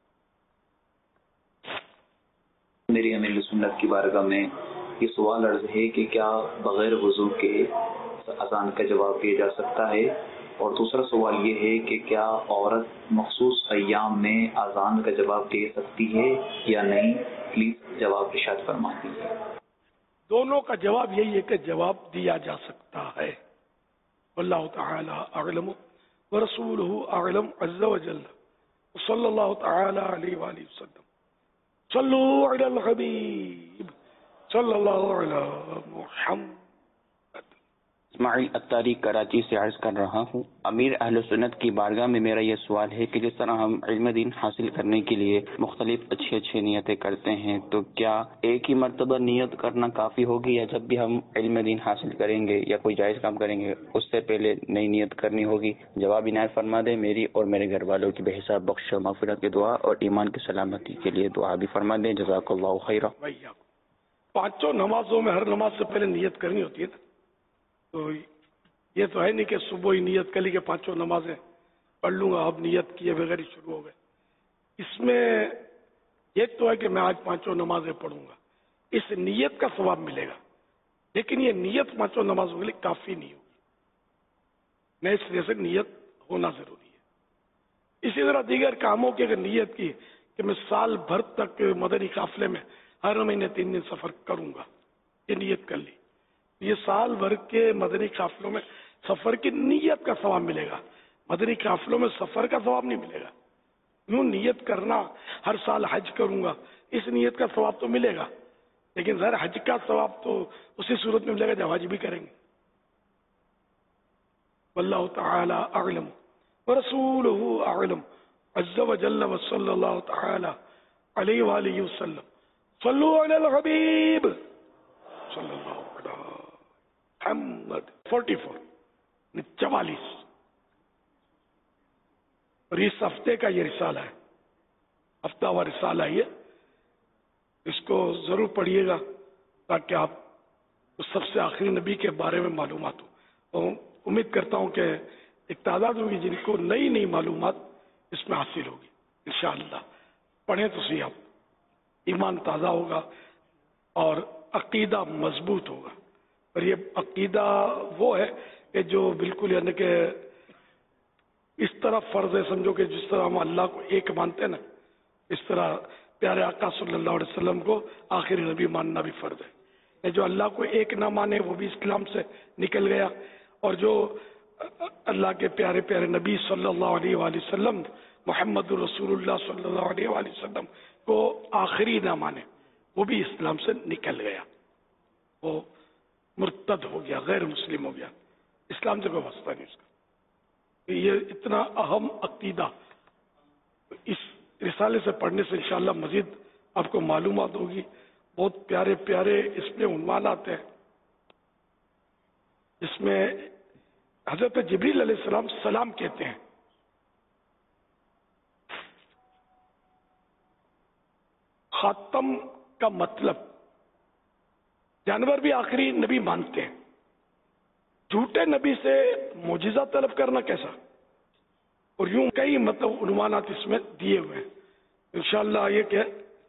मेरी अमीर सुन्नत की बारगाह में ये सवाल अर्ज है कि क्या बगैर वजू के अजान का जवाब दिया जा सकता है, और दूसरा सवाल ये है कि क्या औरत मखसूस अय्याम में अजान का जवाब दे सकती है या नहीं, प्लीज जवाब इरशाद फरमा दीजिए। دونوں کا جواب یہی ہے کہ جواب دیا جا سکتا ہے. واللہ تعالی اعلم ورسولہ اعلم عز وجل. صلی اللہ تعالی علیہ وآلہ وسلم. صلو علی الحبیب صلی اللہ علی محمد. اسماعیل اتاری کراچی سے عرض کر رہا ہوں، امیر اہل سنت کی بارگاہ میں میرا یہ سوال ہے کہ جس طرح ہم علم دین حاصل کرنے کے لیے مختلف اچھی نیتیں کرتے ہیں، تو کیا ایک ہی مرتبہ نیت کرنا کافی ہوگی، یا جب بھی ہم علم دین حاصل کریں گے یا کوئی جائز کام کریں گے اس سے پہلے نئی نیت کرنی ہوگی؟ جواب عنایت فرما دیں. میری اور میرے گھر والوں کی بے حساب بخش و مغفرت کی دعا اور ایمان کی سلامتی کے لیے دعا بھی فرما دیں. جزاک اللہ خیرا. پانچوں نمازوں میں ہر نماز سے پہلے نیت کرنی ہوتی ہے نا، تو یہ تو ہے نہیں کہ صبح ہی نیت کر لی کہ پانچوں نمازیں پڑھ لوں گا، اب نیت کیے بغیر ہی شروع ہو گئے. اس میں یہ تو ہے کہ میں آج پانچوں نمازیں پڑھوں گا، اس نیت کا ثواب ملے گا، لیکن یہ نیت پانچوں نمازوں کے لیے کافی نہیں ہوگی. میں اس لیے سے نیت ہونا ضروری ہے. اسی طرح دیگر کاموں کی اگر نیت کی کہ میں سال بھر تک مدنی قافلے میں ہر مہینے 3 دن سفر کروں گا، یہ نیت کر لی، یہ سال بھر کے مدنی قافلوں میں سفر کی نیت کا ثواب ملے گا. مدنی قافلوں میں سفر کا ثواب نہیں ملے گا. یوں نیت کرنا ہر سال حج کروں گا، اس نیت کا ثواب تو ملے گا، لیکن ظاہر حج کا ثواب تو اسی صورت میں ملے گا جب حج بھی کریں گے. واللہ تعالی اعلم ورسولہ اعلم عز وجل وصلی اللہ تعالی علیہ وآلہ وسلم. صلو علی الحبیب صلی اللہ علیہ محمد. 44 اور اس ہفتے کا یہ رسالہ ہے، ہفتہ وار رسالہ یہ، اس کو ضرور پڑھیے گا تاکہ آپ سب سے آخری نبی کے بارے میں معلومات ہو. اور امید کرتا ہوں کہ ایک تعداد ہوگی جن کو نئی معلومات اس میں حاصل ہوگی انشاءاللہ. پڑھیں تو صحیح، آپ ایمان تازہ ہوگا اور عقیدہ مضبوط ہوگا. اور یہ عقیدہ وہ ہے کہ جو بالکل یعنی کہ اس طرح فرض ہے، سمجھو کہ جس طرح ہم اللہ کو ایک مانتے ہیں نا، اس طرح پیارے آقا صلی اللہ علیہ وسلم کو آخری نبی ماننا بھی فرض ہے. جو اللہ کو ایک نہ مانے وہ بھی اسلام سے نکل گیا، اور جو اللہ کے پیارے پیارے نبی صلی اللہ علیہ وآلہ وسلم محمد رسول اللہ صلی اللہ علیہ وآلہ وسلم کو آخری نہ مانے وہ بھی اسلام سے نکل گیا، وہ مرتد ہو گیا، غیر مسلم ہو گیا، اسلام سے کوئی واسطہ نہیں اس کا. یہ اتنا اہم عقیدہ اس رسالے سے پڑھنے سے انشاءاللہ مزید آپ کو معلومات ہوگی. بہت پیارے پیارے اس میں عنوانات ہیں، جس میں حضرت جبریل علیہ السلام سلام کہتے ہیں. خاتم کا مطلب جانور بھی آخری نبی مانتے ہیں، جھوٹے نبی سے معجزہ طلب کرنا کیسا، اور یوں کئی مطلب عنوانات اس میں دیے ہوئے ہیں. انشاءاللہ یہ کہ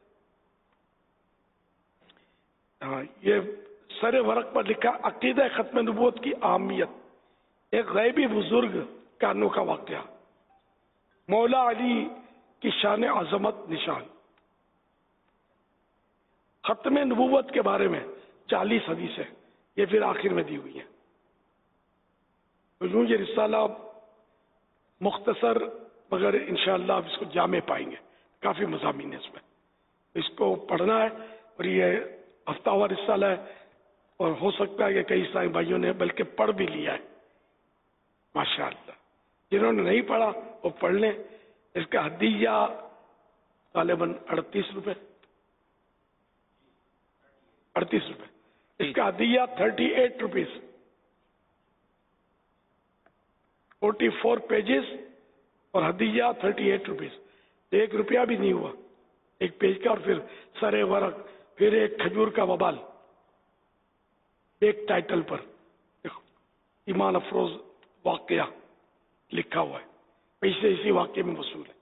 یہ سر ورق پر لکھا عقیدہ ختم نبوت کی اہمیت، ایک غیبی بزرگ کا انوکھا واقعہ، مولا علی کی شان عظمت نشان. ختم نبوت کے بارے میں 40 حدیثیں یہ پھر آخر میں دی ہوئی ہیں. تو یوں یہ رسالہ مختصر مگر انشاءاللہ آپ اس کو جامع پائیں گے، کافی مضامین ہے اس میں، اس کو پڑھنا ہے. اور یہ ہفتہ وار رسالہ ہے، اور ہو سکتا ہے کہ کئی سارے بھائیوں نے بلکہ پڑھ بھی لیا ہے ماشاءاللہ. جنہوں نے نہیں پڑھا وہ پڑھ لیں. اس کا ہدیہ غالباً 38 روپے، 38 روپے. اس کا ہدیہ 38 روپیز، 44 پیجز اور ہدیہ 38 روپیز. 1 روپیہ بھی نہیں ہوا ایک پیج کا. اور پھر سر ورق، پھر ایک کھجور کا وبال، ایک ٹائٹل پر ایمان افروز واقعہ لکھا ہوا ہے، پیسے اسی واقعے میں وصول ہے.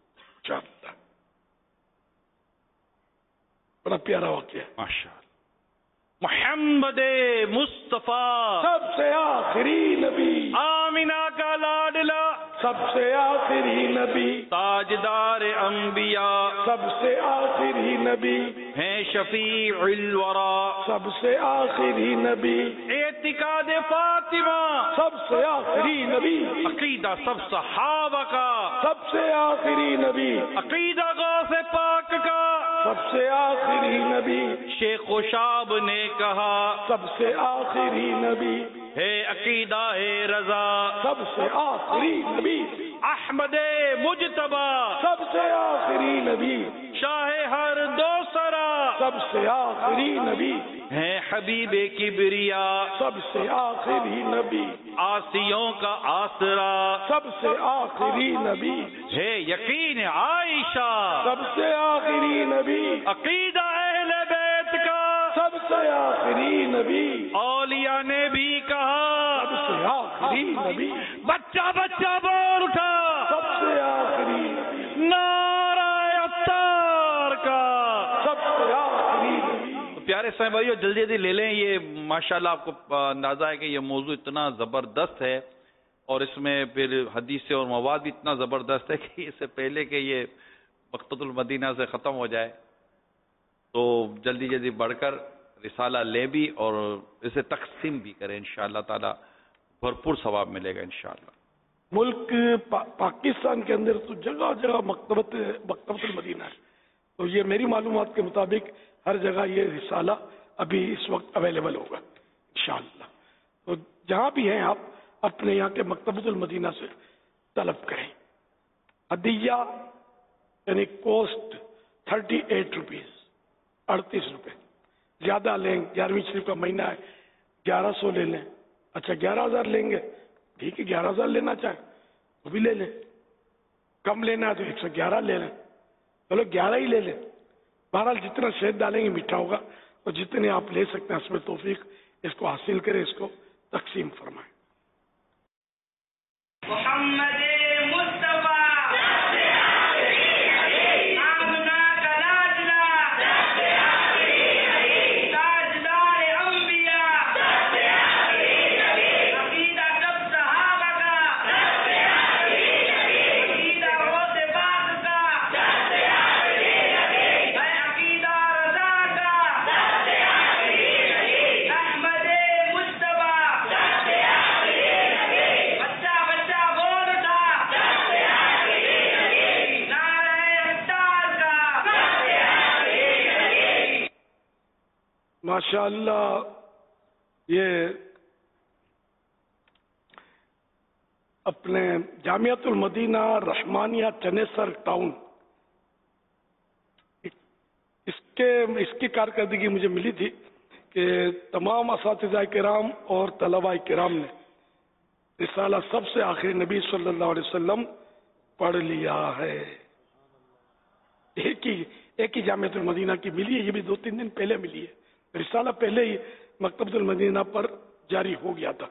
بڑا پیارا واقعہ ہے ماشاءاللہ. محمد مصطفیٰ سب سے آخری نبی، آمینہ کا لاڈلا سب سے آخری نبی تاجدار انبیاء سب سے آخری نبی ہیں شفیع الورا سب سے آخری نبی اعتقاد فاطمہ سب سے آخری نبی عقیدہ سب صحابہ کا سب سے آخری نبی عقیدہ غوث پاک کا سب سے آخری نبی شیخ شاب نے کہا سب سے آخری نبی ہے عقیدہ ہے رضا سب سے آخری نبی احمد مجتبی سب سے آخری نبی شاہ ہر دوسرا سب سے آخری نبی ہے حبیب کبریا سب سے آخری نبی آسیوں کا آسرا سب سے آخری نبی ہے یقین عائشہ سب سے آخری نبی عقیدہ اہل بیت کا سب سے آخری نبی اولیاء نے بھی کہا سب سے آخری نبی بچہ بچہ بول اٹھا سب سے آخری نبی نعرہ عطار کا سب سے آخری نبی. پیارے اسلامی بھائیو جلدی جلدی لے لیں. یہ ماشاءاللہ آپ کو اندازہ ہے کہ یہ موضوع اتنا زبردست ہے اور اس میں پھر حدیث اور مواد بھی اتنا زبردست ہے کہ اس سے پہلے کہ یہ مکتبۃ المدینہ سے ختم ہو جائے تو جلدی جلدی بڑھ کر رسالہ لے بھی اور اسے تقسیم بھی کریں. انشاءاللہ تعالی بھرپور ثواب ملے گا انشاءاللہ. ملک پاکستان کے اندر تو جگہ جگہ مکتبۃ المدینہ ہے. تو یہ میری معلومات کے مطابق ہر جگہ یہ رسالہ ابھی اس وقت اویلیبل ہوگا انشاءاللہ. تو جہاں بھی ہیں آپ اپنے یہاں کے مکتبۃ المدینہ سے طلب کریں. ہدیہ یعنی کوسٹ 38 روپیز 38 روپے. زیادہ لیں 11ویں شریف کا مہینہ ہے 1100 لے لیں. اچھا 11,000 لیں گے ٹھیک ہے 11,000 لینا چاہیں تو بھی لے لیں. کم لینا ہے تو 111 لے لیں. چلو 11 ہی لے لیں. بہرحال جتنا شہد ڈالیں گے میٹھا ہوگا اور جتنے آپ لے سکتے ہیں اس میں توفیق اس کو حاصل کریں اس کو تقسیم فرمائیں. محمد ماشاءاللہ یہ اپنے جامعۃ المدینہ رحمانیہ چنیسر ٹاؤن اس کی کارکردگی مجھے ملی تھی کہ تمام اساتذہ کرام اور طلباء کرام نے رسالہ سب سے آخری نبی صلی اللہ علیہ وسلم پڑھ لیا ہے. ایک ہی جامعۃ المدینہ کی ملی ہے. یہ بھی 2-3 دن پہلے ملی ہے. رسالہ پہلے ہی مکتبۃ المدینہ پر جاری ہو گیا تھا.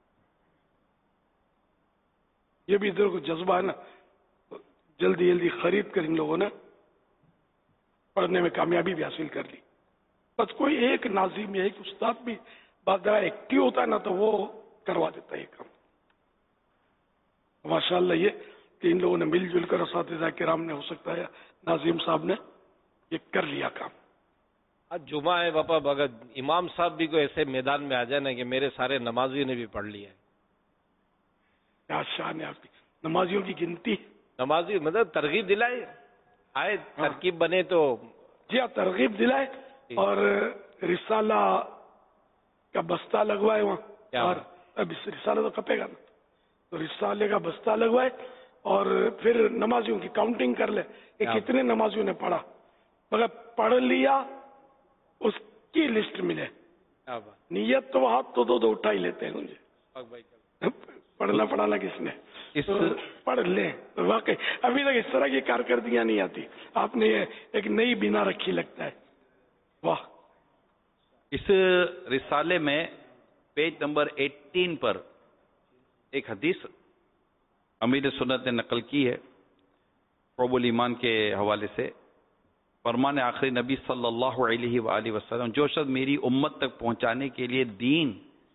یہ بھی ادھر کو جذبہ ہے نا جلدی جلدی خرید کر ان لوگوں نے پڑھنے میں کامیابی بھی حاصل کر لی. بس کوئی ایک ناظم یا ایک استاد بھی بات ذرا ایکٹیو ہوتا ہے نا تو وہ کروا دیتا ہے یہ کام. ماشاءاللہ یہ کہ ان لوگوں نے مل جل کر اساتذہ کرام نے ہو سکتا ہے ناظم صاحب نے یہ کر لیا کام. آج جمعہ ہے باپا اگر امام صاحب بھی کوئی ایسے میدان میں آ جائے نا کہ میرے سارے نمازیوں نے بھی پڑھ لیا ہے. کیا شان ہے آپ کی نمازیوں کی گنتی. نمازی مطلب ترغیب دلائے آئے ترکیب بنے تو جی ہاں ترغیب دلائے اور رسالہ کا بستہ لگوائے وہاں اور اب رسالہ تو کپے گا نا تو رسالے کا بستہ لگوائے اور پھر نمازیوں کی کاؤنٹنگ کر لے کہ کتنے نمازیوں نے پڑھا. مگر پڑھ لیا اس کی لسٹ ملے. نیت تو ہاتھ تو دو اٹھا ہی لیتے ہیں مجھے پڑھنا پڑھانا کس نے پڑھ لیں. واقعی ابھی تک اس طرح کی کارکردگیاں نہیں آتی. آپ نے ایک نئی بنا رکھی لگتا ہے. واہ. اس رسالے میں پیج نمبر 18 پر ایک حدیث امیر سنت نے نقل کی ہے رب الایمان کے حوالے سے. فرمان آخری نبی صلی اللہ علیہ وآلہ وسلم جو شخص میری امت تک پہنچانے کے لیے دین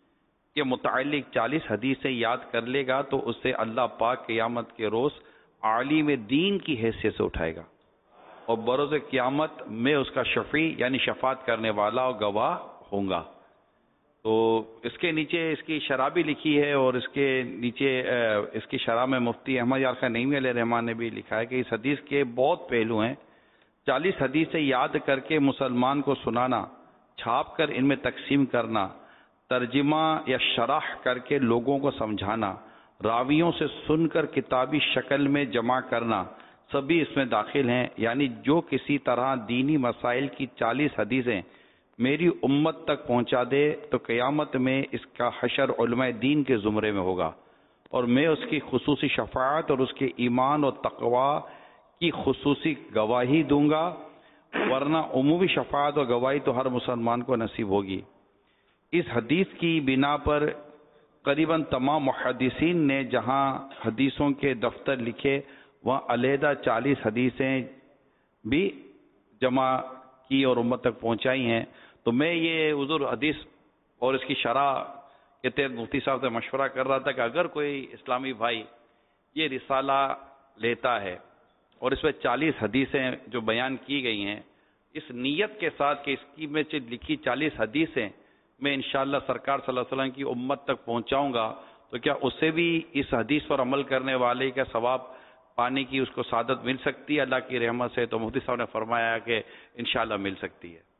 کے متعلق 40 حدیثیں یاد کر لے گا تو اسے اللہ پاک قیامت کے روز عالم دین کی حیثیت سے اٹھائے گا، اور بروز قیامت میں اس کا شفیع یعنی شفاعت کرنے والا اور گواہ ہوں گا۔ تو اس کے نیچے اس کی شرح بھی لکھی ہے، اور اس کے نیچے اس کی شرح میں مفتی احمد یار خان نعیمی علیہ رحمان نے بھی لکھا ہے کہ اس حدیث کے بہت پہلو ہیں۔ 40 حدیثیں یاد کر کے مسلمان کو سنانا، چھاپ کر ان میں تقسیم کرنا، ترجمہ یا شرح کر کے لوگوں کو سمجھانا، راویوں سے سن کر کتابی شکل میں جمع کرنا، سبھی اس میں داخل ہیں۔ یعنی جو کسی طرح دینی مسائل کی 40 حدیثیں میری امت تک پہنچا دے تو قیامت میں اس کا حشر علماء دین کے زمرے میں ہوگا، اور میں اس کی خصوصی شفاعت اور اس کے ایمان اور تقوی کی خصوصی گواہی دوں گا، ورنہ عمومی شفاعت اور گواہی تو ہر مسلمان کو نصیب ہوگی۔ اس حدیث کی بنا پر قریباً تمام محدثین نے جہاں حدیثوں کے دفتر لکھے وہاں علیحدہ 40 حدیثیں بھی جمع کی اور امت تک پہنچائی ہیں۔ تو میں یہ حضور حدیث اور اس کی شرح کے تحت مفتی صاحب سے مشورہ کر رہا تھا کہ اگر کوئی اسلامی بھائی یہ رسالہ لیتا ہے اور اس میں 40 حدیثیں جو بیان کی گئی ہیں، اس نیت کے ساتھ کہ اس کی میں لکھی 40 حدیثیں میں انشاءاللہ سرکار صلی اللہ علیہ وسلم کی امت تک پہنچاؤں گا، تو کیا اسے بھی اس حدیث پر عمل کرنے والے کا ثواب پانے کی اس کو سعادت مل سکتی ہے اللہ کی رحمت سے؟ تو مفتی صاحب نے فرمایا کہ انشاءاللہ مل سکتی ہے۔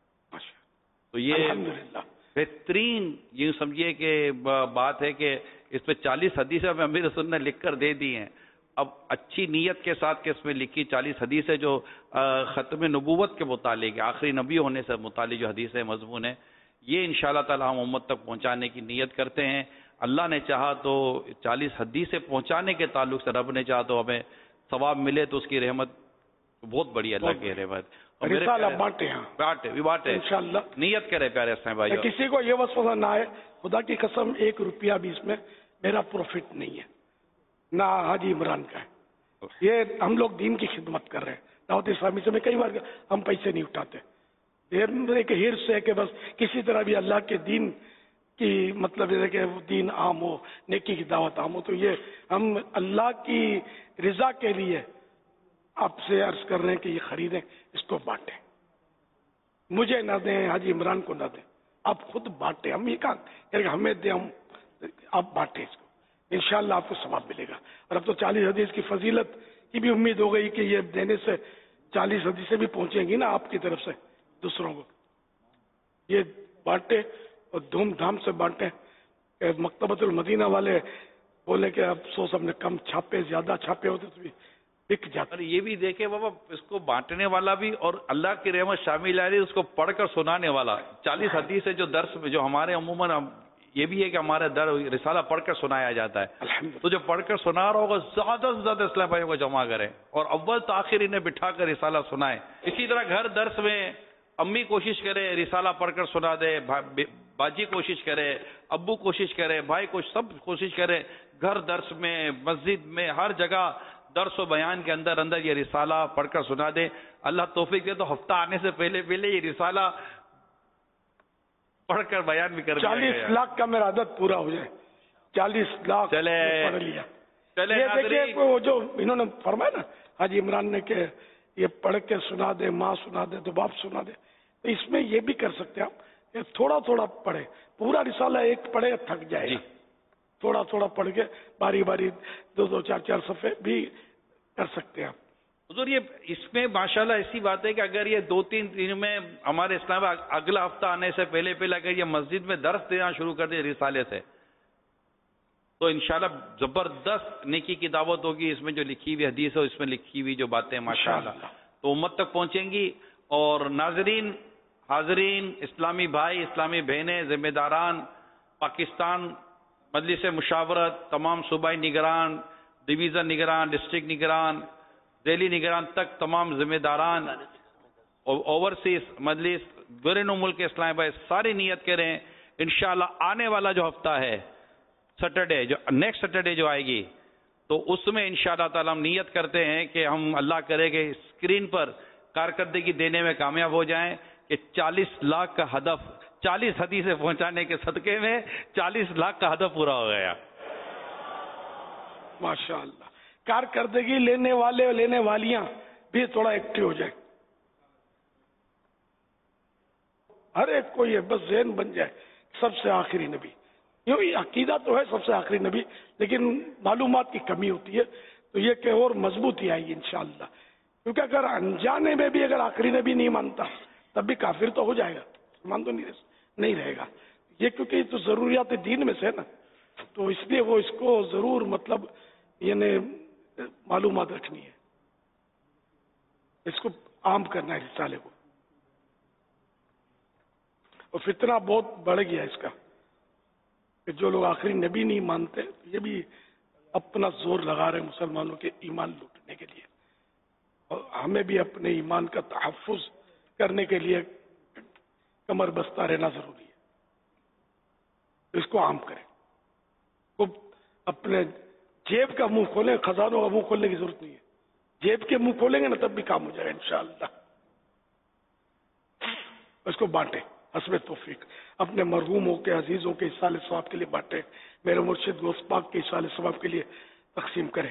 تو یہ بہترین یوں سمجھیے کہ بات ہے کہ اس پہ 40 حدیثیں میں امیر رسول نے لکھ کر دے دی ہیں۔ اب اچھی نیت کے ساتھ کہ اس میں لکھی 40 حدیثیں جو ختم نبوت کے متعلق، آخری نبی ہونے سے متعلق جو حدیثیں مضمون ہیں، یہ انشاءاللہ تعالی ہم امت تک پہنچانے کی نیت کرتے ہیں۔ اللہ نے چاہا تو 40 حدیثیں پہنچانے کے تعلق سے رب نے چاہا تو ہمیں ثواب ملے تو اس کی رحمت بہت بڑی اللہ کی رحمت۔ اور رسالہ بانٹے انشاءاللہ نیت کرے پیارے اسلام بھائی۔ کسی کو یہ وسوسہ نہ آئے، خدا کی قسم 1 روپیہ بھی اس میں میرا پروفٹ نہیں ہے، نہ حاجی عمران کا ہے۔ یہ ہم لوگ دین کی خدمت کر رہے ہیں۔ دعوت اسلامی سے میں کئی بار ہم پیسے نہیں اٹھاتے، یہ ایک ہرس ہے کہ بس کسی طرح بھی اللہ کے دین کی مطلب یہ ہے کہ دین عام ہو، نیکی کی دعوت عام ہو۔ تو یہ ہم اللہ کی رضا کے لیے آپ سے عرض کر رہے ہیں کہ یہ خریدیں، اس کو بانٹیں، مجھے نہ دیں، حاجی عمران کو نہ دیں، آپ خود بانٹیں۔ ہم یہ کہاں کہ ہمیں دیں، ہم آپ بانٹیں اس کو، انشاءاللہ آپ کو ثواب ملے گا۔ اور اب تو 40 حدیث کی فضیلت کی بھی امید ہو گئی کہ یہ دینے سے 40 حدیثیں بھی پہنچیں گی نا آپ کی طرف سے دوسروں کو۔ یہ بانٹے اور دھوم دھام سے بانٹیں۔ مکتبۃ المدینہ والے بولے کہ افسوس ہم نے کم چھاپے، زیادہ چھاپے ہوتے تو بھی بک جاتے۔ اور یہ بھی دیکھیں بابا، اس کو بانٹنے والا بھی اور اللہ کی رحمت شامل آ رہی ہے، اس کو پڑھ کر سنانے والا۔ 40 حدیث ہے جو درس میں جو ہمارے عموماً یہ بھی ہے کہ ہمارا رسالہ پڑھ کر سنایا جاتا ہے، تو جو پڑھ کر سنا رہا ہوگا زیادہ سے زیادہ اسلام بھائیوں کو جمع کریں اور اول تاخیر انہیں بٹھا کر رسالہ سنائیں۔ اسی طرح گھر درس میں امی کوشش کرے رسالہ پڑھ کر سنا دے، باجی کوشش کرے، ابو کوشش کرے، بھائی سب کوشش کرے، گھر درس میں، مسجد میں، ہر جگہ درس و بیان کے اندر اندر یہ رسالہ پڑھ کر سنا دے۔ اللہ توفیق دے تو ہفتہ آنے سے پہلے یہ رسالہ پڑھ کر بیان بھی کر 40 لاکھ کا میرا عدد پورا ہو جائے، 40 لاکھ پڑھ لیا۔ یہ دیکھیے وہ جو انہوں نے فرمایا نا حاجی عمران نے کہ یہ پڑھ کے سنا دے، ماں سنا دے تو باپ سنا دے، تو اس میں یہ بھی کر سکتے ہیں آپ کہ تھوڑا تھوڑا پڑھے، پورا رسالہ ایک پڑھے تھک جائے گا، تھوڑا تھوڑا پڑھ کے باری باری 2 4 صفحے بھی کر سکتے ہیں آپ۔ حضور یہ اس میں ماشاءاللہ ایسی بات ہے کہ اگر یہ 2-3 دن میں ہمارے اسلام اگلا ہفتہ آنے سے پہلے اگر یہ مسجد میں درس دینا شروع کر دے رسالے سے تو انشاءاللہ زبردست نیکی کی دعوت ہوگی۔ اس میں جو لکھی ہوئی حدیث ہے، اس میں لکھی ہوئی جو باتیں ماشاءاللہ تو امت تک پہنچیں گی۔ اور ناظرین، حاضرین، اسلامی بھائی، اسلامی بہنیں، ذمہ داران، پاکستان مجلس مشاورت، تمام صوبائی نگران، ڈویژن نگران، ڈسٹرکٹ نگران، ذیلی نگران تک تمام ذمہ داران، اوورسیز مجلس، بیرون ملک اسلام بھائی ساری نیت کریں۔ انشاءاللہ آنے والا جو ہفتہ ہے سیٹرڈے، جو نیکسٹ سیٹرڈے جو آئے گی، تو اس میں انشاءاللہ تعالی ہم نیت کرتے ہیں کہ ہم اللہ کرے کہ اسکرین پر کارکردگی دینے میں کامیاب ہو جائیں کہ 40 لاکھ کا ہدف 40 حدیثیں پہنچانے کے صدقے میں 40 لاکھ کا ہدف پورا ہو گیا. ماشاء اللہ. کارکردگی لینے والے لینے والیاں بھی تھوڑا ایکٹیو ہو جائیں. ہر ایک کو یہ بس ذہن بن جائے سب سے آخری نبی. یہ عقیدہ تو ہے سب سے آخری نبی، لیکن معلومات کی کمی ہوتی ہے، تو یہ کہ اور مضبوطی آئے گی انشاءاللہ. کیونکہ اگر انجانے میں بھی اگر آخری نبی نہیں مانتا تب بھی کافر تو ہو جائے گا، مان تو نہیں رہے گا. یہ کیونکہ یہ تو ضروریات دین میں سے ہے نا، تو اس لیے وہ اس کو ضرور مطلب یعنی معلومات رکھنی ہے، اس کو عام کرنا ہے رسالے کو. اور فتنہ بہت بڑھ گیا اس کا کہ جو لوگ آخری نبی نہیں مانتے یہ بھی اپنا زور لگا رہے ہیں مسلمانوں کے ایمان لوٹنے کے لیے. اور ہمیں بھی اپنے ایمان کا تحفظ کرنے کے لیے کمر بستہ رہنا ضروری ہے. اس کو عام کریں. وہ اپنے جیب کا منہ کھولیں، خزانوں کا منہ کھولنے کی ضرورت نہیں ہے. جیب کے منہ کھولیں گے نا تب بھی کام ہو جائے گا انشاءاللہ. اس کو بانٹیں حسب توفیق. اپنے مرحوموں کے عزیزوں کے اصال ثواب کے لیے بانٹیں. میرے مرشد غوث پاک کے اصال ثواب کے لیے تقسیم کریں.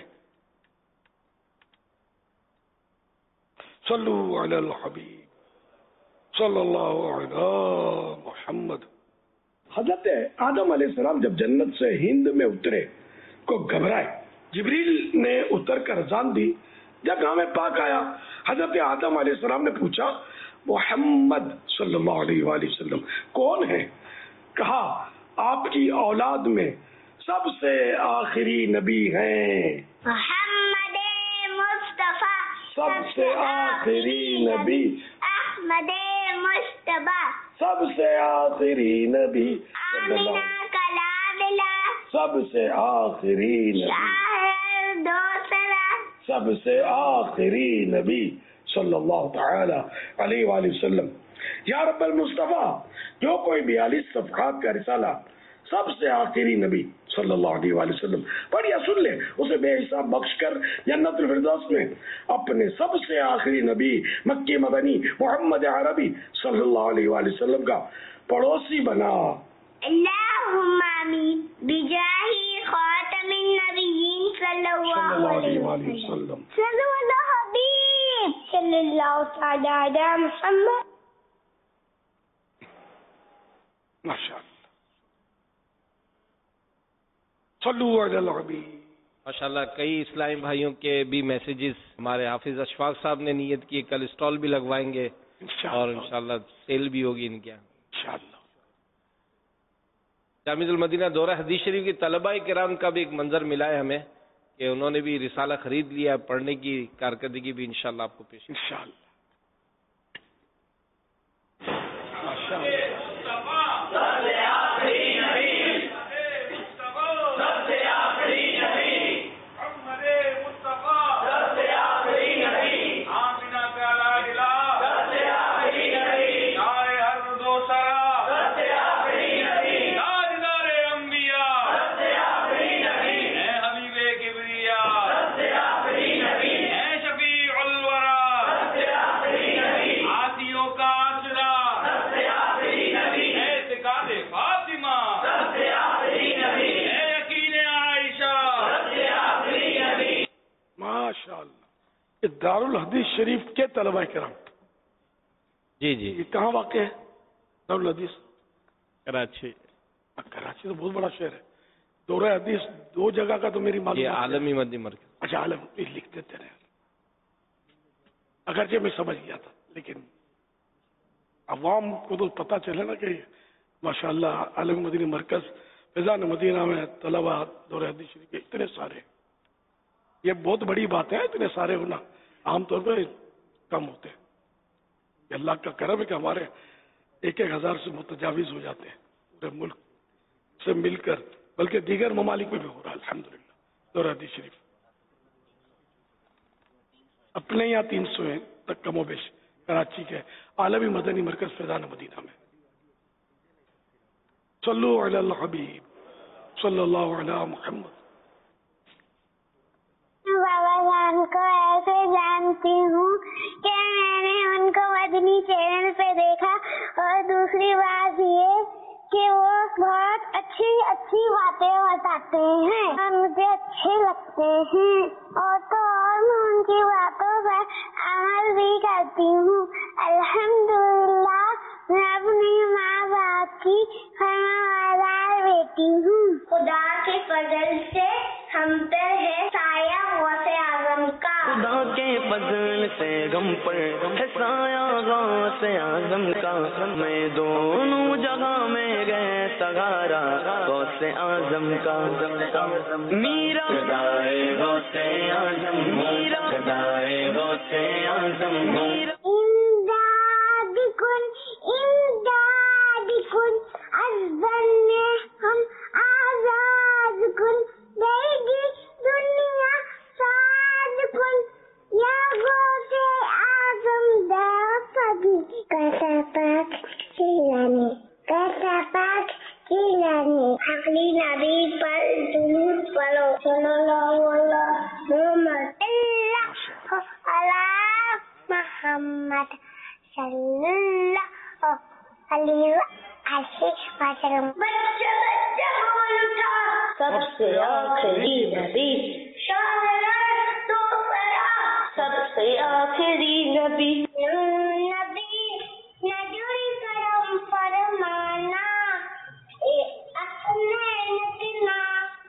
صلو علی الحبیب صلی اللہ علی محمد. حضرت آدم علیہ السلام جب جنت سے ہند میں اترے کو گھبرائے. جبریل نے اتر کر اذان دی. جب گاہ میں پاک آیا حضرت آدم علیہ السلام نے پوچھا محمد صلی اللہ علیہ وآلہ وسلم کون ہے؟ کہا آپ کی اولاد میں سب سے آخری نبی ہیں محمد مصطفیٰ. سب سے آخری نبی احمد مصطفیٰ. سب سے آخری نبی آمینہ کلام اللہ. سب سے آخری نبی شاہر دوسرا. سب سے آخری نبی صلی اللہ تعالی علیہ وآلہ وسلم. یا رب المصطفیٰ جو کوئی 42 صفحات کا رسالہ سب سے آخری نبی صلی اللہ علیہ وآلہ وسلم پڑھیا سن لے اسے بے حساب بخش کر جنت الفردوس میں اپنے سب سے آخری نبی مکی مدنی محمد عربی صلی اللہ علیہ وآلہ وسلم کا پڑوسی بنا. اللہم آمین بجاہ خاتم النبیین صلی اللہ علیہ وسلم. صلی اللہ حبیب صلی اللہ تعالی علی محمد. ماشاءاللہ. صلو علی الحبیب. ماشاءاللہ کئی اسلامی بھائیوں کے بھی میسیجز ہمارے حافظ اشفاق صاحب نے نیت کی کل اسٹال بھی لگوائیں گے اور انشاءاللہ سیل بھی ہوگی ان کے یہاں انشاءاللہ. جامع المدینہ دورہ حدیث شریف کی طلباء کرام کا بھی ایک منظر ملا ہے ہمیں کہ انہوں نے بھی رسالہ خرید لیا، پڑھنے کی کارکردگی بھی انشاءاللہ آپ کو پیش انشاءاللہ. دار الحدیث شریف کے طلباء کرام. جی جی. یہ کہاں واقع ہے دار الحدیث؟ کراچی. کراچی تو بہت بڑا شہر ہے. دورہ حدیث 2 جگہ کا تو میری معلومات. یہ عالمی مدنی مرکز. اچھا عالم لکھ دیتے رہے. اگرچہ میں سمجھ گیا تھا لیکن عوام کو تو پتہ چلے نا کہ ماشاءاللہ عالمی مدنی مرکز فیضان مدینہ میں طلباء دورہ حدیث شریف کے اتنے سارے. یہ بہت بڑی بات ہے. اتنے سارے ہونا عام طور پہ کم ہوتے ہیں. یہ اللہ کا کرم ہے کہ ہمارے 1,000 سے متجاوز ہو جاتے ہیں پورے ملک سے مل کر، بلکہ دیگر ممالک میں بھی ہو رہا ہے الحمدللہ دورہ حدیث شریف. اپنے یہاں 300 ہیں تک کم و بیش کراچی کے عالمی مدنی مرکز فیضان مدینہ میں. صلو علی الحبیب صلی اللہ علی محمد. بابا جان کو ایسے جانتی ہوں کہ میں نے ان کو مدنی چینل پہ دیکھا. اور دوسری بات یہ बातें बताते हैं और मुझे अच्छे लगते हैं और तो और मैं उनकी बातों पर अमल भी करती हूँ। अल्हम्दुलिल्लाह मैं अपने माँ बाप की फरमाबरदार बेटी हूँ। खुदा के फजल से हम पर है साया गौसे आजम का। खुदा के फजल से हम पर है साया गौसे आजम का। मैं दोनों जगह में गए सहारा गौसे आजम का। मीरा गदाए गौसे आजम, मीरा गदाए गौसे आजम, मीरा। इमदाद कुन अज़्ज़न में हम आज़ाद कुन देगी दुनिया साद कुन या गौसे आज़म दाफ़ी। कैसा पाक चिल्लाने, कैसा पाक चिल्लाने। अगली नबी पर दुरूद पढ़ो। सल्लल्लाहु अलैहि मोहम्मद सल्लल्लाहु अलैहि वसल्लम। बच्चा बच्चा बोल उठा, सबसे आखिरी नबी तो परा, सबसे आखिरी नबी। नबी नजूरी करम फरमाना अपना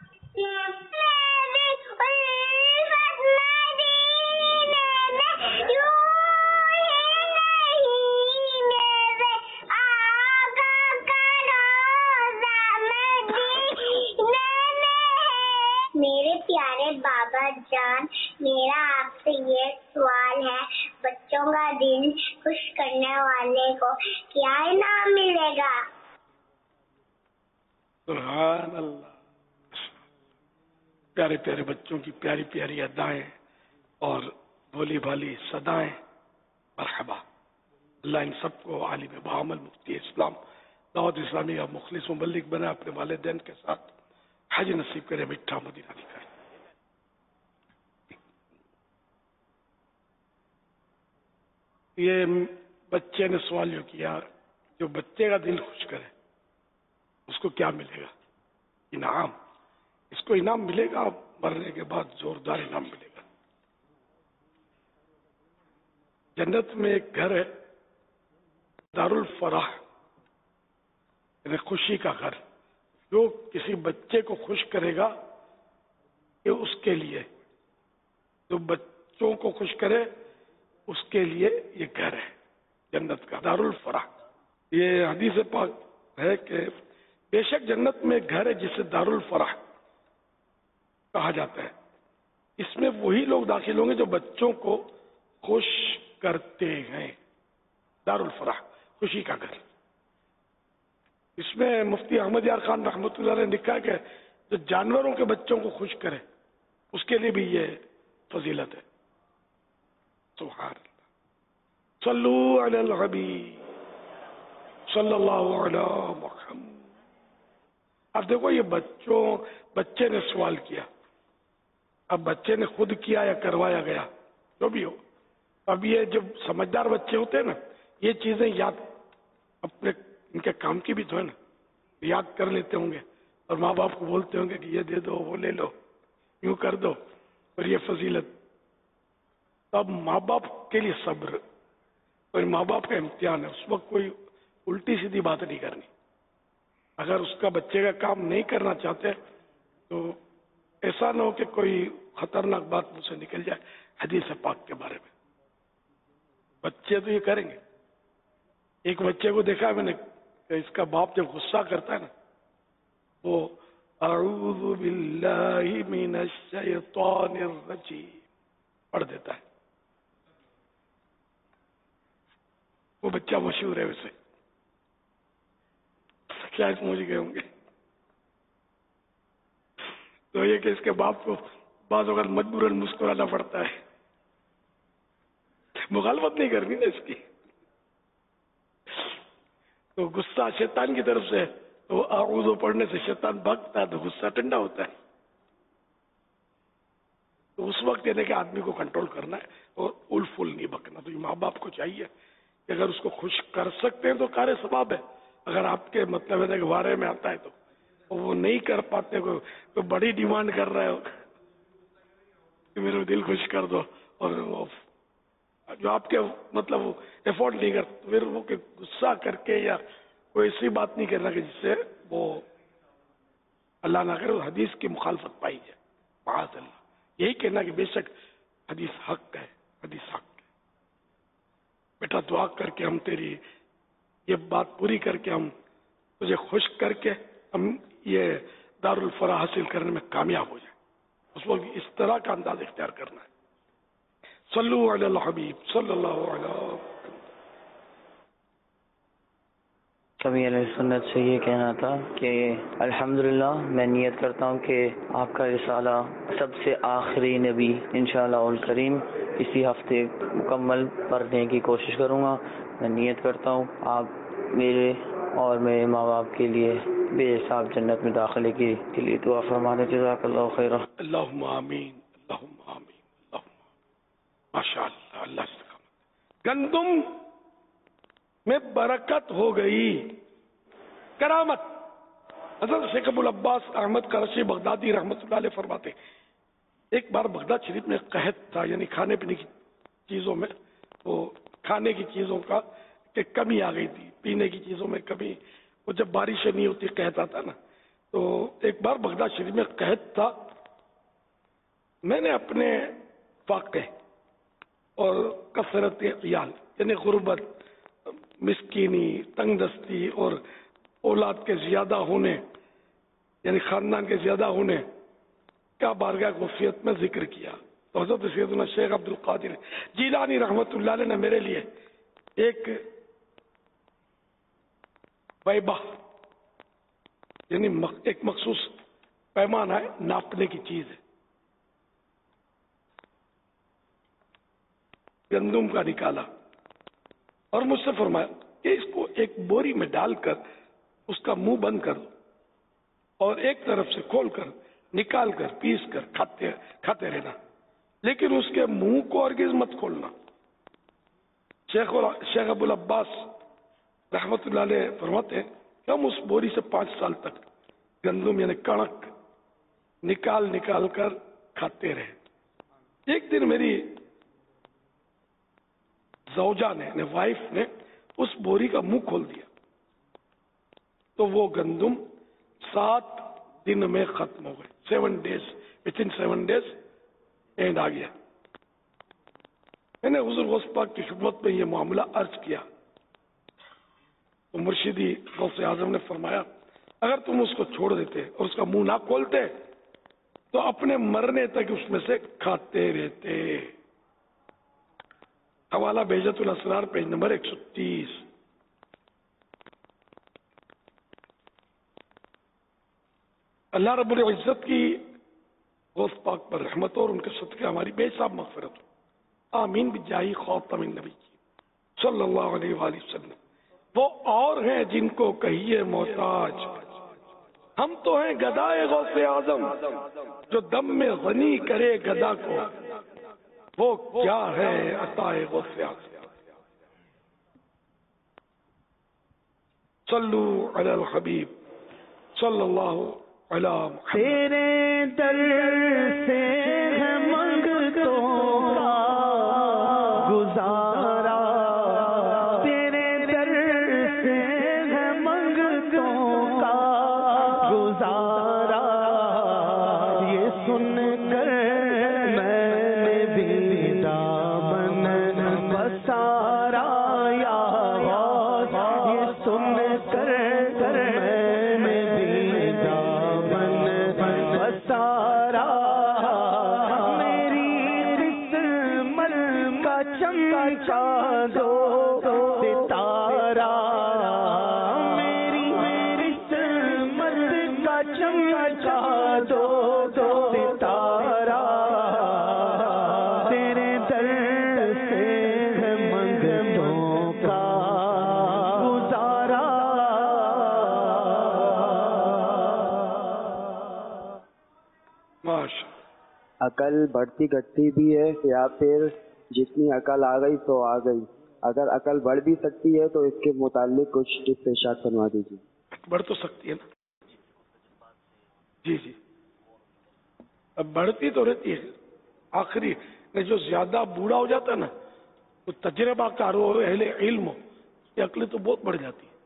मेरे प्यारे बाबा जान, मेरा आपसे ये सवाल है, बच्चों का दिल खुश करने वाले को क्या इनाम मिलेगा? सुभान अल्लाह। प्यारे प्यारे बच्चों की प्यारी प्यारी अदाएं और भोली भाली सदाएं, मरहबा। अल्लाह इन सबको आलिम बामल मुफ्ती इस्लाम दावत इस्लामी का मुखलिस मुबल्लिग बना, अपने वालिदैन के साथ हज नसीब करे, मिठा मदीना दिखाए। ये बच्चे ने सवाल जो किया, जो बच्चे का दिल खुश करे उसको क्या मिलेगा? इनाम। इसको इनाम मिलेगा, मरने के बाद जोरदार इनाम मिलेगा। जन्नत में एक घर है, दारुल फराह, यानी खुशी का घर। जो किसी बच्चे को खुश करेगा ये उसके लिए, जो बच्चों को खुश करे उसके लिए ये घर है जन्नत का, दारुल फराह। ये हदीस पाक है कि बेशक जन्नत में एक घर है जिसे दारुल फराह कहा जाता है। इसमें वही लोग दाखिल होंगे जो बच्चों को खुश करते हैं। दारुल फराह, खुशी का घर। इसमें मुफ्ती अहमद यार खान रहमतुल्लाह ने लिखा है कि जो जानवरों के बच्चों को खुश करे उसके लिए भी ये फजीलत है। सुभान अल्लाह। सल्लू अलल हबीब सल्लल्लाहु अलैहि मुहम्मद। अब देखो, ये बच्चे ने सवाल किया। अब बच्चे ने खुद किया या करवाया गया, जो भी हो। अब ये जब समझदार बच्चे होते हैं ना, ये चीजें याद अपने इनके काम की भी तो है ना, याद कर लेते होंगे और माँ बाप को बोलते होंगे कि ये दे दो, वो ले लो, यूं कर दो, और ये फजीलत। तब माँ बाप के लिए सब्र और माँ बाप का इम्तिहान है। उस वक्त कोई उल्टी सीधी बात नहीं करनी। अगर उसका बच्चे का काम नहीं करना चाहते तो ऐसा ना हो कि कोई खतरनाक बात मुझसे निकल जाए हदीस पाक के बारे में। बच्चे तो ये करेंगे। एक बच्चे को देखा मैंने, इसका बाप जब गुस्सा करता है ना, वो अऊज़ु बिल्लाहि मिनश शैतानिर रजीम पढ़ देता है। वो बच्चा मशहूर है वैसे, शायद समझ गए होंगे। तो ये कि इसके बाप को बाज़ वक़्त मजबूरन मुस्कुराना पड़ता है, मुखालफत नहीं करनी ना इसकी। तो गुस्सा शैतान की तरफ से, तो आऊज़ु पढ़ने से शैतान भागता है, तो गुस्सा ठंडा होता है। तो उस वक्त यानी कि आदमी को कंट्रोल करना है और उल फुल नहीं बकना। तो माँ बाप को चाहिए कि अगर उसको खुश कर सकते हैं तो कार्य सवाब है। अगर आपके मतलब है कि वारे में आता है तो وہ نہیں کر پاتے, کوئی بڑی ڈیمانڈ کر رہے ہو کہ میرے دل خوش کر دو, اور وہ جو آپ کے مطلب افورڈ نہیں کرتے, پھر وہ غصہ کر کے یا کوئی ایسی بات نہیں کرنا کہ جس سے وہ اللہ نہ کرے حدیث کی مخالفت پائی جائے. معاذ اللہ. یہی کہنا کہ بے شک حدیث حق ہے, حدیث حق ہے. بیٹا دعا کر کے ہم تیری یہ بات پوری کر کے ہم تجھے خوش کر کے ہم یہ دارالفرا حاصل کرنے میں کامیاب ہو جائیں. اس وقت اس طرح کا انداز اختیار کرنا ہے. صلو علی الحبیب صلی اللہ علیہ وسلم. کبھی علیہ سنت سے یہ کہنا تھا کہ الحمدللہ میں نیت کرتا ہوں کہ آپ کا رسالہ سب سے آخری نبی انشاءاللہ الکریم اسی ہفتے مکمل پڑھنے کی کوشش کروں گا. میں نیت کرتا ہوں آپ میرے اور میرے ماں باپ کے لیے بے حساب جنت میں داخلے کے لیے دعا فرمانے. جزاک اللہ خیر. اللہم آمین, اللہم آمین, اللہم ماشاءاللہ. اللہ گندم میں برکت ہو گئی, کرامت. حضرت شیخ ابو العباس احمد قرشی بغدادی رحمۃ اللہ علیہ فرماتے ایک بار بغداد شریف میں قحط تھا, یعنی کھانے پینے کی چیزوں میں, وہ کھانے کی چیزوں کا کہ کمی آ گئی تھی, پینے کی چیزوں میں کمی. وہ جب بارشیں نہیں ہوتی قحط آتا نا, تو ایک بار بغداد شریف میں قحط تھا. میں نے اپنے فاقے اور کثرت عیال یعنی غربت, مسکینی, تنگ دستی اور اولاد کے زیادہ ہونے یعنی خاندان کے زیادہ ہونے کا بارگاہ وصیت میں ذکر کیا. تو حضرت سیدنا شیخ عبد القادر جیلانی رحمۃ اللہ علیہ نے میرے لیے ایک ویبہ یعنی ایک مخصوص پیمانہ ہے, ناپنے کی چیز ہے, گندم کا نکالا اور مجھ سے فرمایا کہ اس کو ایک بوری میں ڈال کر اس کا منہ بند کر دو اور ایک طرف سے کھول کر نکال کر پیس کر کھاتے رہنا, لیکن اس کے منہ کو ہرگز مت کھولنا. شیخ ابو العباس رحمت اللہ علیہ فرماتے ہیں کہ ہم اس بوری سے 5 سال تک گندم یعنی کڑک نکال کر کھاتے رہے. ایک دن میری زوجہ نے وائف نے اس بوری کا منہ کھول دیا تو وہ گندم 7 دن میں ختم ہو گئے. 7 days, within 7 days اینڈ آ گیا. میں نے حضور غوث پاک کی خدمت میں یہ معاملہ عرض کیا تو مرشدی غوث اعظم نے فرمایا اگر تم اس کو چھوڑ دیتے اور اس کا منہ نہ کھولتے تو اپنے مرنے تک اس میں سے کھاتے رہتے. حوالہ بہجت الاسرار پیج نمبر 130. اللہ رب العزت کی غوث پاک پر رحمت اور ان کے صدقے ہماری بے حساب مغفرت ہو. آمین بجاہ خاتم النبی صلی اللہ علیہ وآلہ وسلم. وہ اور ہیں جن کو کہیے محتاج, ہم تو ہیں گدائے غوث اعظم جو دم میں غنی کرے گدا کو, وہ کیا ہے عطائے غوث اعظم. صلو علی الحبیب صلی اللہ علی محمد. تیرے در سے ہے منگتوں کا گزارا, تیرے در سے ہے منگتوں کا گزارا, یہ سن کر میں نے بھی دامن پسارا یا غوث, یہ سن کر میں نے بھی دامن پسارا. میری قسمت کا چمچا دو ستارہ, میری قسمت کا چمچا دو ستارہ, تیرے در سے ہے منگتوں کا گزارا. عقل بڑھتی گھٹتی بھی ہے یا پھر جتنی عقل آ گئی تو آ گئی, اگر عقل بڑھ بھی سکتی ہے تو اس کے متعلق کچھ ارشاد فرما دیجیے. بڑھ تو سکتی ہے نا, جی جی اب بڑھتی تو رہتی ہے، آخری جو زیادہ بوڑھا ہو جاتا ہے نا، وہ تجربہ کار ہو، اہل علم ہو، یہ عقل تو بہت بڑھ جاتی ہے.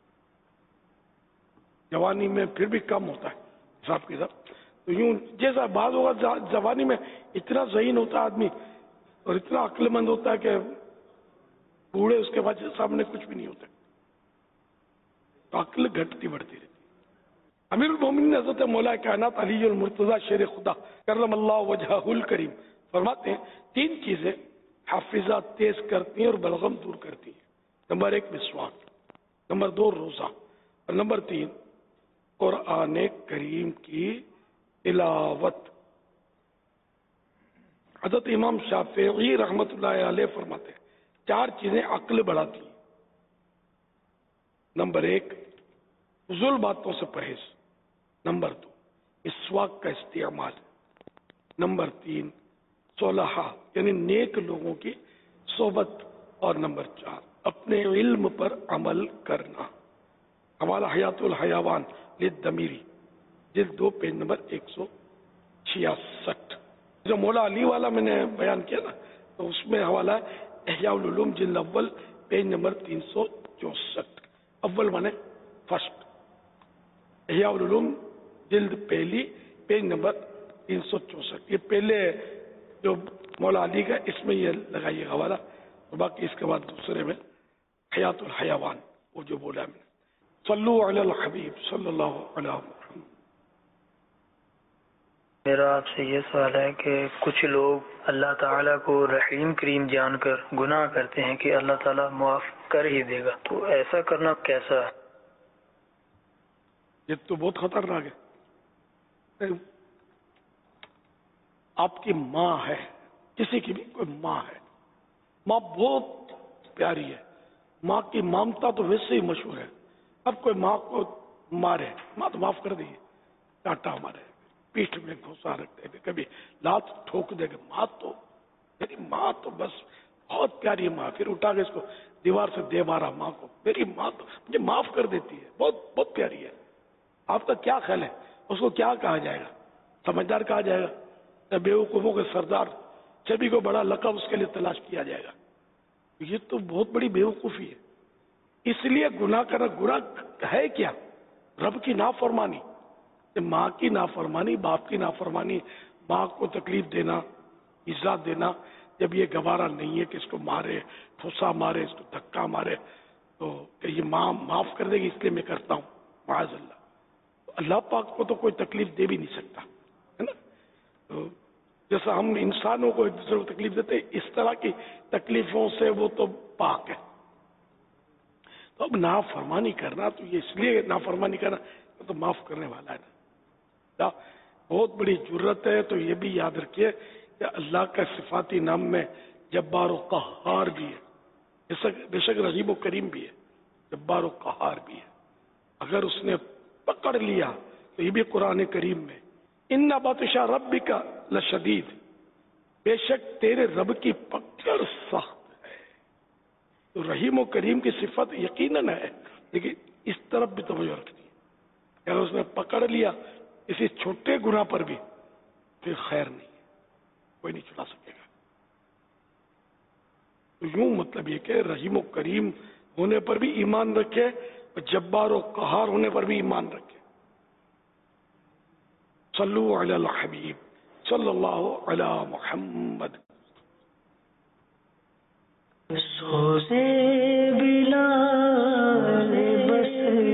جوانی میں پھر بھی کم ہوتا ہے حساب کے ساتھ. تو یوں جیسا بعض ہوگا جوانی میں اتنا ذہین ہوتا ہے آدمی اور اتنا عقل مند ہوتا ہے کہ بوڑھے اس کے بعد سامنے کچھ بھی نہیں ہوتا. تو عقل گھٹتی بڑھتی رہتی. امیر المومنین حضرت مولا کائنات علی المرتضیٰ شیر خدا کرم اللہ وجہہ الکریم فرماتے ہیں 3 چیزیں حافظہ تیز کرتی ہیں اور بلغم دور کرتی ہیں. نمبر 1 مسواک، نمبر 2 روزہ، اور نمبر 3 قرآن کریم کی تلاوت. حضرت امام شافعی رحمت اللہ علیہ فرماتے ہیں 4 چیزیں عقل بڑھاتی ہیں. نمبر 1 فضول باتوں سے پرہیز، نمبر 2 مسواک کا استعمال، نمبر 3 صلحاء یعنی نیک لوگوں کی صحبت، اور نمبر 4 اپنے علم پر عمل کرنا. حوالہ حیات الحیوان للدمیری جلد 2 پیج نمبر 166. جو مولا علی والا میں نے بیان کیا نا، تو اس میں حوالہ ہے احیاء العلوم جلد اول پیج نمبر 364. اول مانے فرسٹ، احیاء العلوم جلد پہلی پیج نمبر 364. یہ پہلے جو مولا علی کا اس میں یہ لگائیے حوالہ، اور باقی اس کے بعد دوسرے میں حیات الحیوان وہ جو بولا میں نے. صلو علی الحبیب صلی اللہ علیہ وسلم. میرا آپ سے یہ سوال ہے کہ کچھ لوگ اللہ تعالیٰ کو رحیم کریم جان کر گناہ کرتے ہیں کہ اللہ تعالیٰ معاف کر ہی دے گا، تو ایسا کرنا کیسا ہے؟ یہ تو بہت خطرناک ہے. آپ کی ماں ہے، کسی کی بھی کوئی ماں ہے، ماں بہت پیاری ہے، ماں کی مامتا تو ویسے ہی مشہور ہے. اب کوئی ماں کو مارے، ماں تو معاف کر دیے، ڈانٹا مارے، پیٹھ میں گھوسا رکھ دے گا، کبھی لات ٹھوک دے گا، ماں تو میری ماں تو بس بہت پیاری ماں. پھر اٹھا کے اس کو دیوار سے دے مارا ماں کو، میری ماں تو مجھے معاف کر دیتی ہے، بہت بہت پیاری ہے. آپ کا کیا خیال ہے اس کو کیا کہا جائے گا؟ سمجھدار کہا جائے گا یا بیوقوفوں کے سردار؟ سبھی کو بڑا لقب اس کے لیے تلاش کیا جائے گا. یہ تو بہت بڑی بیوقوفی ہے. اس لیے گناہ کرنا، گناہ ہے کیا؟ رب کی نافرمانی، ماں کی نافرمانی، باپ کی نافرمانی، ماں کو تکلیف دینا، ایذا دینا. جب یہ گوارا نہیں ہے کہ اس کو مارے، ٹھوسا مارے، اس کو دھکا مارے، تو کہ یہ ماں معاف کر دے گی اس لیے میں کرتا ہوں، معاذ اللہ. اللہ پاک کو تو کوئی تکلیف دے بھی نہیں سکتا ہے نا. تو جیسا ہم انسانوں کو ایک دوسرے کو تکلیف دیتے اس طرح کی تکلیفوں سے وہ تو پاک ہے. تو اب نافرمانی کرنا، تو یہ اس لیے نافرمانی کرنا تو معاف کرنے والا ہے نا، بہت بڑی جرت ہے. تو یہ بھی یاد رکھیے کہ اللہ کا صفاتی نام میں جبار و قہار بھی ہے، بے شک رحیم و کریم بھی ہے، جبار و قہار بھی ہے. اگر اس نے پکڑ لیا تو یہ بھی قرآن کریم میں ان بطش ربک لشدید، بے شک تیرے رب کی پکڑ سخت ہے. تو رحیم و کریم کی صفت یقیناً ہے، لیکن اس طرف بھی توجہ رکھنی ہے. اگر اس نے پکڑ لیا کسی چھوٹے گناہ پر بھی پھر خیر نہیں ہے، کوئی نہیں چھڑا سکے گا. تو یوں مطلب یہ کہ رحیم و کریم ہونے پر بھی ایمان رکھے، جبار و قہار ہونے پر بھی ایمان رکھے. صلو علی الحبیب صلی اللہ علی محمد. سوزے بلال بس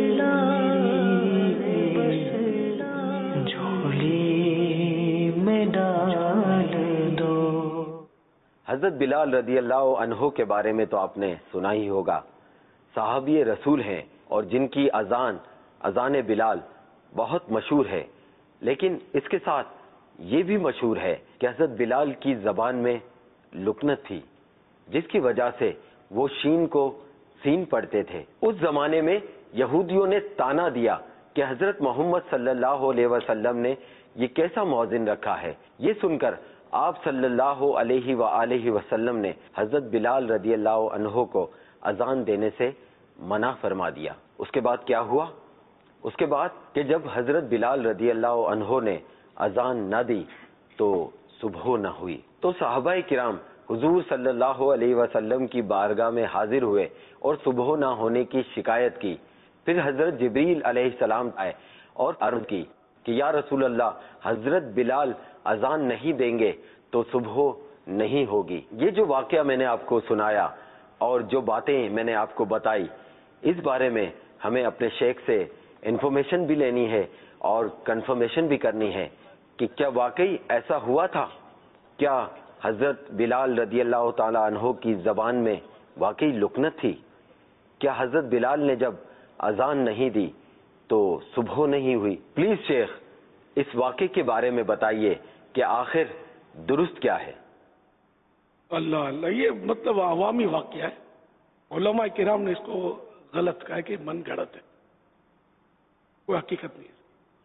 جھولی میں ڈال دو. حضرت بلال رضی اللہ عنہ کے بارے میں تو آپ نے سنا ہی ہوگا. صحابی رسول ہیں اور جن کی اذان بلال بہت مشہور ہے. لیکن اس کے ساتھ یہ بھی مشہور ہے کہ حضرت بلال کی زبان میں لکنت تھی، جس کی وجہ سے وہ شین کو سین پڑھتے تھے. اس زمانے میں یہودیوں نے تانا دیا کہ حضرت محمد صلی اللہ علیہ وسلم نے یہ کیسا مؤذن رکھا ہے. یہ سن کر آپ صلی اللہ علیہ وآلہ وسلم نے حضرت بلال رضی اللہ عنہ کو اذان دینے سے منع فرما دیا. اس کے بعد کیا ہوا؟ اس کے بعد کہ جب حضرت بلال رضی اللہ عنہ نے اذان نہ دی تو صبح نہ ہوئی، تو صحابہ کرام حضور صلی اللہ علیہ وسلم کی بارگاہ میں حاضر ہوئے اور صبح نہ ہونے کی شکایت کی۔ پھر حضرت جبریل علیہ السلام آئے اور عرض کی کہ یا رسول اللہ، حضرت بلال اذان نہیں دیں گے تو صبح نہیں ہوگی۔ یہ جو واقعہ میں نے آپ کو سنایا اور جو باتیں میں نے آپ کو بتائی، اس بارے میں ہمیں اپنے شیخ سے انفارمیشن بھی لینی ہے اور کنفرمیشن بھی کرنی ہے کہ کیا واقعی ایسا ہوا تھا؟ کیا حضرت بلال رضی اللہ تعالی عنہ کی زبان میں واقعی لکنت تھی؟ کیا حضرت بلال نے جب اذان نہیں دی تو صبح نہیں ہوئی؟ پلیز شیخ اس واقعے کے بارے میں بتائیے کہ آخر درست کیا ہے؟ اللہ اللہ، یہ مطلب عوامی واقعہ ہے، علماء کرام نے اس کو غلط کہا کہ من گھڑت ہے، کوئی حقیقت نہیں ہے۔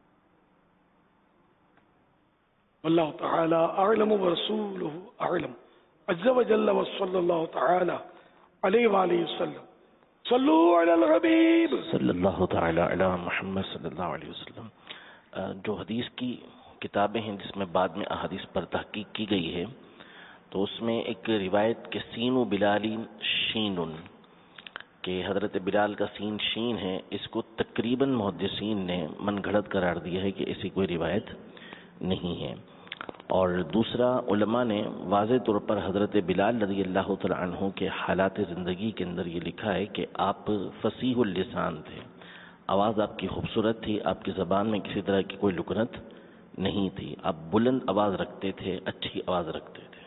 واللہ تعالی اعلم ورسولہ اعلم عز وجل وصلی اللہ تعالی علیہ وآلہ وسلم۔ صلو علی الحبیب صلی اللہ تعالی علی محمد صلی اللہ علیہ وسلم۔ جو حدیث کی کتابیں ہیں جس میں بعد میں احادیث پر تحقیق کی گئی ہے، تو اس میں ایک روایت کہ سین و بلالین شین، کہ حضرت بلال کا سین شین ہے، اس کو تقریباً محدثین نے من گھڑت قرار دیا ہے کہ ایسی کوئی روایت نہیں ہے۔ اور دوسرا، علماء نے واضح طور پر حضرت بلال رضی اللہ تعالی عنہ کے حالات زندگی کے اندر یہ لکھا ہے کہ آپ فصیح اللسان تھے، آواز آپ کی خوبصورت تھی، آپ کی زبان میں کسی طرح کی کوئی لکنت نہیں تھی، آپ بلند آواز رکھتے تھے، اچھی آواز رکھتے تھے۔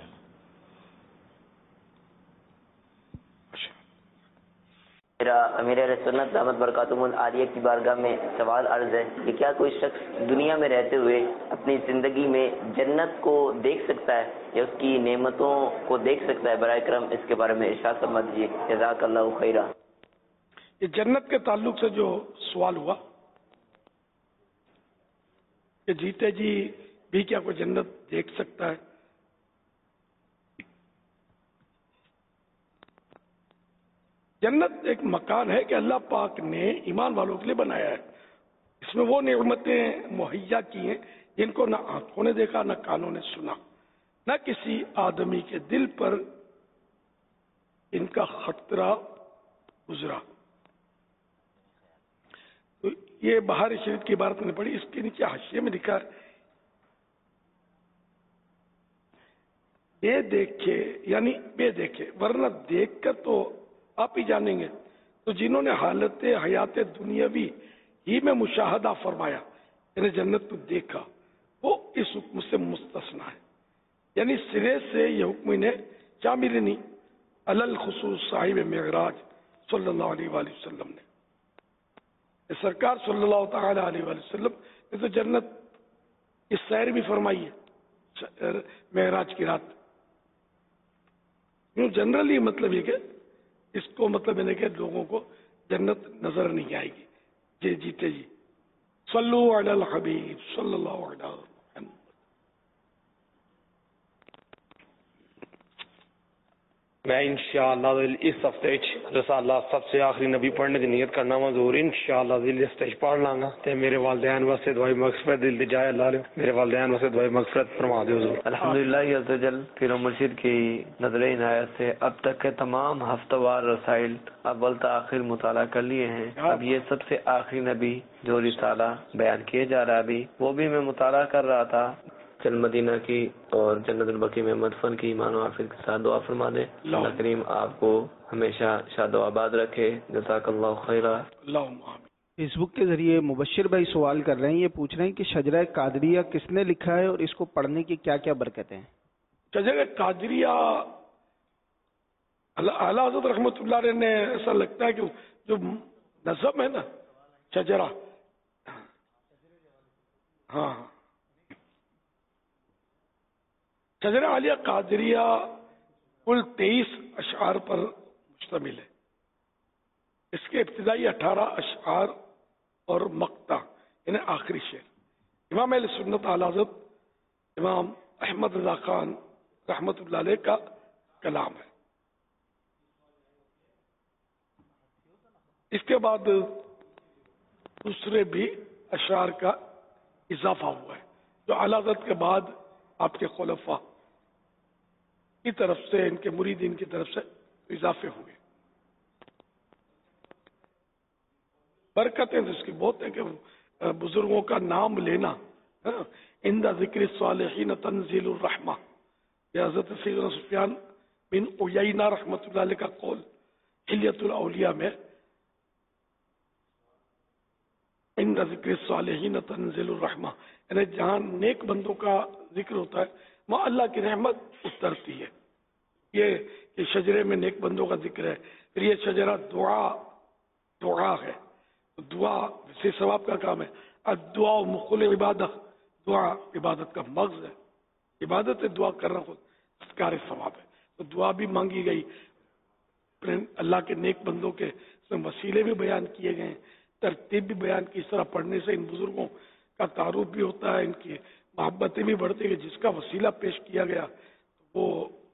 میرا امیر اہل سنت دامت برکاتہم العالیہ کی بارگاہ میں سوال عرض ہے کہ کیا کوئی شخص دنیا میں رہتے ہوئے اپنی زندگی میں جنت کو دیکھ سکتا ہے یا اس کی نعمتوں کو دیکھ سکتا ہے؟ برائے کرم اس کے بارے میں ارشاد فرما دیجیے، جزاک اللہ خیرہ۔ یہ جنت کے تعلق سے جو سوال ہوا کہ جیتے جی بھی کیا کوئی جنت دیکھ سکتا ہے؟ جنت ایک مکان ہے کہ اللہ پاک نے ایمان والوں کے لیے بنایا ہے، اس میں وہ نعمتیں مہیا کی ہیں جن کو نہ آنکھوں نے دیکھا، نہ کانوں نے سنا، نہ کسی آدمی کے دل پر ان کا خطرہ گزرا۔ تو یہ بہار شریف کی عبارت نے پڑھی، اس کے نیچے حاشیے میں لکھا ہے بے دیکھے، یعنی بے دیکھے، ورنہ دیکھ کر تو آپ ہی جانیں گے۔ تو جنہوں نے حالت حیات دنیاوی ہی میں مشاہدہ فرمایا، یعنی جنت کو دیکھا، وہ اس حکم سے مستثنا ہے، یعنی سرے سے یہ حکم انہیں شامل نہیں، علل خصوص صاحب معراج صلی اللہ علیہ وآلہ وسلم نے، سرکار صلی اللہ تعالی علیہ وآلہ وسلم نے تو جنت کی سیر بھی فرمائی ہے معراج کی رات۔ جنرلی مطلب یہ کہ اس کو مطلب ہے کہ لوگوں کو جنت نظر نہیں آئے گی۔ جی جیتے جی صلو علی الحبیب صلی اللہ علیہ وسلم۔ میں انشاءاللہ اس ہفتے رسالہ سب سے آخری نبی پڑھنے کی نیت کرنا وا ضرور انشاءاللہ اس ہفتے پڑھ لاں گا تے میرے والدین واسطے دعائیں مغفرت دل دی جائے اللہ میرے والدین واسطے دعائیں مغفرت فرما دے حضور۔ الحمدللہ عز و جل پیر و مرشد کی نظر عنایت سے اب تک کے تمام ہفتہ وار رسائل اول تا آخر مطالعہ کر لیے ہیں۔ اب یہ سب سے آخری نبی جو رسالہ بیان کیے جا رہا ہے ابھی وہ بھی میں مطالعہ کر رہا تھا۔ چل مدینہ کی اور جنت البقیع میں مدفن کی ایمان و عافیت کے ساتھ دعا فرما دے۔ اللہ کریم آپ کو ہمیشہ شاد و آباد رکھے۔ جزاک اللہ خیرہ۔ فیس بک کے ذریعے مبشر بھائی سوال کر رہے ہیں، یہ پوچھ رہے ہیں کہ شجرہ قادریہ کس نے لکھا ہے اور اس کو پڑھنے کی کیا کیا برکتیں ہیں؟ شجرہ قادریہ اعلیٰ حضرت رحمۃ اللہ علیہ نے، ایسا لگتا ہے کہ جو نظم ہے نا شجرہ، ہاں شجرہ عالیہ قادریہ کل 23 اشعار پر مشتمل ہے۔ اس کے ابتدائی 18 اشعار اور مقطع یعنی آخری شعر امام اہل سنت اعلی حضرت امام احمد رضا خان رحمت اللہ علیہ کا کلام ہے۔ اس کے بعد दूसरे भी अशार का इजाफा हुआ है जो आला हज़रत के बाद आपके खुलफा की तरफ से, इनके मुरीदीन की तरफ से इजाफे हुए। बरकतें इसकी बहुत है कि बुजुर्गों का नाम लेना, इंदा ज़िक्र सालिहीन तंज़ीलुर रहमा, यह हज़रत सैयदना सुफियान बिन उयैना रहमतुल्लाह अलैह का कौल हिल्यतुल औलिया में, इंदा ज़िक्र सालिहीन तंज़ीलुर रहमा, यानी जहाँ नेक बंदों का जिक्र होता है वहाँ अल्लाह की रहमत उतरती है। ये शजरे में नेक बंदों का जिक्र है। फिर ये शजरा दुआ है, दुआ से सवाब का काम है। दुआ मुकुल इबादत, दुआ इबादत का मग़ज़ है, इबादत है, दुआ करना खुद कार सवाब है। तो दुआ भी मांगी गई, अल्लाह के नेक बंदों के वसीले भी बयान किए गए, तरतीब भी बयान की। इस तरह पढ़ने से इन बुजुर्गों का तारुफ भी होता है, इनकी मोहब्बतें भी बढ़ती है। जिसका वसीला पेश किया गया वो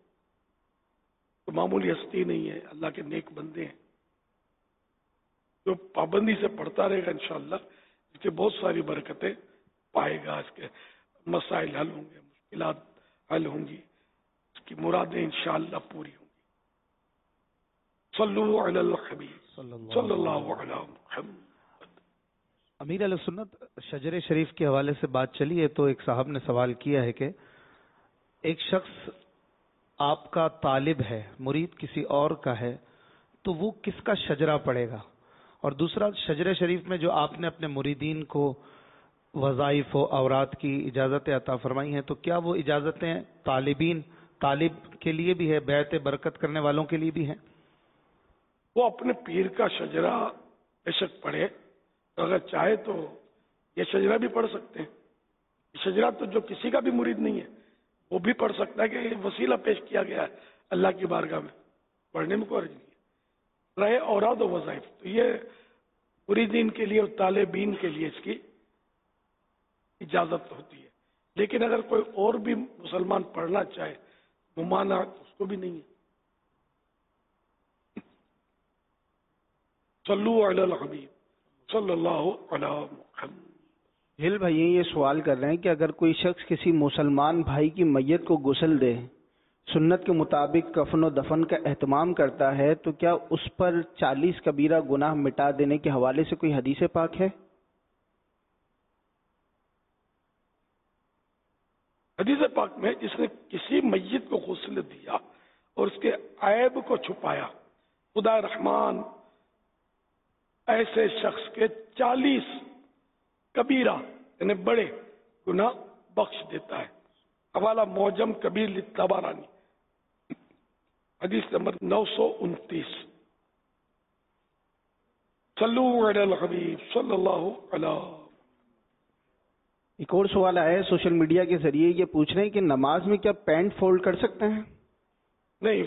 तो मामूली हस्ती नहीं है, अल्लाह के नेक बंदे हैं। जो पाबंदी से पढ़ता रहेगा इंशाअल्लाह इसके बहुत सारी बरकतें पाएगा, इसके मसाइल हल होंगे, मुश्किलात हल होंगी, इसकी मुरादें इंशाअल्लाह पूरी होंगी। सल्लु अलल हबीब सल्लल्लाहु अलैहि वसल्लम। अमीर अहले सुन्नत, शजर शरीफ के हवाले से बात चली है तो एक साहब ने सवाल किया है कि एक शख्स आपका तालिब है, मुरीद किसी और का है, तो वो किसका शजरा पढ़ेगा? और दूसरा, शजर शरीफ में जो आपने अपने मुरीदीन को वज़ाइफ व औरात की इजाज़तें अता फरमाई हैं, तो क्या वो इजाज़तें तालिब के लिए भी है, बैत बरकत करने वालों के लिए भी हैं? वो अपने पीर का शजरा बेशक पढ़े, तो अगर चाहे तो ये शजरा भी पढ़ सकते हैं। शजरा तो जो किसी का भी मुरीद नहीं है वो भी पढ़ सकता है कि वसीला पेश किया गया है अल्लाह की बारगाह में, पढ़ने में कोई अर्ज नहीं है। रहे औराद और वज़ाइफ, तो ये मुरीदीन के लिए और तालिबीन के लिए इसकी इजाजत होती है। लेकिन अगर कोई और भी मुसलमान पढ़ना चाहे मुमानात उसको भी नहीं है। सल्लु अलल हबीब सल्लल्लाहु अलैहि वसल्लम। हिल भाई ये सवाल कर रहे हैं कि अगर कोई शख्स किसी मुसलमान भाई की मैयत को गुस्ल दे, सुन्नत के मुताबिक कफन और दफन का एहतमाम करता है, तो क्या उस पर 40 कबीरा गुनाह मिटा देने के हवाले से कोई हदीस पाक है? हदीस पाक में जिसने किसी मैयत को गुस्ल दिया और उसके ऐब को छुपाया, खुदा रहमान ऐसे शख्स के 40 कबीरा यानी बड़े गुनाह बख्श देता है। हवाला मौजम कबीर लित्तबारानी, हदीस नंबर 929। सल्लु अलल हबीब सल्लल्लाहु अलैहि। एक और सवाल आया है सोशल मीडिया के जरिए, ये पूछ रहे हैं कि नमाज में क्या पैंट फोल्ड कर सकते हैं? नहीं,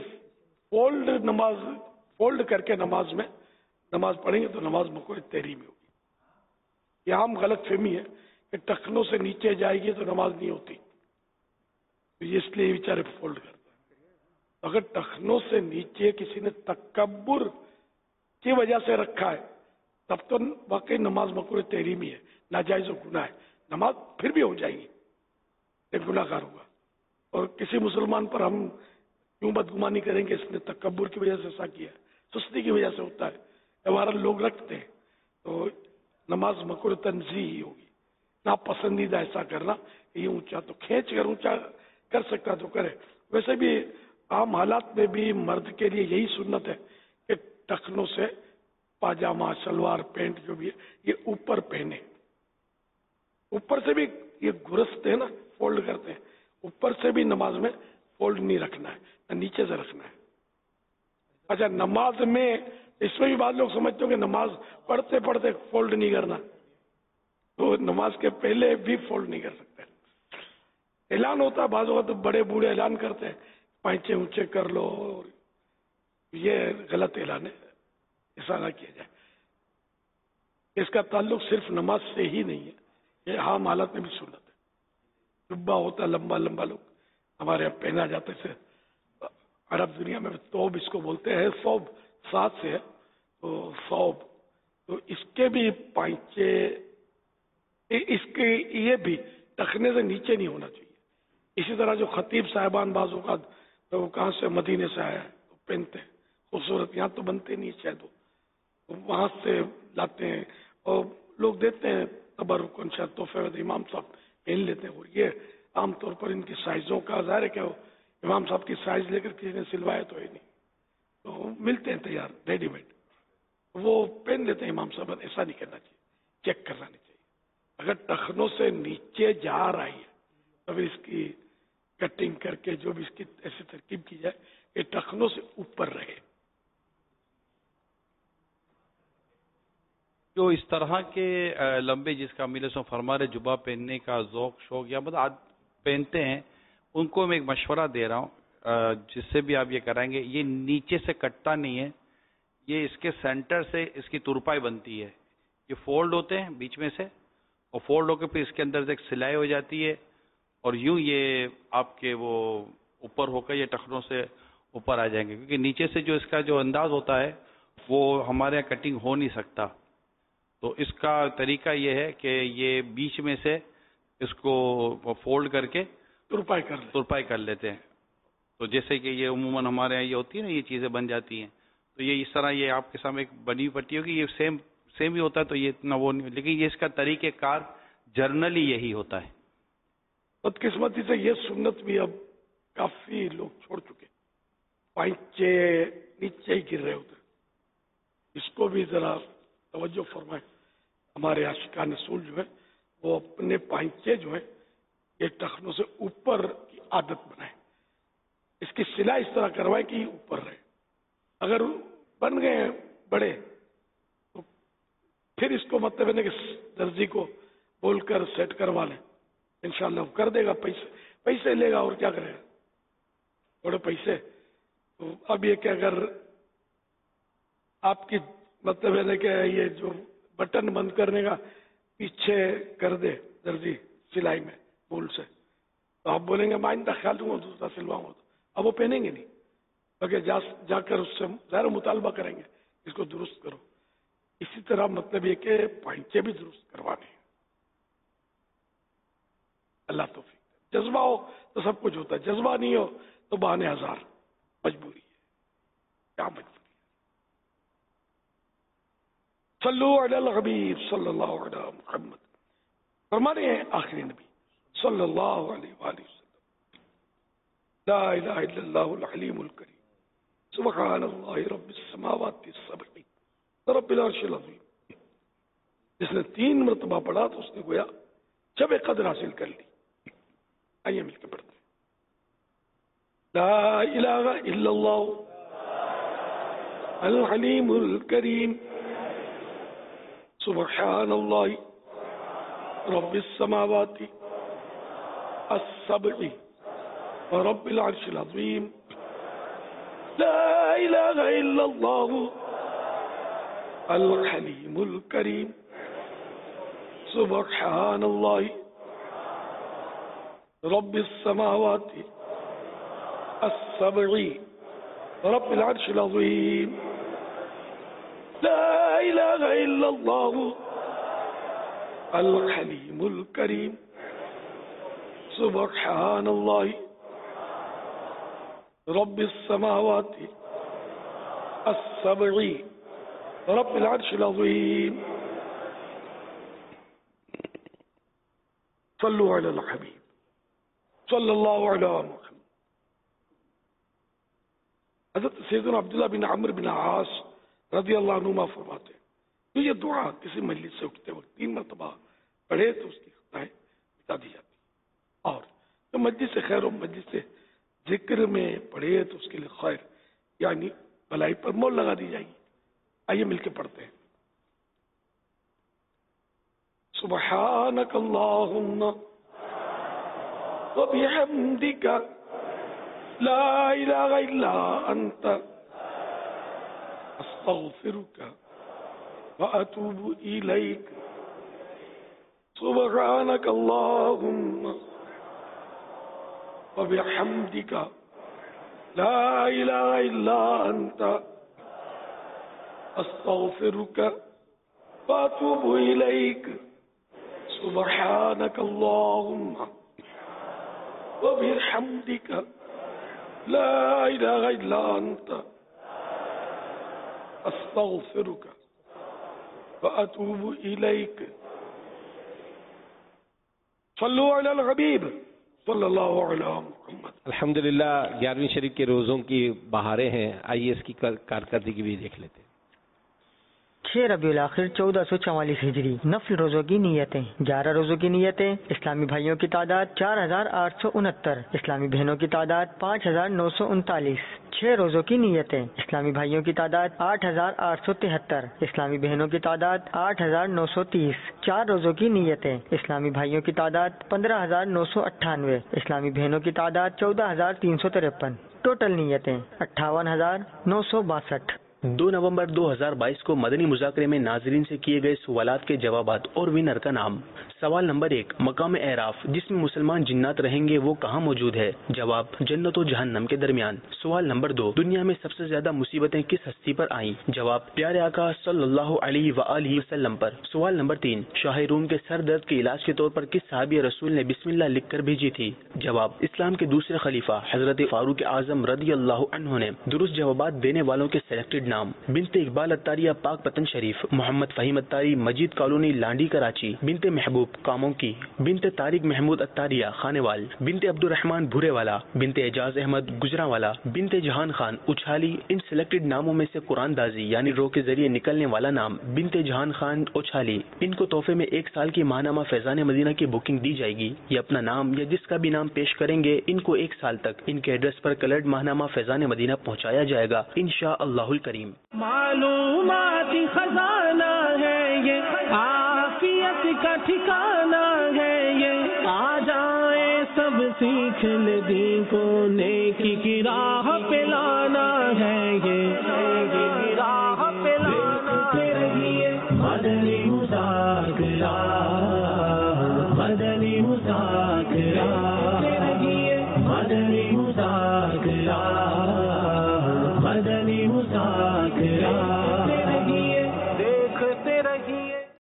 फोल्ड करके नमाज पढ़ेंगे तो नमाज मकरूह तहरीमी होगी। यह आम गलत फहमी है कि टखनों से नीचे जाएगी तो नमाज नहीं होती, तो इसलिए बेचारे फोल्ड करते हैं। अगर टखनों से नीचे किसी ने तकब्बुर की वजह से रखा है तब तो वाकई नमाज मकरूह तहरीमी है, नाजायज गुनाह है, नमाज फिर भी हो जाएगी, एक गुनाहगार होगा। और किसी मुसलमान पर हम क्यों बदगुमानी करेंगे, इसने तकब्बुर की वजह से ऐसा किया, सुस्ती की वजह से होता है, हमारा लोग रखते हैं, तो नमाज मकरूह तंज़ीही होगी। ना पसंदीदा ऐसा करना ये ऊंचा, तो खींच कर ऊंचा कर सकता तो करे। वैसे भी आम हालात में भी मर्द के लिए यही सुन्नत है कि टखनों से पाजामा सलवार पैंट जो भी है ये ऊपर पहने, ऊपर से भी ये घुरसते हैं ना, फोल्ड करते हैं, ऊपर से भी नमाज में फोल्ड नहीं रखना है, नीचे से रखना है। अच्छा, नमाज में इसमें भी बाद लोग समझते हो कि नमाज पढ़ते पढ़ते फोल्ड नहीं करना, तो नमाज के पहले भी फोल्ड नहीं कर सकते। ऐलान होता है बाज़ वक़्त, तो बड़े बूढ़े ऐलान करते हैं पैंचे ऊंचे कर लो, ये गलत ऐलान है, ऐसा ना किया जाए। इसका ताल्लुक सिर्फ नमाज से ही नहीं है, ये आम हालत में भी सुन्नत है। जुब्बा होता लंबा लंबा, लोग हमारे यहाँ पहना जाते थे, अरब दुनिया में तौब इसको बोलते हैं, सौब साथ से है, तो सौब تو اس کے بھی پائچے، اس کے یہ بھی ٹخنے سے نیچے نہیں ہونا چاہیے. اسی طرح جو خطیب صاحبان بعض اوقات تو وہ کہاں سے مدینے سے آیا ہے تو پہنتے ہیں خوبصورت، یہاں تو بنتے نہیں شاید، وہاں سے لاتے ہیں اور لوگ دیتے ہیں تبرکن، شاید تحفے میں امام صاحب پہن لیتے ہیں. اور یہ عام طور پر ان کی سائزوں کا ظاہر ہے کہ وہ امام صاحب کی سائز لے کر کسی نے سلوایا تو ہے نہیں، تو ملتے ہیں تیار ریڈی میڈ، وہ پہن لیتے ہیں امام صاحب. ایسا نہیں کرنا چاہیے، چیک کرنا نہیں چاہیے. اگر ٹخنوں سے نیچے جا رہی ہے تو پھر اس کی کٹنگ کر کے جو بھی اس کی ایسی ترکیب کی جائے کہ ٹخنوں سے اوپر رہے. جو اس طرح کے لمبے، جس کا امیر صاحب فرما رہے جبہ پہننے کا ذوق شوق یا مطلب پہنتے ہیں، ان کو میں ایک مشورہ دے رہا ہوں جس سے بھی آپ یہ کرائیں گے، یہ نیچے سے کٹتا نہیں ہے، یہ اس کے سینٹر سے اس کی ترپائی بنتی ہے. یہ فولڈ ہوتے ہیں بیچ میں سے، اور فولڈ ہو کے پھر اس کے اندر سے ایک سلائی ہو جاتی ہے، اور یوں یہ آپ کے وہ اوپر ہو کر یہ ٹخنوں سے اوپر آ جائیں گے. کیونکہ نیچے سے جو اس کا جو انداز ہوتا ہے وہ ہمارے یہاں کٹنگ ہو نہیں سکتا. تو اس کا طریقہ یہ ہے کہ یہ بیچ میں سے اس کو فولڈ کر کے ترپائی کر لیتے ہیں. تو جیسے کہ یہ عموماً ہمارے یہاں یہ ہوتی ہے نا، یہ چیزیں بن جاتی ہیں، تو یہ اس طرح یہ آپ کے سامنے ایک بنی پٹی ہوگی، یہ سیم ہی ہوتا ہے، تو یہ اتنا وہ نہیں، لیکن یہ اس کا طریقہ کار جرنلی یہی ہوتا ہے. بدقسمتی سے یہ سنت بھی اب کافی لوگ چھوڑ چکے، پائچے نیچے ہی گر رہے ہوتے. اس کو بھی ذرا توجہ فرمائیں. ہمارے عاشقان رسول جو ہے وہ اپنے پائچے جو ہے یہ ٹخنوں سے اوپر کی عادت بنائیں. اس کی سلائی اس طرح کروائیں کہ اوپر رہے. اگر بن گئے ہیں بڑے تو پھر اس کو مطلب ہے کہ درزی کو بول کر سیٹ کروا لیں، انشاءاللہ وہ کر دے گا. پیسے لے گا اور کیا کرے گا، تھوڑے پیسے. تو اب یہ کہ اگر آپ کی مطلب ہے کہ یہ جو بٹن بند کرنے کا پیچھے کر دے درزی سلائی میں بول سے، تو آپ بولیں گے میں آئندہ خیال دوں گا دوسرا سلواؤں گا. تو اب وہ پہنیں گے نہیں، بلکہ جا کر اس سے ظاہر مطالبہ کریں گے اس کو درست کرو. اسی طرح مطلب یہ کہ پائچے بھی درست کروانے ہیں. اللہ توفیق. جذبہ ہو تو سب کچھ ہوتا ہے، جذبہ نہیں ہو تو بہانے ہزار. مجبوری ہے، کیا مجبوری. صلو علی الحبیب صلی اللہ علیہ محمد. فرما رہے ہیں آخری نبی صلی اللہ علیہ وآلہ وسلم، لا الہ الا اللہ العلیم الکریم، سبحان اللہ رب السماوات السبع رب العرش العظیم. جس نے 3 مرتبہ پڑھا تو اس نے گویا شب قدر حاصل کر لی. آئیے مل کے پڑھتے ہیں. لا الہ الا اللہ العلیم الکریم، سبحان اللہ رب السماوات السبع ورب العرش العظیم. لا الہ الا اللہ الحلیم الکریم، سبحان اللہ رب السماوات السبع رب العرش العظیم. لا الہ الا اللہ الحلیم الکریم، سبحان اللہ رب السماوات السبع رب العرش العظیم. صلو علی الحبیب صلی اللہ علیہ وسلم. حضرت سیدنا عبداللہ بن عمرو بن عاص رضی اللہ عنہما فرماتے ہیں کہ یہ دعا کسی مجلس سے اٹھتے وقت 3 مرتبہ پڑھے تو اس کی خطائیں مٹا دی جاتی، اور جو مجلس سے خیر و مجلس سے ذکر میں پڑھے تو اس کے لیے خیر یعنی بھلائی پر مول لگا دی جائے گی. آئیے مل کے پڑھتے ہیں. سبحانک اللہم وبحمدک لا الہ الا انت استغفرک واتوب الیک. سبحانک اللہم وبحمدک لا الہ الا انت استغفرک وأتوب إليك سبحانك اللهم وبحمدك لا إله إلا أنت أستغفرك وأتوب إليك صلوا على الحبيب صلی اللہ علیہ محمد. الحمدللہ 11ویں شریف کے روزوں کی بہاریں ہیں، آئیے اس کی کارکردگی بھی دیکھ لیتے ہیں. 6 ربیع الاخر 1444 ہجری. نفل روزوں کی نیتیں. 11 روزوں کی نیتیں. اسلامی بھائیوں کی تعداد 4869. اسلامی بہنوں کی تعداد 5939. 6 روزوں کی نیتیں. اسلامی بھائیوں کی تعداد 8873. اسلامی بہنوں کی تعداد 8930. 4 روزوں کی نیتیں. اسلامی بھائیوں کی تعداد 15998. اسلامی بہنوں کی تعداد 14353. ٹوٹل نیتیں 58962. 2 نومبر 2022 کو مدنی مذاکرے میں ناظرین سے کیے گئے سوالات کے جوابات اور ونر کا نام. سوال نمبر 1، مقام اعراف جس میں مسلمان جنات رہیں گے وہ کہاں موجود ہے؟ جواب، جنت و جہنم کے درمیان. سوال نمبر 2، دنیا میں سب سے زیادہ مصیبتیں کس ہستی پر آئیں؟ جواب، پیارے آقا صلی اللہ علیہ وآلہ وسلم پر. سوال نمبر 3، شاہ روم کے سر درد کے علاج کے طور پر کس صحابی رسول نے بسم اللہ لکھ کر بھیجی تھی؟ جواب، اسلام کے دوسرے خلیفہ حضرت فاروق اعظم رضی اللہ عنہ نے. درست جوابات دینے والوں کے سلیکٹڈ نام: بنت اقبال اتاریہ پاک پتن شریف، محمد فہیم اتاری مجید کالونی لانڈی کراچی، بنت محبوب کاموں کی، بنت طارق محمود اتاریہ خانوال، بنت عبد الرحمن بھورے والا، بنت اعجاز احمد گجراں والا، بنت جہان خان اچھالی. ان سلیکٹڈ ناموں میں سے قرآن دازی یعنی رو کے ذریعے نکلنے والا نام بنت جہان خان اچھالی. ان کو تحفے میں 1 سال کی ماہنامہ فیضان مدینہ کی بکنگ دی جائے گی. یہ اپنا نام یا جس کا بھی نام پیش کریں گے ان کو 1 سال تک ان کے ایڈریس پر کلرڈ ماہنامہ فیضان مدینہ پہنچایا جائے گا انشاءاللہ الکریم. معلومات خزانہ ہے یہ، عافیت کا ٹھکانہ ہے یہ. آ جائیں سب سیکھ لے دین کو، نیکی کی راہ پہ لانا ہے یہ، نیکی کی راہ پہ لانا ہے. مدنی مذاکرہ، مدنی مذاکرہ، مدنی مذاکرہ، مدنی مذاکرہ.